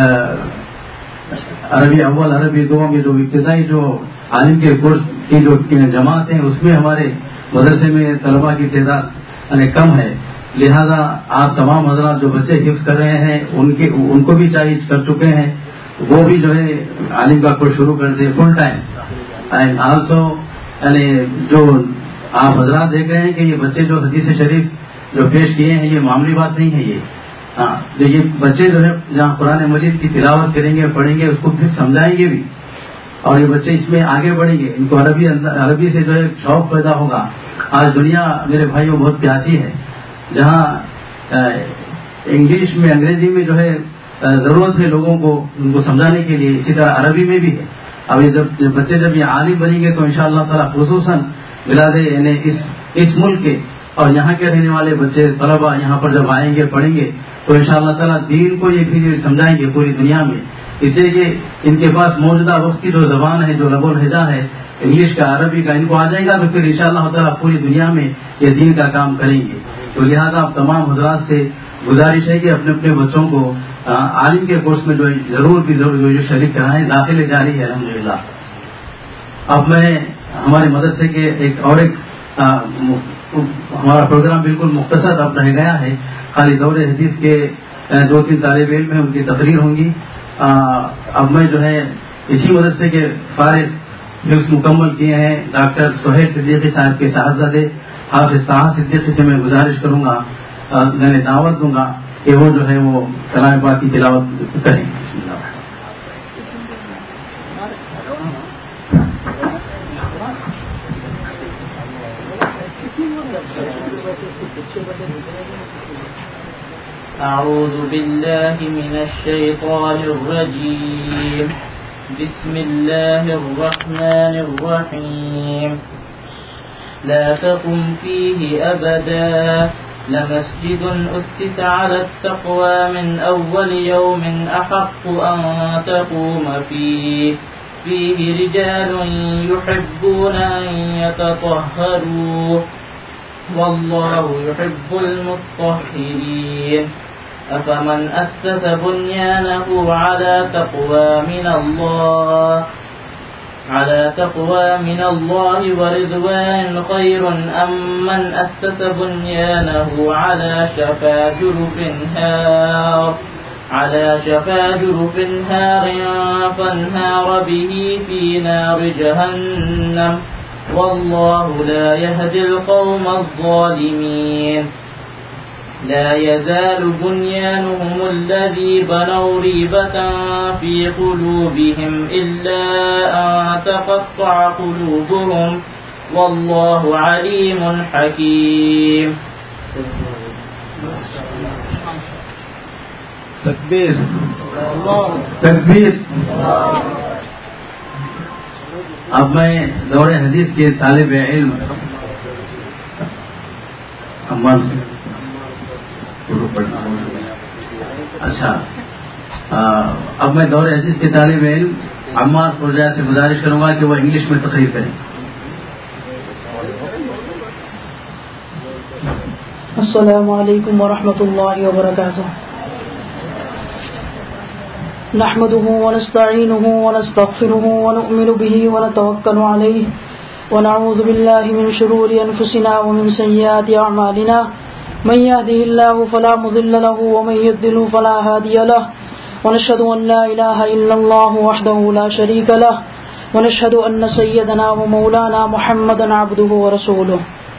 عربی اول عربی دو میں جو ابتدائی جو عالم کے کورس کی جو جماعت ہیں اس میں ہمارے مدرسے میں طلباء کی تعداد یعنی کم ہے، لہذا آپ تمام حضرات جو بچے حفظ کر رہے ہیں ان کے ان کو بھی چاہیے کر چکے ہیں وہ بھی جو ہے عالم کا کورس شروع کر دیں فل ٹائم۔ اینڈ آلسو یعنی جو آپ حضرات دیکھ رہے ہیں کہ یہ بچے جو حدیث شریف جو پیش کیے ہیں یہ معمولی بات نہیں ہے، یہ ہاں جو یہ بچے جو ہے جہاں قرآن مجید کی تلاوت کریں گے پڑھیں گے اس کو پھر سمجھائیں گے بھی، اور یہ بچے اس میں آگے بڑھیں گے، ان کو عربی عربی سے جو ہے شوق پیدا ہوگا۔ آج دنیا میرے بھائیوں بہت پیاسی ہے، جہاں انگلش میں انگریزی میں جو ہے ضرورت ہے لوگوں کو ان کو سمجھانے کے لیے، اسی طرح عربی میں بھی ہے۔ اب یہ جب بچے جب یہ عالم بنیں گے تو انشاء اللہ تعالیٰ خصوصاً بلاد یعنی اس اس ملک کے اور یہاں کے رہنے والے بچے طلبا یہاں پر جب آئیں گے پڑھیں گے تو ان شاء اللہ تعالیٰ دین کو یہ پھر سمجھائیں گے پوری دنیا میں، اس لیے کہ ان کے پاس موجودہ وقت کی جو زبان ہے جو لب الحجا ہے انگلش کا عربی کا ان کو آ جائے گا تو پھر ان شاء اللہ تعالیٰ پوری دنیا میں یہ دین کا کام کریں گے۔ تو لہٰذا آپ تمام حضرات سے گزارش ہے کہ اپنے اپنے بچوں کو عالم کے کورس میں جو ضرور بھی ضرور جو شریک کرائیں، داخلے جاری ہے الحمدللہ۔ اب میں ہمارے مدرسے کے ایک اور ایک ہمارا پروگرام بالکل مختصر اب رہ گیا ہے، خالی دور حدیث کے دو تین طالب علم ہیں ان کی تقریر ہوں گی۔ اب میں جو ہے اسی مدرسے کے فارغ حفظ مکمل کیے ہیں ڈاکٹر سہیل صدیقی صاحب کے صاحبزادے حافظ طاہر صدیقی سے میں گزارش کروں گا، میں نے دعوت دوں گا کہ وہ جو ہے وہ کلام پاک کی تلاوت کریں۔ بسم اللہ۔ أعوذ بالله من الشيطان الرجيم بسم الله الرحمن الرحيم لا تقم فيه أبدا لمسجد أسس على التقوى من أول يوم أحق أن تقوم فيه فيه رجال يحبون أن يتطهروا والله يحب المطهرين أفمن أسس بنيانه على تقوى من الله على تقوى من الله ورضوان خير أم من أسس بنيانه على شفا جرف هار على شفا جرف هار فانهار به في نار جهنم والله لا يهدي القوم الظالمين لا يزال بنيانهم الذي بنوا ريبة في قلوبهم إلا أن تقطع قلوبهم والله عليم حكيم. تکبیر تکبیر. اب میں دور حدیث کے طالب علم اچھا اب میں دور حدیث کے طالب علم عمار فرجا سے گزارش کروں گا کہ وہ انگلش میں تقریر کریں. السلام علیکم ورحمۃ اللہ وبرکاتہ. نحمده ونستعینه ونستغفره ونؤمن به ونتوکل علیہ ونعوذ باللہ من شرور انفسنا ومن سیئات اعمالنا من يهده الله فلا مضل له ومن يضلل فلا هادي له ونشهد ان لا اله الا الله وحده لا شريك له ونشهد ان سيدنا ومولانا محمدا عبده ورسوله.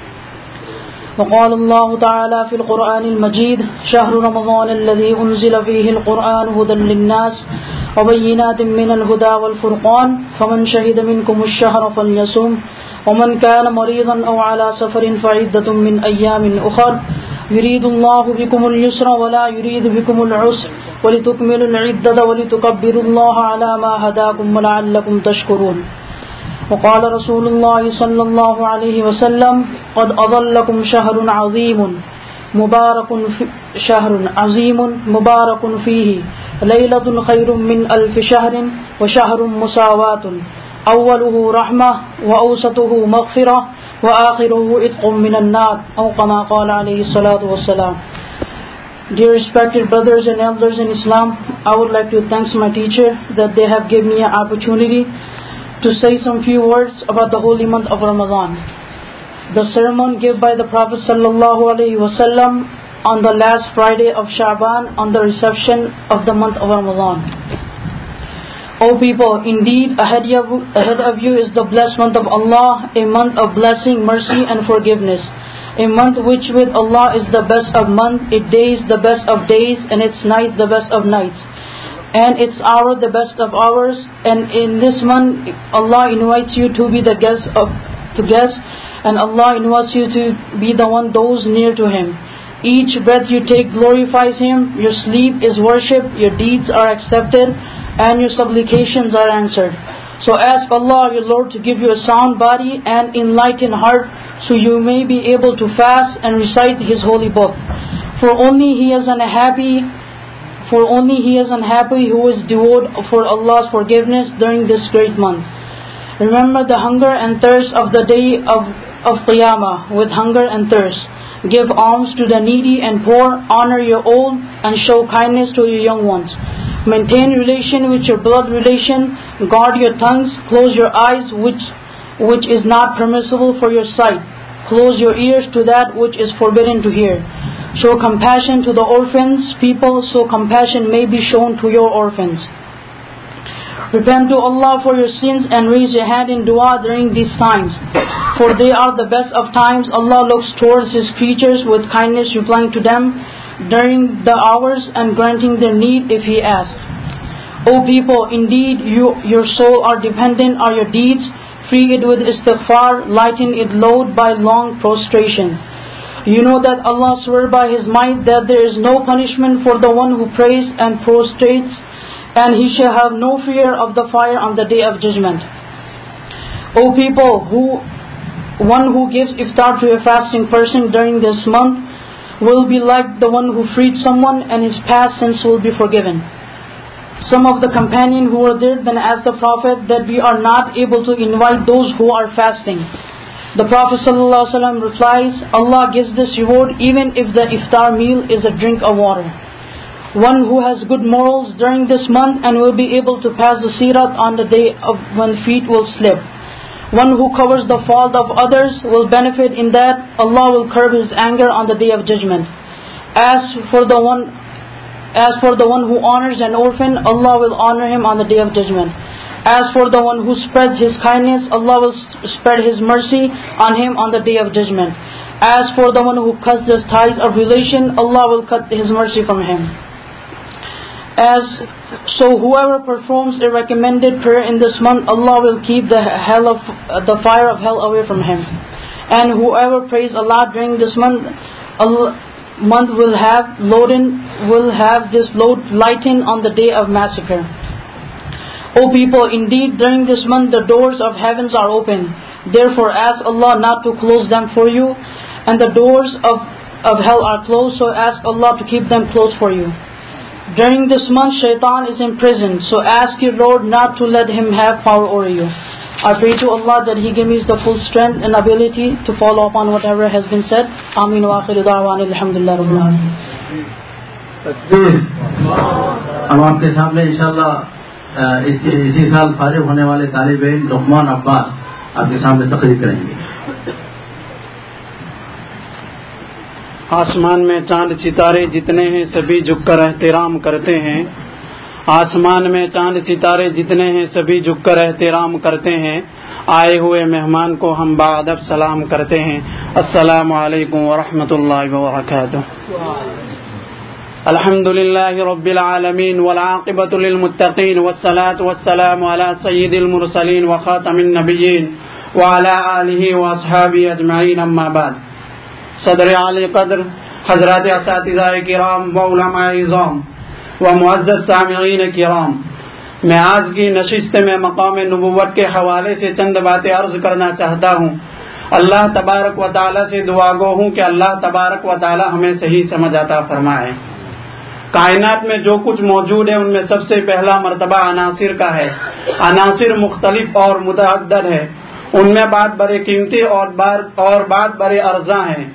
وقال الله تعالى في القرآن المجيد شهر رمضان الذي أنزل فيه القرآن هدى للناس وبينات من الهدى والفرقان فمن شهد منكم الشهر فليصم ومن كان مريضا أو على سفر فعدة من أيام أخر يريد الله بكم اليسر ولا يريد بكم العسر ولتكملوا العدة ولتكبروا الله على ما هداكم ولعلكم تشكرون. وقال رسول الله صلى الله عليه وسلم قد أضلكم شهر عظيم مبارك شهر عظيم مبارك فيه ليلة خير من ألف شهر وشهر مساواة أوله رحمة وأوسطه مغفرة وآخره عتق من النار أو كما قال عليه الصلاة والسلام. Dear respected brothers and elders in Islam, I would like to thank my teacher that they have given me an opportunity to say some few words about the holy month of Ramadan. The sermon given by the Prophet sallallahu alaihi wasallam on the last Friday of Sha'ban on the reception of the month of Ramadan. O people, indeed ahead of, ahead of you is the blessed month of Allah, a month of blessing, mercy and forgiveness, a month which with Allah is the best of months, its days the best of days, and its nights the best of nights, and its hour the best of hours. And in this month Allah invites you to be the guest of to guest, and Allah invites you to be the one those near to Him. Each breath you take glorifies Him, your sleep is worship, your deeds are accepted, and your supplications are answered. So ask Allah your Lord to give you a sound body and enlightened heart, so you may be able to fast and recite His holy book. For only He is unhappy For only he is unhappy who is devoid for Allah's forgiveness during this great month. Remember the hunger and thirst of the day of, of Qiyamah with hunger and thirst. Give alms to the needy and poor, honor your old, and show kindness to your young ones. Maintain relation with your blood relation, guard your tongues, close your eyes which, which is not permissible for your sight. Close your ears to that which is forbidden to hear. Show compassion to the orphans, people, so compassion may be shown to your orphans. Repent to Allah for your sins and raise your hand in dua during these times, for they are the best of times. Allah looks towards His creatures with kindness, replying to them during the hours and granting their need if He asks. O people, indeed you, your soul are dependent on your deeds. Free it with istighfar, lighten its load by long prostration. You know that Allah swore by His might that there is no punishment for the one who prays and prostrates, and he shall have no fear of the fire on the day of judgment. O people, who one who gives iftar to a fasting person during this month will be like the one who freed someone, and his past sins will be forgiven. Some of the companions who were there then asked the Prophet that we are not able to invite those who are fasting. The Prophet ﷺ replies, Allah gives this reward even if the iftar meal is a drink of water. One who has good morals during this month and will be able to pass the sirat on the day of when feet will slip. One who covers the fault of others will benefit in that Allah will curb His anger on the day of judgment. As for the one, as for the one who honors an orphan, Allah will honor him on the day of judgment. As for the one who spreads his kindness, Allah will spread His mercy on him on the day of judgment. As for the one who cuts the ties of relation, Allah will cut His mercy from him. As so, whoever performs a recommended prayer in this month, Allah will keep the hell of uh, the fire of hell away from him. And whoever prays Allah during this month, Allah, month will have loaden will have this load lightened on the day of massacre. O people, indeed during this month the doors of heavens are open. Therefore ask Allah not to close them for you, and the doors of, of hell are closed, so ask Allah to keep them closed for you. During this month Shaitan is imprisoned, so ask your Lord not to let him have power over you. I pray to Allah that He give me the full strength and ability to follow upon whatever has been said. Ameen wa akhiru da'wana alhamdulillah rabbil alamin. تکبیر. ہم آپ کے سامنے انشاءاللہ اسی سال فارغ ہونے والے طالب علم لقمان عباس آپ کے سامنے تقریر کریں گے. آسمان میں چاند ستارے جتنے ہیں سبھی جھک کر احترام کرتے ہیں. آسمان میں چاند ستارے جتنے ہیں سبھی جھک کر احترام کرتے ہیں. آئے ہوئے مہمان کو ہم باادب سلام کرتے ہیں. السلام علیکم ورحمۃ اللہ وبرکاتہ. الحمد للہ رب العالمین والعاقبۃ للمتقین والصلاة والسلام علی سید المرسلین وخاتم النبیین وعلی آلہ واصحابہ اجمعین. اما بعد. صدر عالی قدر حضرات اساتذہ کرام و علماء عظام و معزز سامعین کرام، میں آج کی نشست میں مقام نبوت کے حوالے سے چند باتیں عرض کرنا چاہتا ہوں. اللہ تبارک و تعالی سے دعا گو ہوں کہ اللہ تبارک و تعالی ہمیں صحیح سمجھ عطا فرمائے. کائنات میں جو کچھ موجود ہے ان میں سب سے پہلا مرتبہ عناصر کا ہے. عناصر مختلف اور متعدد ہے، ان میں بات بڑے قیمتی اور بار اور بات بڑے ارزاں ہیں.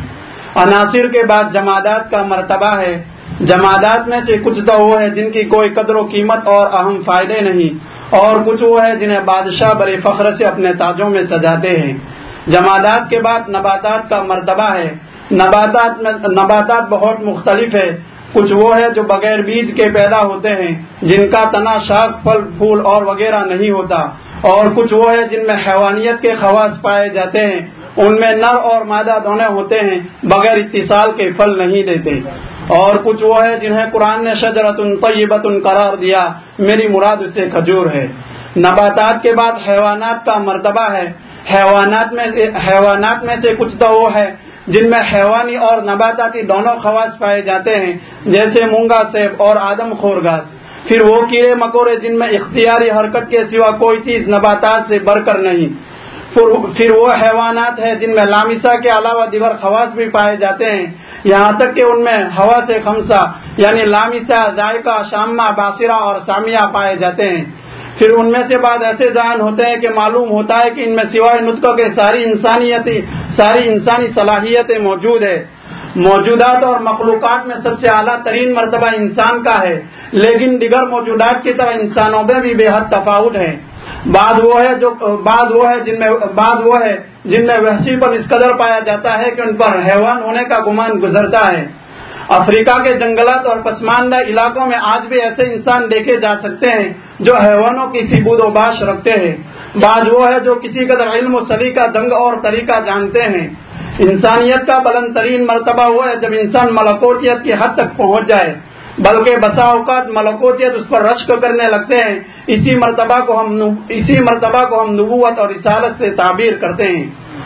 عناصر کے بعد جمادات کا مرتبہ ہے. جمادات میں سے کچھ تو وہ ہے جن کی کوئی قدر و قیمت اور اہم فائدے نہیں، اور کچھ وہ ہے جنہیں بادشاہ بڑے فخر سے اپنے تاجوں میں سجاتے ہیں. جمادات کے بعد نباتات کا مرتبہ ہے. نباتات میں نباتات بہت مختلف ہے. کچھ وہ ہے جو بغیر بیج کے پیدا ہوتے ہیں، جن کا تنا، شاخ، پھل پھول اور وغیرہ نہیں ہوتا، اور کچھ وہ ہے جن میں حیوانیت کے خواص پائے جاتے ہیں. ان میں نر اور مادہ دونوں ہوتے ہیں، بغیر اتصال کے پھل نہیں دیتے. اور کچھ وہ ہے جنہیں قرآن نے شجرۃ طیبۃ قرار دیا، میری مراد اس سے کھجور ہے. نباتات کے بعد حیوانات کا مرتبہ ہے. حیوانات میں حیوانات میں سے کچھ تو وہ ہے جن میں حیوانی اور نباتاتی دونوں خواص پائے جاتے ہیں، جیسے مونگا سیب اور آدم خور گھاس. پھر وہ کیڑے مکوڑے جن میں اختیاری حرکت کے سوا کوئی چیز نباتات سے بڑھ کر نہیں. پھر وہ حیوانات ہیں جن میں لامسا کے علاوہ دیگر خواص بھی پائے جاتے ہیں، یہاں تک کہ ان میں ہوا سے خمسہ یعنی لامسا، ذائقہ، شامہ، باصرہ اور سامیہ پائے جاتے ہیں. پھر ان میں سے بعد ایسے ذہن ہوتے ہیں کہ معلوم ہوتا ہے کہ ان میں سوائے نطق کے ساری انسانیتی ساری انسانی صلاحیتیں موجود ہے. موجودات اور مخلوقات میں سب سے اعلیٰ ترین مرتبہ انسان کا ہے، لیکن دیگر موجودات کی طرح انسانوں میں بھی بے حد تفاوت ہے. بعض وہ ہے جو بعض وہ ہے جن میں بعض وہ ہے جن میں وحشی پر اس قدر پایا جاتا ہے کہ ان پر حیوان ہونے کا گمان گزرتا ہے. افریقہ کے جنگلات اور پسماندہ علاقوں میں آج بھی ایسے انسان دیکھے جا سکتے ہیں جو حیوانوں کی سی بود و باش رکھتے ہیں. بعض وہ ہے جو کسی قدر علم و سلیقہ، دنگ اور طریقہ جانتے ہیں. انسانیت کا بلند ترین مرتبہ وہ ہے جب انسان ملکوتیت کی حد تک پہنچ جائے، بلکہ بسا اوقات ملکوتیت اس پر رشک کرنے لگتے ہیں. اسی مرتبہ کو ہم اسی مرتبہ کو ہم نبوت اور رسالت سے تعبیر کرتے ہیں.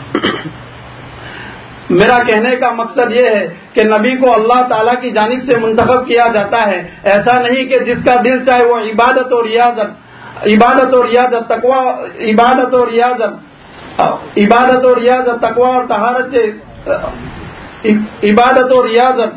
میرا کہنے کا مقصد یہ ہے کہ نبی کو اللہ تعالیٰ کی جانب سے منتخب کیا جاتا ہے. ایسا نہیں کہ جس کا دل چاہے وہ عبادت اور ریاضت عبادت اور ریاضت تقوی عبادت اور ریاضت عبادت اور ریاضت، تقوی اور طہارت سے عبادت اور ریاضت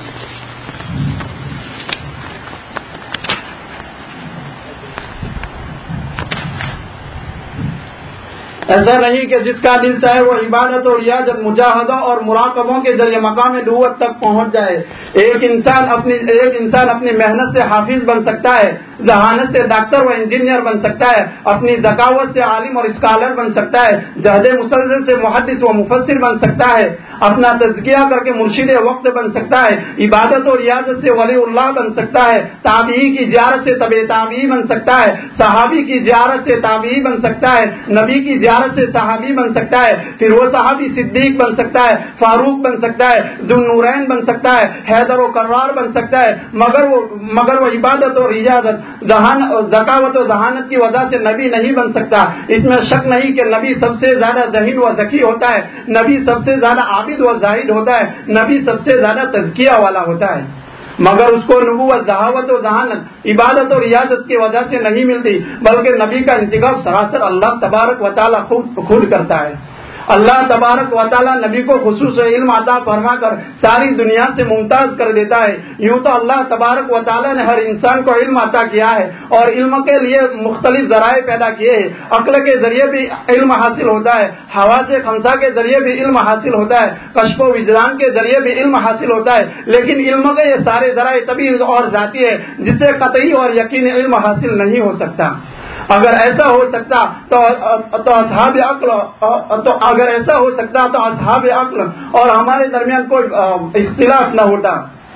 ایسا نہیں کہ جس کا دل چاہے وہ عبادت اور ریاضت، مجاہدوں اور مراقبوں کے ذریعے مقام نبوت تک پہنچ جائے۔ ایک انسان اپنی ایک انسان اپنی محنت سے حافظ بن سکتا ہے، ذہانت سے ڈاکٹر و انجینئر بن سکتا ہے، اپنی ذکاوت سے عالم اور اسکالر بن سکتا ہے، جہد مسلسل سے محدث و مفسر بن سکتا ہے، اپنا تزکیہ کر کے مرشد وقت بن سکتا ہے، عبادت اور ریاضت سے ولی اللہ بن سکتا ہے، تابعی کی زیارت سے تبع تابعی بن سکتا ہے، صحابی کی زیارت سے تابعی بن سکتا ہے، نبی کی زیارت سے صحابی بن سکتا ہے، پھر وہ صحابی صدیق بن سکتا ہے، فاروق بن سکتا ہے، ذوالنورین بن سکتا ہے، حیدر و کرار بن سکتا ہے، مگر وہ مگر وہ عبادت اور ریاضت، ذکاوت و ذہانت کی وجہ سے نبی نہیں بن سکتا۔ اس میں شک نہیں کہ نبی سب سے زیادہ ذہین و ذکی ہوتا ہے، نبی سب سے زیادہ عابد و زاہد ہوتا ہے، نبی سب سے زیادہ تزکیہ والا ہوتا ہے، مگر اس کو نبوت، ذہاوت و ذہانت، عبادت اور ریاضت کی وجہ سے نہیں ملتی، بلکہ نبی کا انتخاب سراسر اللہ تبارک و تعالیٰ خود خود کرتا ہے۔ اللہ تبارک و تعالیٰ نبی کو خصوص علم عطا فرما کر ساری دنیا سے ممتاز کر دیتا ہے۔ یوں تو اللہ تبارک و تعالیٰ نے ہر انسان کو علم عطا کیا ہے اور علم کے لیے مختلف ذرائع پیدا کیے ہیں۔ عقل کے ذریعے بھی علم حاصل ہوتا ہے، حواس خمسہ کے ذریعے بھی علم حاصل ہوتا ہے، کشف و وجدان کے ذریعے بھی علم حاصل ہوتا ہے، لیکن علم کے یہ سارے ذرائع طبی اور ذاتی ہے جس سے قطعی اور یقینی علم حاصل نہیں ہو سکتا۔ اگر ایسا ہو سکتا تو تو اصحاب عقل تو اگر ایسا ہو سکتا تو اصحاب عقل اور ہمارے درمیان کوئی اختلاف نہ ہوتا۔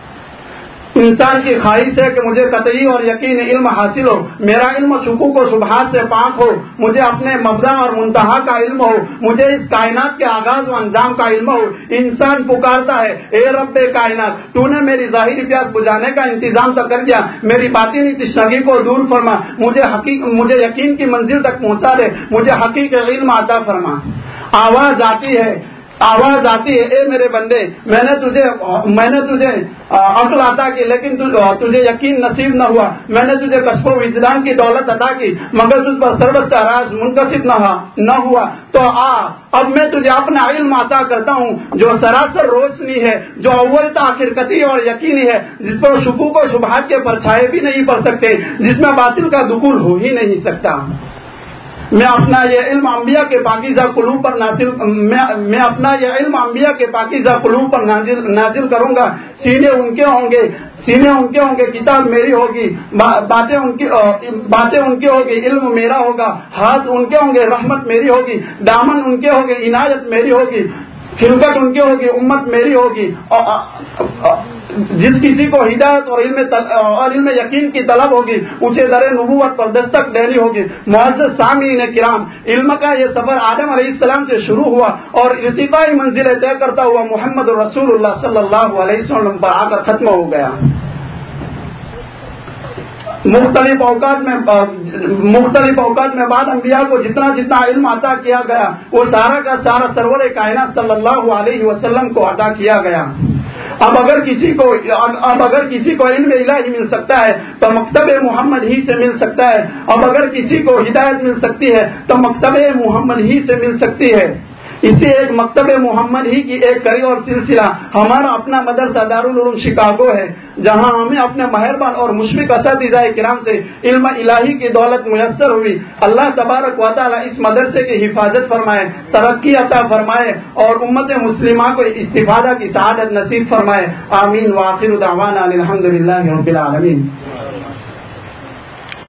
انسان کی خواہش ہے کہ مجھے قطعی اور یقینی علم حاصل ہو، میرا علم شکوک و شبہات سے پاک ہو، مجھے اپنے مبدا اور منتہا کا علم ہو، مجھے اس کائنات کے آغاز و انجام کا علم ہو۔ انسان پکارتا ہے، اے رب کائنات، تو نے میری ظاہری پیاس بجھانے کا انتظام تو کر دیا، میری باطنی تشنگی کو دور فرما، مجھے حقیق مجھے یقین کی منزل تک پہنچا دے، مجھے حقیقی علم عطا فرما۔ آواز آتی ہے آواز آتی ہے اے میرے بندے، میں نے تجھے میں نے تجھے عقل عطا کی لیکن تجھے یقین نصیب نہ ہوا، میں نے تجھے کشف و وجدان کی دولت عطا کی مگر تجھ پر سربت کا راز منکشف نہ ہوا، تو آ اب میں تجھے اپنا علم عطا کرتا ہوں جو سراسر روشنی ہے، جو اول تاخیر قطعی اور یقینی ہے، جس پر شکوک و شبہات کے پرچھائے بھی نہیں پڑ سکتے، جس میں باطل کا دخول ہو ہی نہیں سکتا۔ میں اپنا یہ علم انبیاء کے پاکیزہ قلوب پر نازل میں, میں اپنا یہ علم انبیاء کے پاکیزہ قلوب پر نازل, نازل کروں گا، سینے ان کے ہوں گے سینے ان کے ہوں گے کتاب میری ہوگی، باتیں ان کی باتیں ان کی ہوگی، علم میرا ہوگا، ہاتھ ان کے ہوں گے، رحمت میری ہوگی، دامن ان کے ہوں گے، عنایت میری ہوگی، خلقت ان کی ہوگی، امت میری ہوگی۔ جس کسی کو ہدایت اور علم اور علم یقین کی طلب ہوگی اسے در نبوت پر دستک دینی ہوگی۔ معزز سامعین کرام، علم کا یہ سفر آدم علیہ السلام سے شروع ہوا اور ارتقائی منزلیں طے کرتا ہوا محمد رسول اللہ صلی اللہ علیہ وسلم پر آ کر ختم ہو گیا۔ مختلف اوقات میں مختلف اوقات میں بعد انبیاء کو جتنا جتنا علم عطا کیا گیا وہ سارا کا سارا سرور کائنات صلی اللہ علیہ وسلم کو عطا کیا گیا۔ اب اگر کسی کو اب اگر کسی کو علم الہی مل سکتا ہے تو مکتب محمد ہی سے مل سکتا ہے، اب اگر کسی کو ہدایت مل سکتی ہے تو مکتب محمد ہی سے مل سکتی ہے۔ اسی ایک مکتب محمد ہی کی ایک کڑی اور سلسلہ ہمارا اپنا مدرسہ دارالعلوم شکاگو ہے، جہاں ہمیں اپنے مہربان اور مشفق اساتذہ کرام سے علم الہی کی دولت میسر ہوئی۔ اللہ تبارک و تعالی اس مدرسے کی حفاظت فرمائے، ترقی عطا فرمائے اور امت مسلمہ کو استفادہ کی سعادت نصیب فرمائے۔ آمین۔ وآخر دعوانا الحمد للہ رب العالمین۔